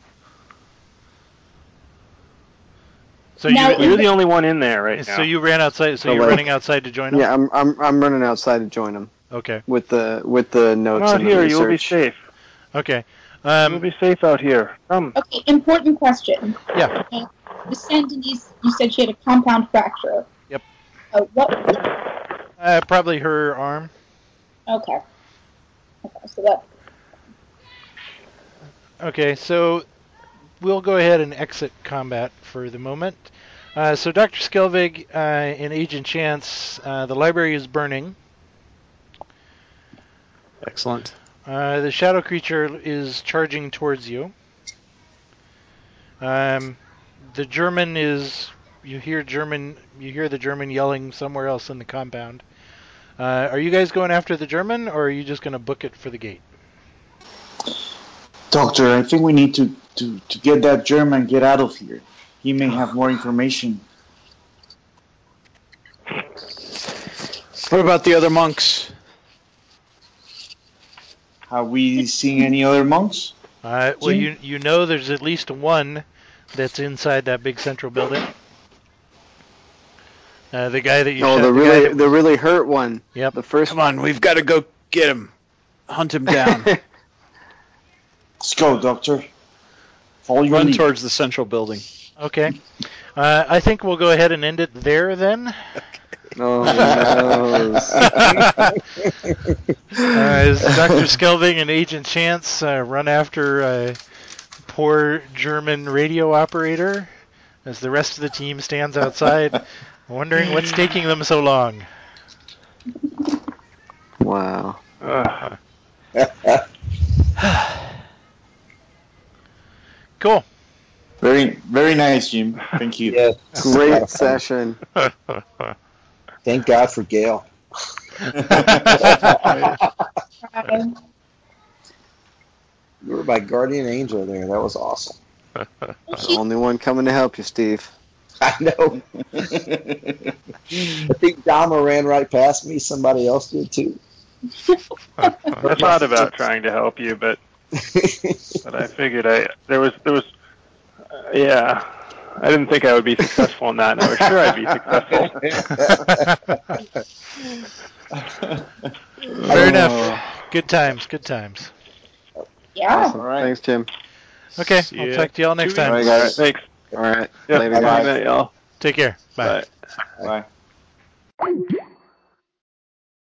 B: So
C: you're the only one in there right now.
B: So you ran outside. So you're running outside to join them.
I: Yeah, I'm running outside to join them.
B: Okay.
I: With the notes.
C: Come out
I: and
C: here.
I: the
C: You'll be safe.
B: Okay.
C: You'll be safe out here. Come.
J: Okay. Important question.
B: Yeah.
J: The Saint-Denis, you said she had a compound fracture.
B: Yep.
J: What?
B: Probably her arm.
J: Okay. So that.
B: Okay. So we'll go ahead and exit combat for the moment. So Dr. Skelvig and Agent Chance, the library is burning.
F: Excellent.
B: The shadow creature is charging towards you. The German is... You hear the German yelling somewhere else in the compound. Are you guys going after the German, or are you just going to book it for the gate?
K: Doctor, I think we need to get that German get out of here. He may have more information.
F: What about the other monks?
K: Have we seen any other monks?
B: Well, you know there's at least one that's inside that big central building. The guy that you shot.
I: The really hurt one.
B: Yep.
I: The first.
F: Come on, we've got to go get him. Hunt him down.
K: Let's go, Doctor.
F: Run towards the central building.
B: Okay. I think we'll go ahead and end it there then.
I: Oh, no.
B: As Dr. Skelvig and Agent Chance run after a poor German radio operator, as the rest of the team stands outside, wondering what's taking them so long.
I: Wow.
B: Cool.
K: Very, very nice, Jim. Thank you.
G: Yeah,
I: great session.
G: Thank God for Gail. You were my guardian angel there. That was awesome.
I: The only one coming to help you, Steve.
G: I know. I think Dama ran right past me. Somebody else did too.
C: I thought about trying to help you, but I figured there was I didn't think I would be successful in that, and I was sure I'd be successful.
B: Fair enough. Good times. Good times.
J: Yeah.
I: Awesome.
K: All right.
I: Thanks, Jim.
B: Okay.
F: See
B: I'll
F: ya.
B: talk to y'all next
F: 2
B: time.
I: All right,
C: All right,
I: guys.
C: thanks.
I: All right.
C: Yep,
I: Later,
C: have a
I: guys.
C: good night, y'all.
B: Take care. Bye.
C: Bye.
K: Bye.